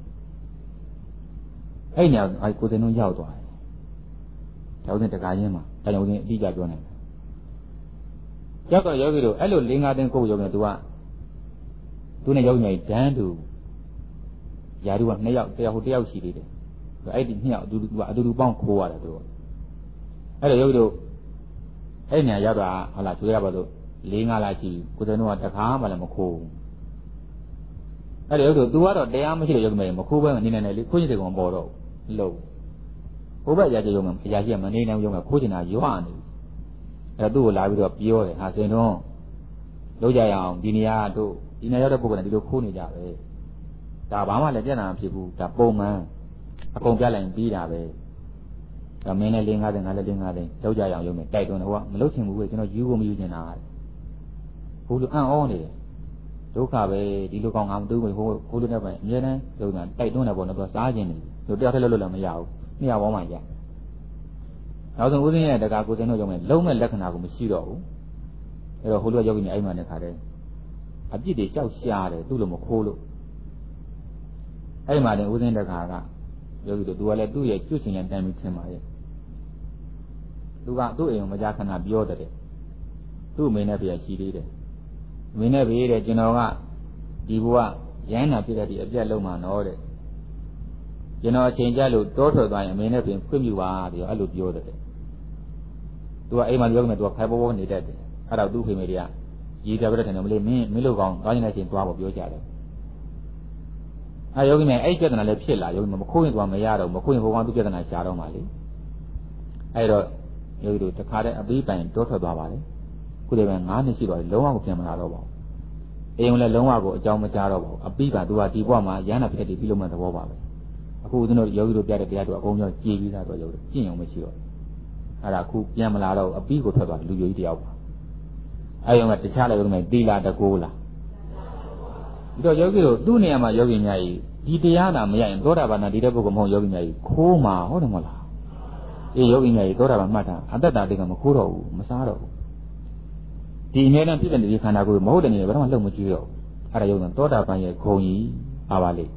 အဲ့ဒီနေရာအဲ့ကိုစင်တို့ရောက်သွားတယ်ကျောင်းစဉ်တကာရင်းမှာအဲကြောင့်ဦးဇင်းအတိအကျပြောနိုင်တယ်ရောက်တော့ယောဂီတို့အဲ့လို၄၅သိန်းကိုယောဂီတို့ကသူနဲ့ယောဂီများဒန်းတူယာတို့ကနှစ်ယောက်တယောက်ဟိုတယောက်ရှိသေးတယ်အဲ့ဒီနှစ်ယောက်အတူတူကအတူတူပေါင်းခိုးရတယ်သူတို့အဲ့တော့ယောဂီတို့အဲ့ညာရောက်တာဟုတ်လားသူရပါလို့၄၅လရှိကိုယ်စံတို့ကတခါမှလည်းမခိုးဘူးအဲ့တော့ယောဂီတို့ तू ကတော့တရားမရှိတဲ့ယောဂီများမခိုးဘဲနေနေနေလေခိုးချင်တယ်ကောင်ပေါ်တော့လို့ဘုဘရာကြီးယောဂီအရာရှိကမနေနိုင်ယောဂီခိုးချင်တာရွာနေအဲ့တော့သူ့ကိုလာပြီးတော့ပြောတယ်ဟာစင်တော့လုံးကြရအောင်ဒီနေရာတို့ဒီနေရာရောက်တဲ့ပုဂ္ဂိုလ်ကဒီလိုခိုးနေကြပဲဒါဘာမှလည်းပြဿနာမဖြစ်ဘူးဒါပုံမှန်အကုန်ပြလိုက်ပြီးတာပဲဒါမင်းလည်း၄၅သိန်းငါလည်း၄၅သိန်းလောက်ကြရအောင်ရုံနဲ့တိုက်တွန်းတယ်ဟိုကမလုပ်ချင်ဘူးပဲကျွန်တော်ယူကိုမယူချင်တာဘိုးလူအံ့ဩနေတယ်ဒုက္ခပဲဒီလိုကောင်ငါမတူဘူးဟိုဘိုးလူနဲ့ပဲအမြဲတမ်းရုံနဲ့တိုက်တွန်းတယ်ပေါ့နော်သူစားခြင်းတယ်သူတယောက်တည်းလို့လည်းမရဘူးနှစ်ယောက်ပေါင်းမှရနောက်ဆုံးဦးဇင်းရဲ့တကာကိုစင်းတို့ရုံနဲ့လုံးမဲ့လက္ခဏာကိုမရှိတော့ဘူးအဲ့တော့ဟိုလူကယောဂီနဲ့အဲ့မှနဲ့ခါတယ်အပြစ်တွေကြောက်ရှားတယ်သူ့လိုမခိုးလို့အဲ့မှာတင်ဦးဇင်းတခါကယောဂီတို့သူကလည်းသူ့ရဲ့ကျွတ်ချင်တဲ့တန်ပြီးထင်ပါရဲ့သူကသူ့အိမ်ကိုမကြာခဏပြောတဲ့သူ့အမေနဲ့ပြရရှိသေးတယ်အမေနဲ့ပြရတဲ့ကျွန်တော်ကဒီဘဝရဟန္တာဖြစ်တဲ့ဒီအပြတ်လုံးမှာတော့တဲ့ကျွန်တော်အချိန်ကြလို့တောထွက်သွားရင်အမေနဲ့ပြင်ခွင့်ပြုပါပြီးတော့အဲ့လိုပြောတဲ့သူကအိမ်မှာယောဂီနဲ့သူကဖိုင်ပေါ်ပေါ်နေတတ်တယ်အဲ့တော့သူ့ဖေမေတွေကရေးကြပြတဲ့တယ်မလေးမင်းမင်းလို့ကောင်းသွားနေတဲ့အချိန်သွားဖို့ပြောကြတယ်အဲယောဂီနဲ့အဲ့ပြဿနာလည်းဖြစ်လာယောဂီမခိုးရင်သွားမရတော့မခိုးရင်ဟိုကောင်သူပြဿနာရှာတော့မှလေအဲ့တော့ယောဂီတို့တခါတည်းအပြီးပိုင်တောထွက်သွားပါလေခုတည်းပဲ၅နှစ်ရှိတော့လုံးဝကိုပြန်မလာတော့ပါဘူးအိမ်လည်းလုံးဝကိုအကြောင်းမကြားတော့ပါဘူးအပြီးပါသူကဒီဘဝမှာရဟန္တာဖြစ်တဲ့ဒီလိုမှသဘောပါပဲအခုဦးဇင်းတို့ယောဂီတို့ပြတဲ့တရားတို့အကုန်ကြောကြည်ပြီးသားတော့ယောဂီတို့ကျင့်ရုံမရှိတော့အဲ့ဒါအခုပြန်မလာတော့အပြီးကိုထွက်သွားလူကြီးတယောက်ပါအဲ့ရောကတခြားလည်းယောဂီနဲ့တီလာတကိုးလားဒီတော့ယောဂီတို့သူ့နေရာမှာယောဂီများကြီးဒီတရားသာမရရင်သောတာပန်နာဒီတဲ့ပုဂ္ဂိုလ်မဟုတ်ယောဂီများကြီးခိုးမှာဟုတ်တယ်မဟုတ်လားအေးယောဂီများကြီးသောတာပန်မှတ်တာအတ္တတာတိကမခိုးတော့ဘူးမစားတော့ဘူးဒီအမြဲတမ်းဖြစ်တဲ့ဒီခန္ဓာကိုယ်မဟုတ်တဲ့နေရာဘယ်တော့မှလှုပ်မကြည့်တော့အဲ့ဒါယောဂီသောတာပန်ရဲ့ဂုံကြီးပါပါလေ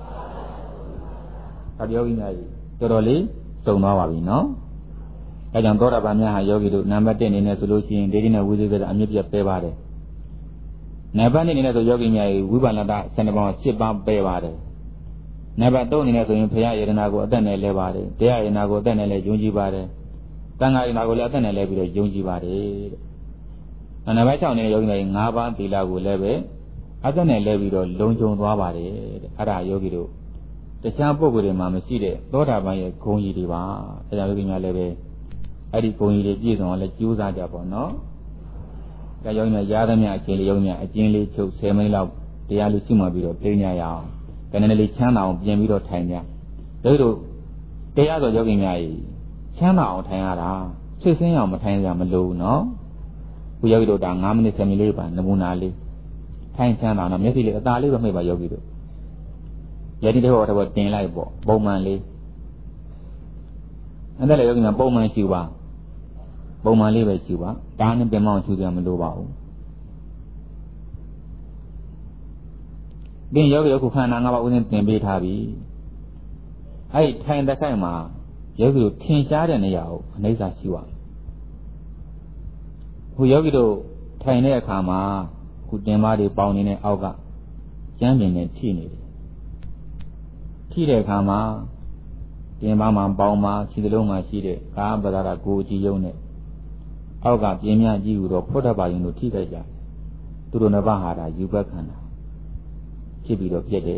အဲ့ဒီယောဂီများကြီးတော်တော်လေးစုံသွားပါပြီနော်အဲကြောင့်သောတာပန်များဟာယောဂီတို့နံပါတ်၁အနေနဲ့ဆိုလို့ရှိရင်ဒိဋ္ဌိနဲ့ဝိသေကအမြင့်ပြတ်ပဲပါတယ်နံပါတ်၂အနေနဲ့ဆိုယောဂီများကြီးဝိပဿနာဆန္ဒပေါင်း၈ပါးပဲပါတယ်နံပါတ်သုံးအနေနဲ့ဆိုရင်ဘုရားယရနာကိုအသက်နဲ့လဲပါတယ်တရားယရနာကိုအသက်နဲ့လဲယုံကြည်ပါတယ်တန်ခါယရနာကိုလည်းအသက်နဲ့လဲပြီးတော့ယုံကြည်ပါတယ်တဲ့နံပါတ်၆အနေနဲ့ယောဂီတွေ၅ပါးသီလကိုလည်းပဲအသက်နဲ့လဲပြီးတော့လုံခြုံသွားပါတယ်တဲ့အဲ့ဒါယောဂီတို့တခြားပုဂ္ဂိုလ်တွေမှာမရှိတဲ့သောတာပန်ရဲ့ဂုဏ်ကြီးတွေပါအဲဒါယောဂီများလည်းပဲအဲ့ဒီဂုဏ်ကြီးတွေပြည့်စုံအောင်လည်းကြိုးစားကြပါနော်ဒါယောဂီများရားသမျှအချင်းလေးယောဂီများအကျဉ်းလေးချုပ်ဆယ်မိနစ်လောက်တရားလေးရှိမှပြီးတော့ပြင်းကြရအောင်ကနည်းလေးချမ်းသာအောင်ပြင်ပြီးတော့ထိုင်ကြဒါတို့တရားဆိုယောဂီများကြီးချမ်းသာအောင်ထိုင်ရတာဆွေးဆင်းအောင်မထိုင်ရမလို့နော်ခုယောဂီတို့ဒါ၅မိနစ်ဆယ်မိနစ်လေးပါနမူနာလေးထိုင်ချမ်းသာတော့မျက်စိလေးအသာလေးပဲမှိတ်ပါယောဂီတို့ယတိတဲ့ဘောတော့တင်လိုက်ပေါ့ပုံမှန်လေးအဲ့ဒါလည်းယောဂီများပုံမှန်ရှိပါပုံမှန်လေးပဲရှိပါဒါနဲ့ပြင်မအောင်ချူကြမလို့ပါဘူးဒီယောဂီအခုခန္ဓာ၅ပါးဥစဉ်သင်ပေးထားပြီအဲ့ထိုင်တဲ့ခိုင်မှာယောဂီတို့ထင်ရှားတဲ့နေရာကိုအနိစ္စရှိပါခုယောဂီတို့ထိုင်တဲ့အခါမှာခုတင်ပါတွေပေါင်းနေတဲ့အောက်ကကျမ်းပြင်နဲ့ထိနေတယ်ထိတဲ့အခါမှာတင်ပါမှာပေါင်းမှာခြေစလုံးမှာရှိတဲ့ကာပဒါရကိုကြည်ယုံနဲ့အောက်ကပြင်းပြကြည့်လို့တော့ဖုဒ္ဓဘာယုံတို့ထိခိုက်ကြတယ်သူတို့နှစ်ပါးဟာဒါယူဘက်ခန္ဓာဖြစ်ပြီးတော့ပြည့်တယ်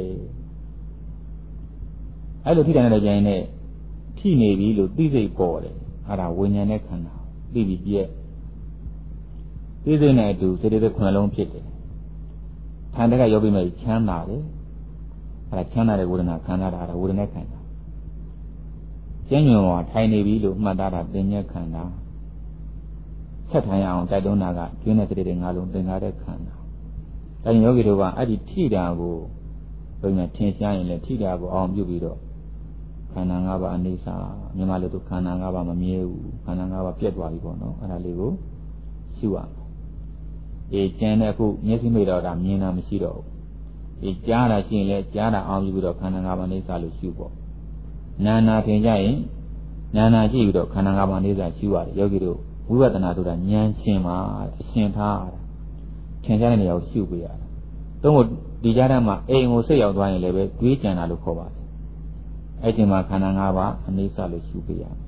အဲ့လိုထိတယ်နဲ့ကြရင်နဲ့ထိနေပြီလို့သိစိတ်ပေါ်တယ်အဲ့ဒါဝိညာဉ်နဲ့ခန္ဓာသိပြီးပြည့်သိစိတ်နဲ့အတူစေတသိက်ခုနှလုံးဖြစ်တယ်ခန္ဓာကယောဂီမဲ့ချမ်းသာတယ်အဲ့ဒါချမ်းသာတဲ့ဝေဒနာခန္ဓာဒါဝေဒနာခန္ဓာကျဉ်းညွန်မှာထိုင်နေပြီလို့မှတ်သားတာသင်္ညက်ခန္ဓာဆက်ထိုင်အောင်တိုက်တွန်းတာကကျွင်းတဲ့စေတသိက်ငါးလုံးသင်္ခါရခန္ဓာဒါကြောင့်ယောဂီတို့ကအဲ့ဒီထိတာကိုဘယ်မှာထင်ရှားရင်လဲထိတာကိုအောင်ပြုပြီးတော့ခန္ဓာ၅ပါးအနေစာမြန်မာလိုတို့ခန္ဓာ၅ပါးမမြဲဘူးခန္ဓာ၅ပါးပြတ်သွားပြီပေါ့နော်အဲ့ဒါလေးကိုရှုရမယ်အေးကျန်တဲ့ခုမျက်စိမိတ်တော့ဒါမြင်တာမရှိတော့ဘူးအေးကြားတာရှိရင်လဲကြားတာအောင်ပြုပြီးတော့ခန္ဓာ၅ပါးအနေစာလို့ရှုပေါ့နာနာထင်ကြရင်နာနာကြည့်ပြီးတော့ခန္ဓာ၅ပါးအနေစာရှုရတယ်ယောဂီတို့ဝိပဿနာဆိုတာဉာဏ်ရှင်ပါအရှင်ထားတာထင်ရှားတဲ့နေရာကိုရှုပေးရတယ်သုံးဖို့ဒီကြားထဲမှာအိမ်ကိုစိတ်ရောက်သွားရင်လည်းပဲတွေးကြံတာလို့ခေါ်ပါတယ်အဲ့ဒီမှာခန္ဓာ၅ပါးအနေစာလို့ရှုပေးရတယ်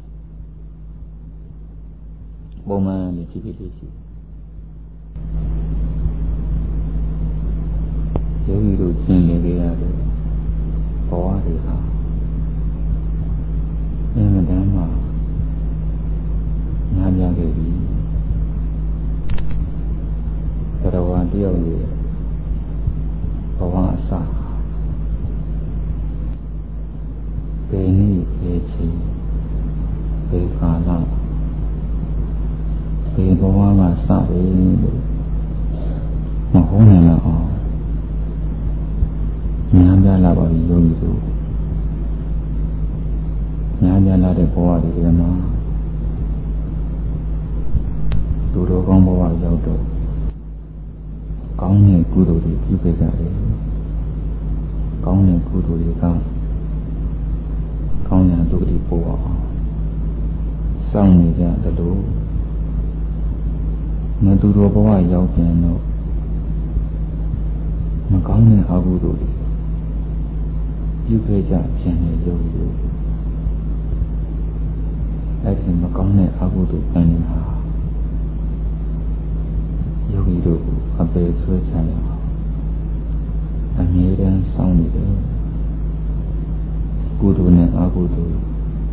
ပုံမှန်လေးဖြစ်ဖြစ်လေးရှုယောဂီတို့ရှင်းနေကြရတယ်ဘဝတွေဟာအင်းတမ်းမှာညာပြခဲ့ပြီသရဝံတယောက်ရဲ့ဘဝအစပေနိပေချီပေခါလာပေဘဝကစတယ်လို့မဟုတ်နိုင်တော့ညာပြလာပါပြီယောဂီတို့ညာပြလာတဲ့ဘဝတွေကမှသူတော်ကောင်းဘဝရောက်တော့ကောင်းတဲ့ကုသိုလ်တွေပြုခဲ့ကြတယ်ကောင်းတဲ့ကုသိုလ်တွေကကောင်းရာဒုက္ခတွေပို့အောင်စောင့်နေကြတယ်လို့မသူတော်ဘဝရောက်ပြန်တော့မကောင်းတဲ့အကုသိုလ်တွေပြုခဲ့ကြပြန်နေလို့အဲ့ဒီမကောင်းတဲ့အကုသိုလ်ကံတွေဟာယောဂီတို့အပေဆွဲချရအောင်အမြဲတမ်းစောင့်နေတယ်ကုသိုလ်နဲ့အကုသိုလ်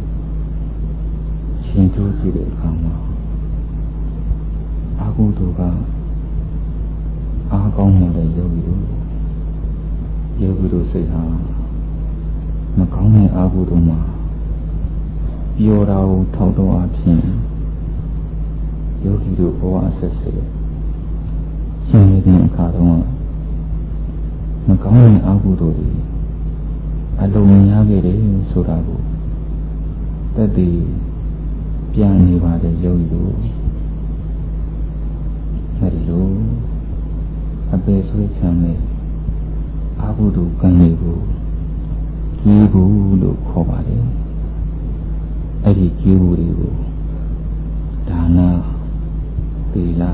ရှင်ကျိုးကြည့်တဲ့အခါမှာအကုသိုလ်ကအားကောင်းတဲ့ယောဂီတို့ယောဂီတို့စိတ်ဟာမကောင်းတဲ့အကုသိုလ်မှာပျော်တာကိုထောက်တော့အဖြစ်ယောဂီတို့ဘဝဆက်ဆက်ရှင်နေတဲ့အခါတော့မကောင်းတဲ့အကုသိုလ်တွေအလုံးများခဲ့တယ်ဆိုတာကိုသက်သေပြန်နေပါတယ်ယောဂီတို့အဲဒီလိုအပေဆွေးချမ်းနဲ့အကုသိုလ်ကံတွေကိုကျိုးဘူးလို့ခေါ်ပါတယ်အဲ့ဒီကျိုးဘူးတွေကိုဒါနသီလ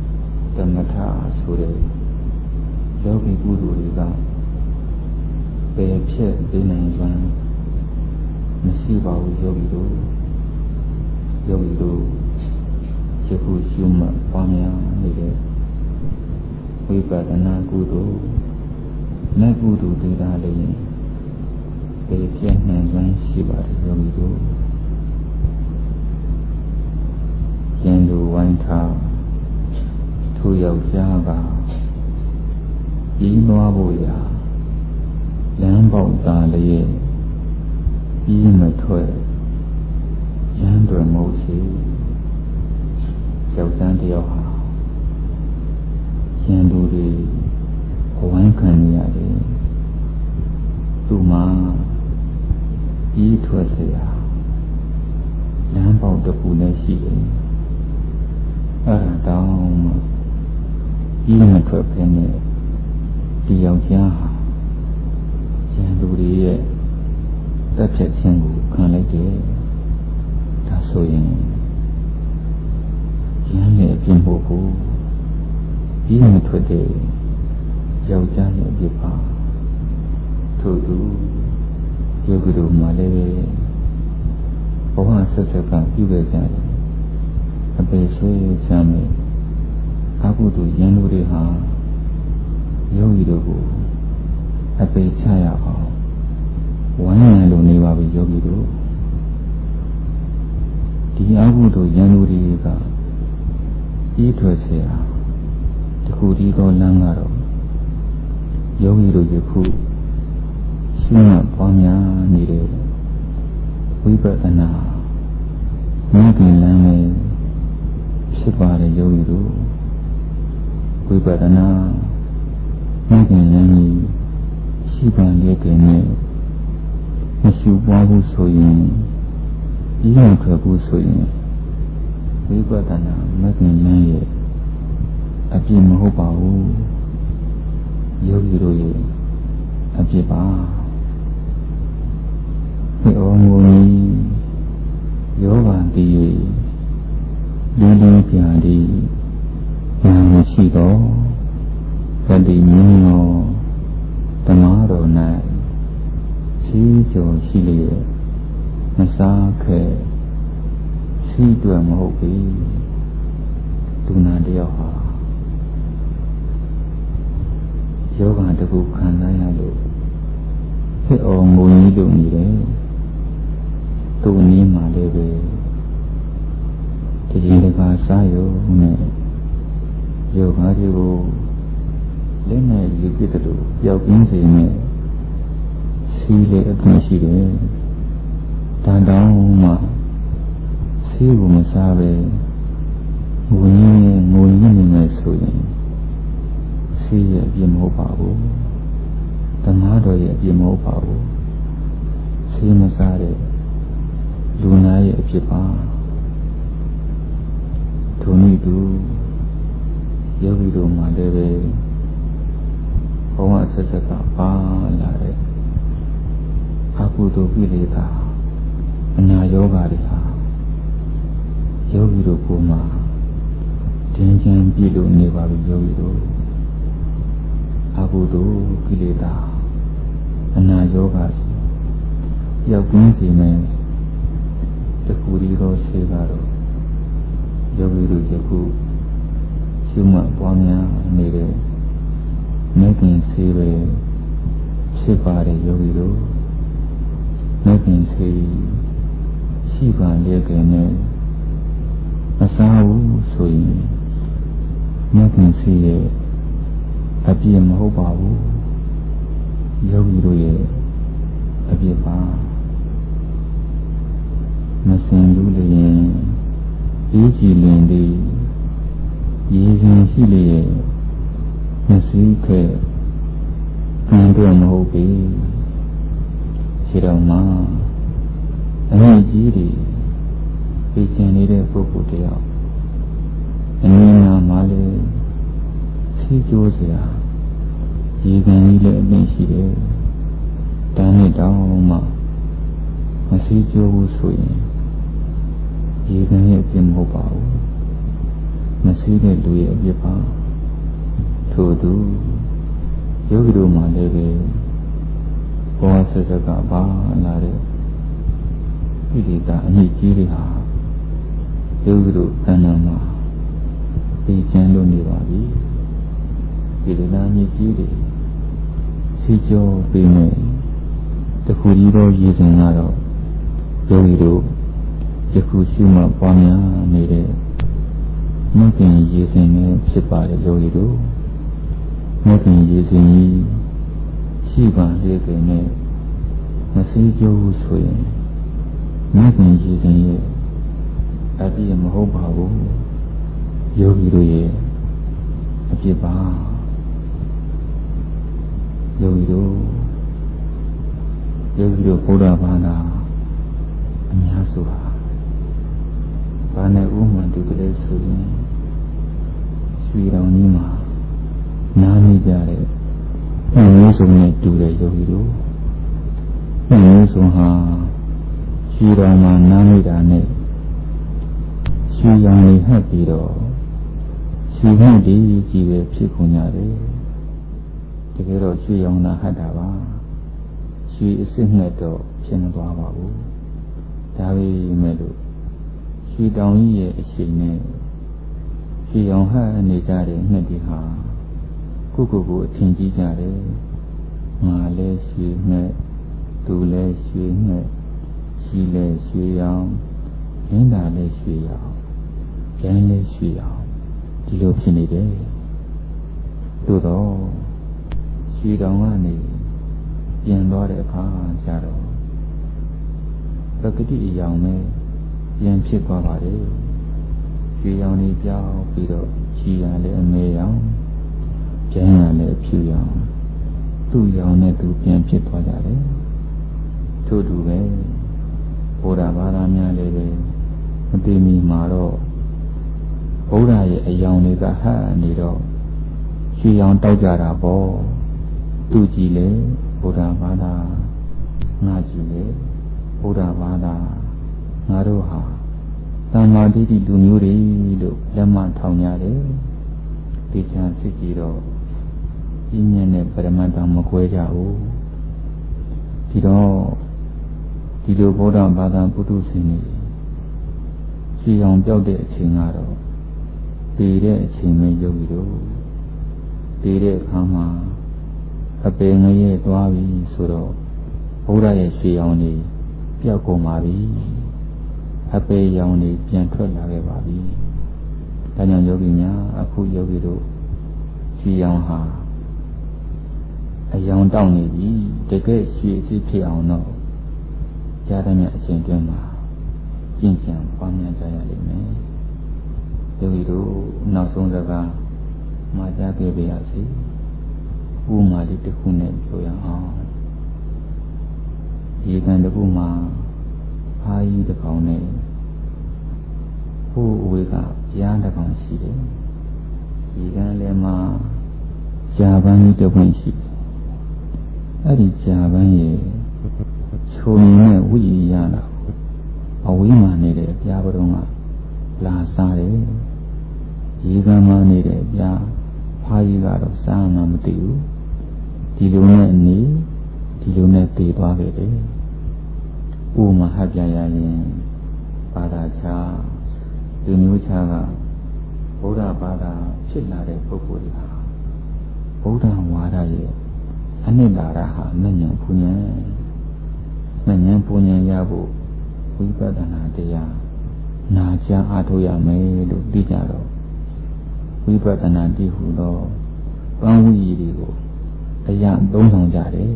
သမထဆိုတဲ့ယောဂီကုသိုလ်တွေကပယ်ဖြစ်ပေးနိုင်စွမ်းမရှိပါဘူးယောဂီတို့ယောဂီတို့ယခုရှုမှတ်ပွားများနေတဲ့ဝိပဿနာကုသိုလ်မဲ့ကုသိုလ်တရားလေးပယ်ဖြစ်နိုင်စွမ်းရှိပါတယ်ယောဂီတို့ကျင်လူဝိုင်းထားထိုယောက်ျားကပြီးသွားဖို့ရာလမ်းပေါက်သားလေးပြီးမထွက်ရမ်းတွင်မဟုတ်စီယောက်ျားတယောက်ဟာရန်သူတွေဝိုင်းခံနေရတယ်သူမှပြီးထွက်เสียလမ်းပေါက်တစ်ခုလည်းရှိတယ်အဲ့ဒါတောင်းမှပြီးမထွက်ဘဲနဲ့ဒီယောက်ျားဟာရန်သူတွေရဲ့တက်ဖြတ်ခြင်းကိုခံလိုက်တယ်ဒါဆိုရင်ရန်ရဲ့အပြင်းဖို့ကိုပြီးမထွက်တဲ့ယောက်ျားရဲ့အပြစ်ပါထို့သူယောဂီတို့မှလည်းဘဝဆက်ဆက်ကပြုခဲ့ကြတယ်အပေဆွေးချမ်းမြေအကုသိုလ်ရန်သူတွေဟာယောဂီတို့ကိုအပေချရအောင်ဝိုင်းရန်လို့နေပါပြီယောဂီတို့ဒီအကုသိုလ်ရန်သူတွေကဤထွက်เสียတခုဒီသောလမ်းကတော့ယောဂီတို့ယခုရှင်းမှပွားများနေတဲ့ဝိပဿနာဉာဏ်ပင်လမ်းနဲ့ဖြစ်ပါတယ်ယောဂီတို့ဝိပဿနာဉာဏ်ပင်လမ်းကြီးရှိပါလေတဲ့နဲ့မရှိပွားဘူးဆိုရင်ဒီရောက်ထွက်ဘူးဆိုရင်ဝိပဿနာဉာဏ်ပင်လမ်းရဲ့အပြည့်မဟုတ်ပါဘူးယောဂီတို့ရဲ့အပြည့်ပါဒီအောင်မူကြီးယောဂတည်၍လူလူပြာသည်ဉာဏ်ရှိသောသတိမြင်သောဓမ္မတော်၌ရှိကျော်ရှိလျက်မစားခဲ့ရှိတွယ်မဟုတ်ပြီဒုနာတယောက်ဟာယောဂတကူခံနိုင်ရလို့ဖြစ်အောင်ငုံကြီးလို့နေတယ်သူ့နည်းမှလည်းပဲဒီကြီးတကားစားရုံနဲ့ယောဂတွေကိုလက်နဲ့ယူပြတယ်လို့ပျောက်ကင်းစေနဲ့စီးလေအသွင်ရှိတယ်တန်တောင်းမှစီးကိုမစားပဲငုံကြီးနဲ့ငုံကြီးနေမယ်ဆိုရင်စီးရဲ့အပြစ်မဟုတ်ပါဘူးဓမ္မတော်ရဲ့အပြစ်မဟုတ်ပါဘူးစီးမစားတဲ့လူနာရဲ့အပြစ်ပါထိုနည်းတူယောဂီတို့မှလည်းပဲဘဝဆက်ဆက်ကပါလာတဲ့အကုသိုလ်ကိလေသာအနာယောဂတွေဟာယောဂီတို့ကိုမှတင်းကျပ်ပြည့်လို့နေပါပြီယောဂီတို့အကုသိုလ်ကိလေသာအနာယောဂတွေရောက်ကင်းစေမယ်တခုဒီသောဆေးကတော့ယောဂီတို့ယခုရှုမှတ်ပွားများနေတဲ့မေခင်ဆေးပဲဖြစ်ပါတယ်ယောဂီတို့မေခင်ဆေးရှိပါလေခင်နဲ့မစားဘူးဆိုရင်မေခင်ဆေးရဲ့အပြည့်မဟုတ်ပါဘူးယောဂီတို့ရဲ့အပြည့်ပါမစင်လူလျင်ရေးကြည်လင်သည်ရေးရင်ရှိလျက်မစည်းခဲ့ကံတော့မဟုတ်ပြီခြေတော်မှာအမြင့်ကြီးတွေပြကျင်နေတဲ့ပုဂ္ဂိုလ်တယောက်အနည်းနာမှလည်းစီးကြိုးစရာရေကန်ကြီးလည်းအမြင့်ရှိတယ်တန်းနဲ့တောင်းမှမစီးကြိုးဘူးဆိုရင်ရေကန်ရဲ့အပြစ်မဟုတ်ပါဘူးမစီးတဲ့လူရဲ့အပြစ်ပါထို့သူယောဂီတို့မှလည်းပဲဘောဆက်ဆက်ကပါလာတဲ့ဒီဒီကအညစ်အကြေးတွေဟာယုတ်တို့တဏ္ဍာမှာသိချမ်းလို့နေပါပြီဒီဒီနာညစ်အကြေးတွေစီကျော်ပေးမယ်တခုကြီးတော့ရည်စင်ကတော့ယုတ်တို့ယခုရှိမှပွားများနေတဲ့မြတ်ခင်ရည်စင်နဲ့ဖြစ်ပါတယ်ယုတ်တို့မြတ်ခင်ရည်စင်ကြီးရှိပါလေခင်နဲ့မစည်းကျိုးဆိုရင်မြတ်ခင်ရည်စင်ရဲ့အပြည့်မဟုတ်ပါဘူးယောဂီတို့ရဲ့အပြည့်ပါယောဂီတို့ယောဂီတို့ဘုရားဘာသာအများစုဟာဘာနဲ့ဥမှန်တူတယ်ဆိုရင်ရွှေတောင်ကြီးမှာနားမိကြတဲ့နှမျိုးစုံနဲ့တူတဲ့ယောဂီတို့နှမျိုးစုံဟာရွှေတောင်မှာနားမိတာနဲ့ရွှေရောင်လေးဟပ်ပြီးတော့ရွှေမှုတည်ကြည်ပဲဖြစ်ကုန်ကြတယ်တကယ်တော့ရွှေရောင်သာဟပ်တာပါရွှေအစ်စ်နဲ့တော့ဖြစ်နေသွားပါဘူးဒါပေမဲ့လို့ရွှေတောင်ကြီးရဲ့အရှိန်နဲ့ရွှေရောင်ဟပ်နေကြတဲ့ငှက်တွေဟာကိုကိုကိုအထင်ကြီးကြတယ်ငါလည်းရွှေငှက်သူလည်းရွှေငှက်ရှိလည်းရွှေရောင်ရင်းတာလည်းရွှေရောင်ကျန်လည်းရွှေရောင်ဒီလိုဖြစ်နေတယ်သို့တော့ရွှေတောင်ကနေပြင်သွားတဲ့အခါကျတော့ပကတိအယောင်နဲ့ပြင်ဖြစ်သွားပါတယ်ရွှေရောင်တွေပြောင်းပြီးတော့ချီရလည်းအမေရောင်ကျန်ရလည်းအဖြူရောင်သူ့ရောင်နဲ့သူပြင်ဖြစ်သွားကြတယ်ထို့တူပဲဘုရားဘာသာများလည်းပဲမသိမီမှာတော့ဘုရားရဲ့အယောင်တွေကဟပ်နေတော့ရွှေရောင်တောက်ကြတာပေါ့သူကြည်လေဘုရားဘာသာငါကြည်လေဘုရားဘာသာငါတို့ဟာသမ္မာဒိဋ္ဌိလူမျိုးတွေလို့လက်မှတ်ထောင်ကြတယ်ဒီချမ်းစစ်ကြည့်တော့ပြင်းညံ့တဲ့ပရမတ္တမကွဲကြဘူးဒီတော့ဒီလိုဘုရားဘာသာပုထုဇဉ်တွေရှင်းအောင်ပြောက်တဲ့အချိန်ကတော့တည်တဲ့အချိန်ပဲယုတ်ပြီးတော့တည်တဲ့အခါမှာအပင်ငရဲသွားပြီဆိုတော့ဘုရားရဲ့ရှင်းအောင်နေပြောက်ကုန်ပါပြီအပင်ရောင်နေပြန်ထွက်လာခဲ့ပါပြီဒါကြောင့်ယောဂီများအခုယောဂီတို့ရှင်းအောင်ဟာအယောင်တောင်းနေပြီတကယ်ရှင်းစစ်ဖြစ်အောင်တော့ရတဲ့အချိန်တွင်းမှာကျင့်ကြံပွားများကြရလိမ့်မယ်။ယောဂီတို့နောက်ဆုံးစကားမှာကြားခဲ့ပါရစေ။ဥမာလေးတစ်ခုနဲ့ပြောရအောင်။ဒီကံတစ်ခုမှာဖာကြီးတစ်ကောင်နဲ့ဟိုအဝေးကရားတစ်ကောင်ရှိတယ်။ဒီကံလည်းမှာကြာပန်းကြီးတစ်ပွင့်ရှိတယ်။အဲ့ဒီကြာပန်းရဲ့ချုံနဲ့ဝိရိယလာအဝေးမှာနေတဲ့အပြားပရုံးကလာစားတယ်ရေကမ်းမှာနေတဲ့အပြားဖားကြီးကတော့စားမှမသိဘူးဒီလိုနဲ့နေဒီလိုနဲ့တည်သွားခဲ့တယ်ဥမာဟပ်ပြရရင်ဘာသာခြားလူမျိုးခြားကဗုဒ္ဓဘာသာဖြစ်လာတဲ့ပုဂ္ဂိုလ်တွေဟာဗုဒ္ဓဝါဒရဲ့အနှစ်သာရဟာမဉ္ဇဉ်ပူဉ္ဇဉ်မဉ္ဇဉ်ပူဉ္ဇဉ်ရဖို့ဝိပဿနာတရားနာကြားအားထုတ်ရမယ်လို့သိကြတော့ဝိပဿနာတည်ဟူသောပန်းဝီတွေကိုအရာသုံးဆောင်ကြတယ်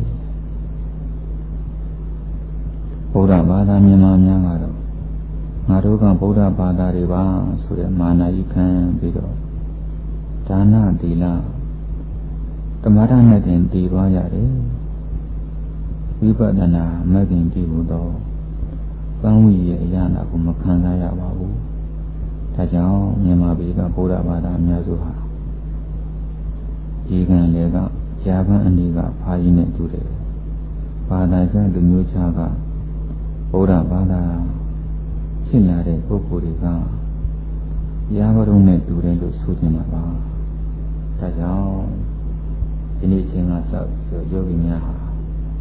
ဗုဒ္ဓဘာသာမြန်မာများကတော့ငါတို့ကဗုဒ္ဓဘာသာတွေပါဆိုတဲ့မာနကြီးခံပြီးတော့ဒါနသီလသမာဓိနဲ့တင်တည်သွားရတယ်ဝိပဿနာမဂ္ဂင်တည်ဟူသောပန်းဝီရဲ့အရာနာကိုမခံစားရပါဘူးဒါကြောင့်မြန်မာပြည်ကဗုဒ္ဓဘာသာအများစုဟာဒီကံလေကဂျာပန်အနေကဖာကြီးနဲ့တူတယ်ဘာသာခြားလူမျိုးခြားကဗုဒ္ဓဘာသာရှင်းလာတဲ့ပုဂ္ဂိုလ်တွေကရာဘရုံနဲ့တူတယ်လို့ဆိုကြမှာပါဒါကြောင့်ဒီနေ့ချင်းကစယောဂီများဟာဖ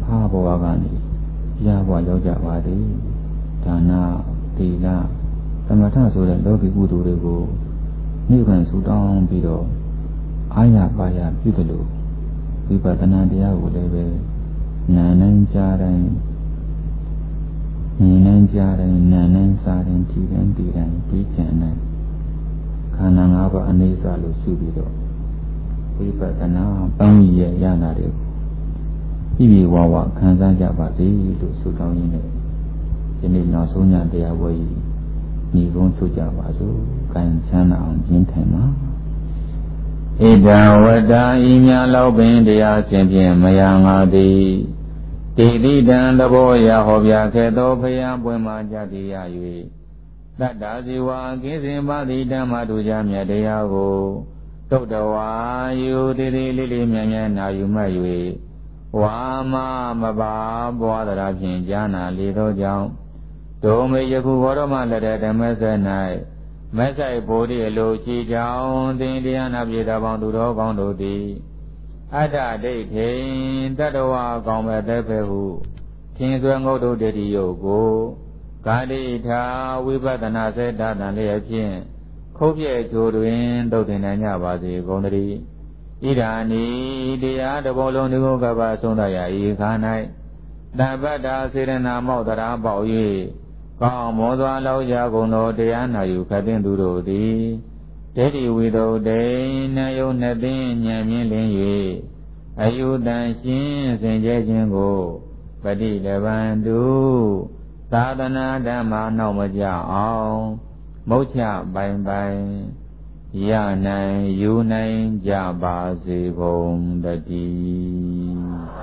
ဟာဘဝကနေရဘဝရောက်ကြပါသည်ဒါနသီလသမထဆိုတဲ့လောကီကုသိုလ်တွေကိုနိဗ္ဗာန်ဆူတောင်းပြီးတော့အာရပါရပြုတယ်လို့ဝိပဿနာတရားကိုလည်းပဲနာနိုင်ကြတိုင်းဉာဏ်နဲ့ကြားတိုင်းနာနဲ့စားတိုင်းကြည်တိုင်းတည်တိုင်းပြီးကျင်တိုင်းခန္ဓာ၅ပါးအနေစာလို့ရှုပြီးတော့ဝိပဿနာပန်းရရနာတွေကိုပြည့်ပြည့်ဝဝခံစားကြပါစေလို့ဆုတောင်းရင်းနဲ့ဒီနေ့နောက်ဆုံးညတရားဝဲကြီးညီကုန်းချုပ်ကြပါစို့။ကံချမ်းသာအောင်ကျင့်ထိုင်ပါဣဒံဝတ္တဤမြလောက်ပင်တရားရှင်ဖြင့်မယငါသည်တိတိတံသဘောရဟောပြခဲ့သောဖယားပွင့်မှကြတိရ၍တတ္တာဇီဝကင်းစင်ပါတိဓမ္မတူကြမြတ်တရားကိုတုတ်တော်ဝါယူတည်တည်လေးလေးမြတ်မြတ်နာယူမှတ်၍ဝါမမပါပွားသရာဖြင့်ကြားနာလေသောကြောင့်ဒုမေယခုဘောရမလက်တဲ့ဓမ္မဆက်၌မက်ဆိုင်ဘိုးဒီအလိုချီကြောင်းသင်တရားနာပြေတာပေါင်းသူတော်ကောင်းတို့သည်အတ္တဒိဋ္ဌိတတ္တဝါကောင်းမဲ့တဲ့ဖဲဟုသင်သွဲငုတ်တို့တတိယကိုဂါတိထာဝိပဿနာစေတတန်လျက်ဖြင့်ခုတ်ပြဲကျိုးတွင်သုတ်တင်နိုင်ကြပါစေကုန်သတည်းဣဒာနိတရားတဘောလုံးဒီကိုကပ္ပဆုံးတော်ရာဤခါ၌တပ္ပတ္တာစေရနာမောက်တရာပေါ၍ကောင်းမောစွာလောက်ကြကုန်သောတရားနာယူခတ်တဲ့သူတို့သည်ဒိဋ္ဌိဝိသုဒ္ဓိနယုံနှစ်သိဉာဏ်မြင်လင်း၍အယုတန်ရှင်းစင်ကြဲခြင်းကိုပฏิလဘံတုသာသနာဓမ္မနောက်မကြအောင်မုတ်ချပိုင်ပိုင်ရနိုင်ယူနိုင်ကြပါစေကုန်တည်း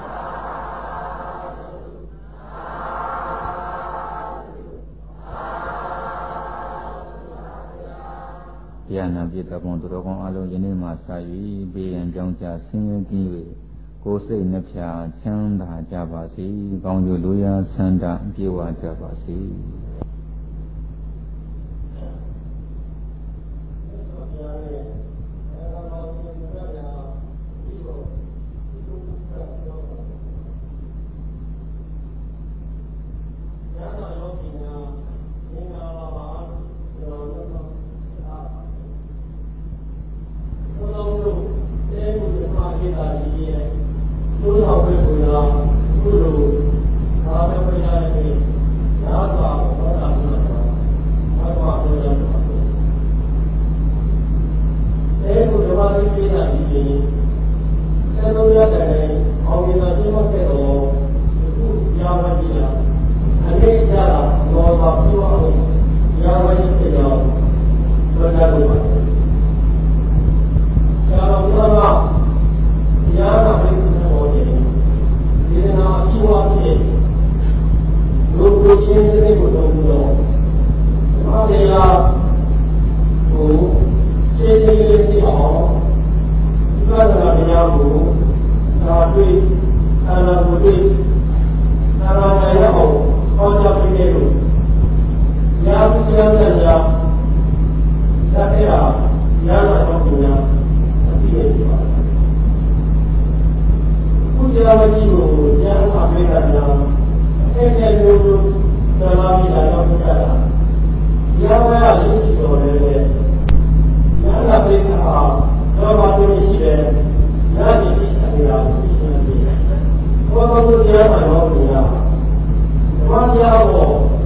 တရားနာပြတဲ့ဘုံသူတော်ကောင်းအလုံးယနေ့မှစ၍ဘေးရန်ကြောင်းကြဆင်းရဲခြင်း၍ကိုယ်စိတ်နှဖျားချမ်းသာကြပါစေ။ကောင်းကျိုးလိုရာဆန္ဒပြေဝကြပါစေ။ What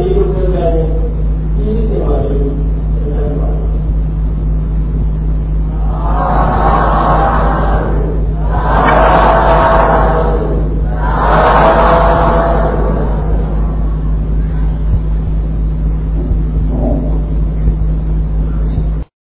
လို့ပြောကြတယ်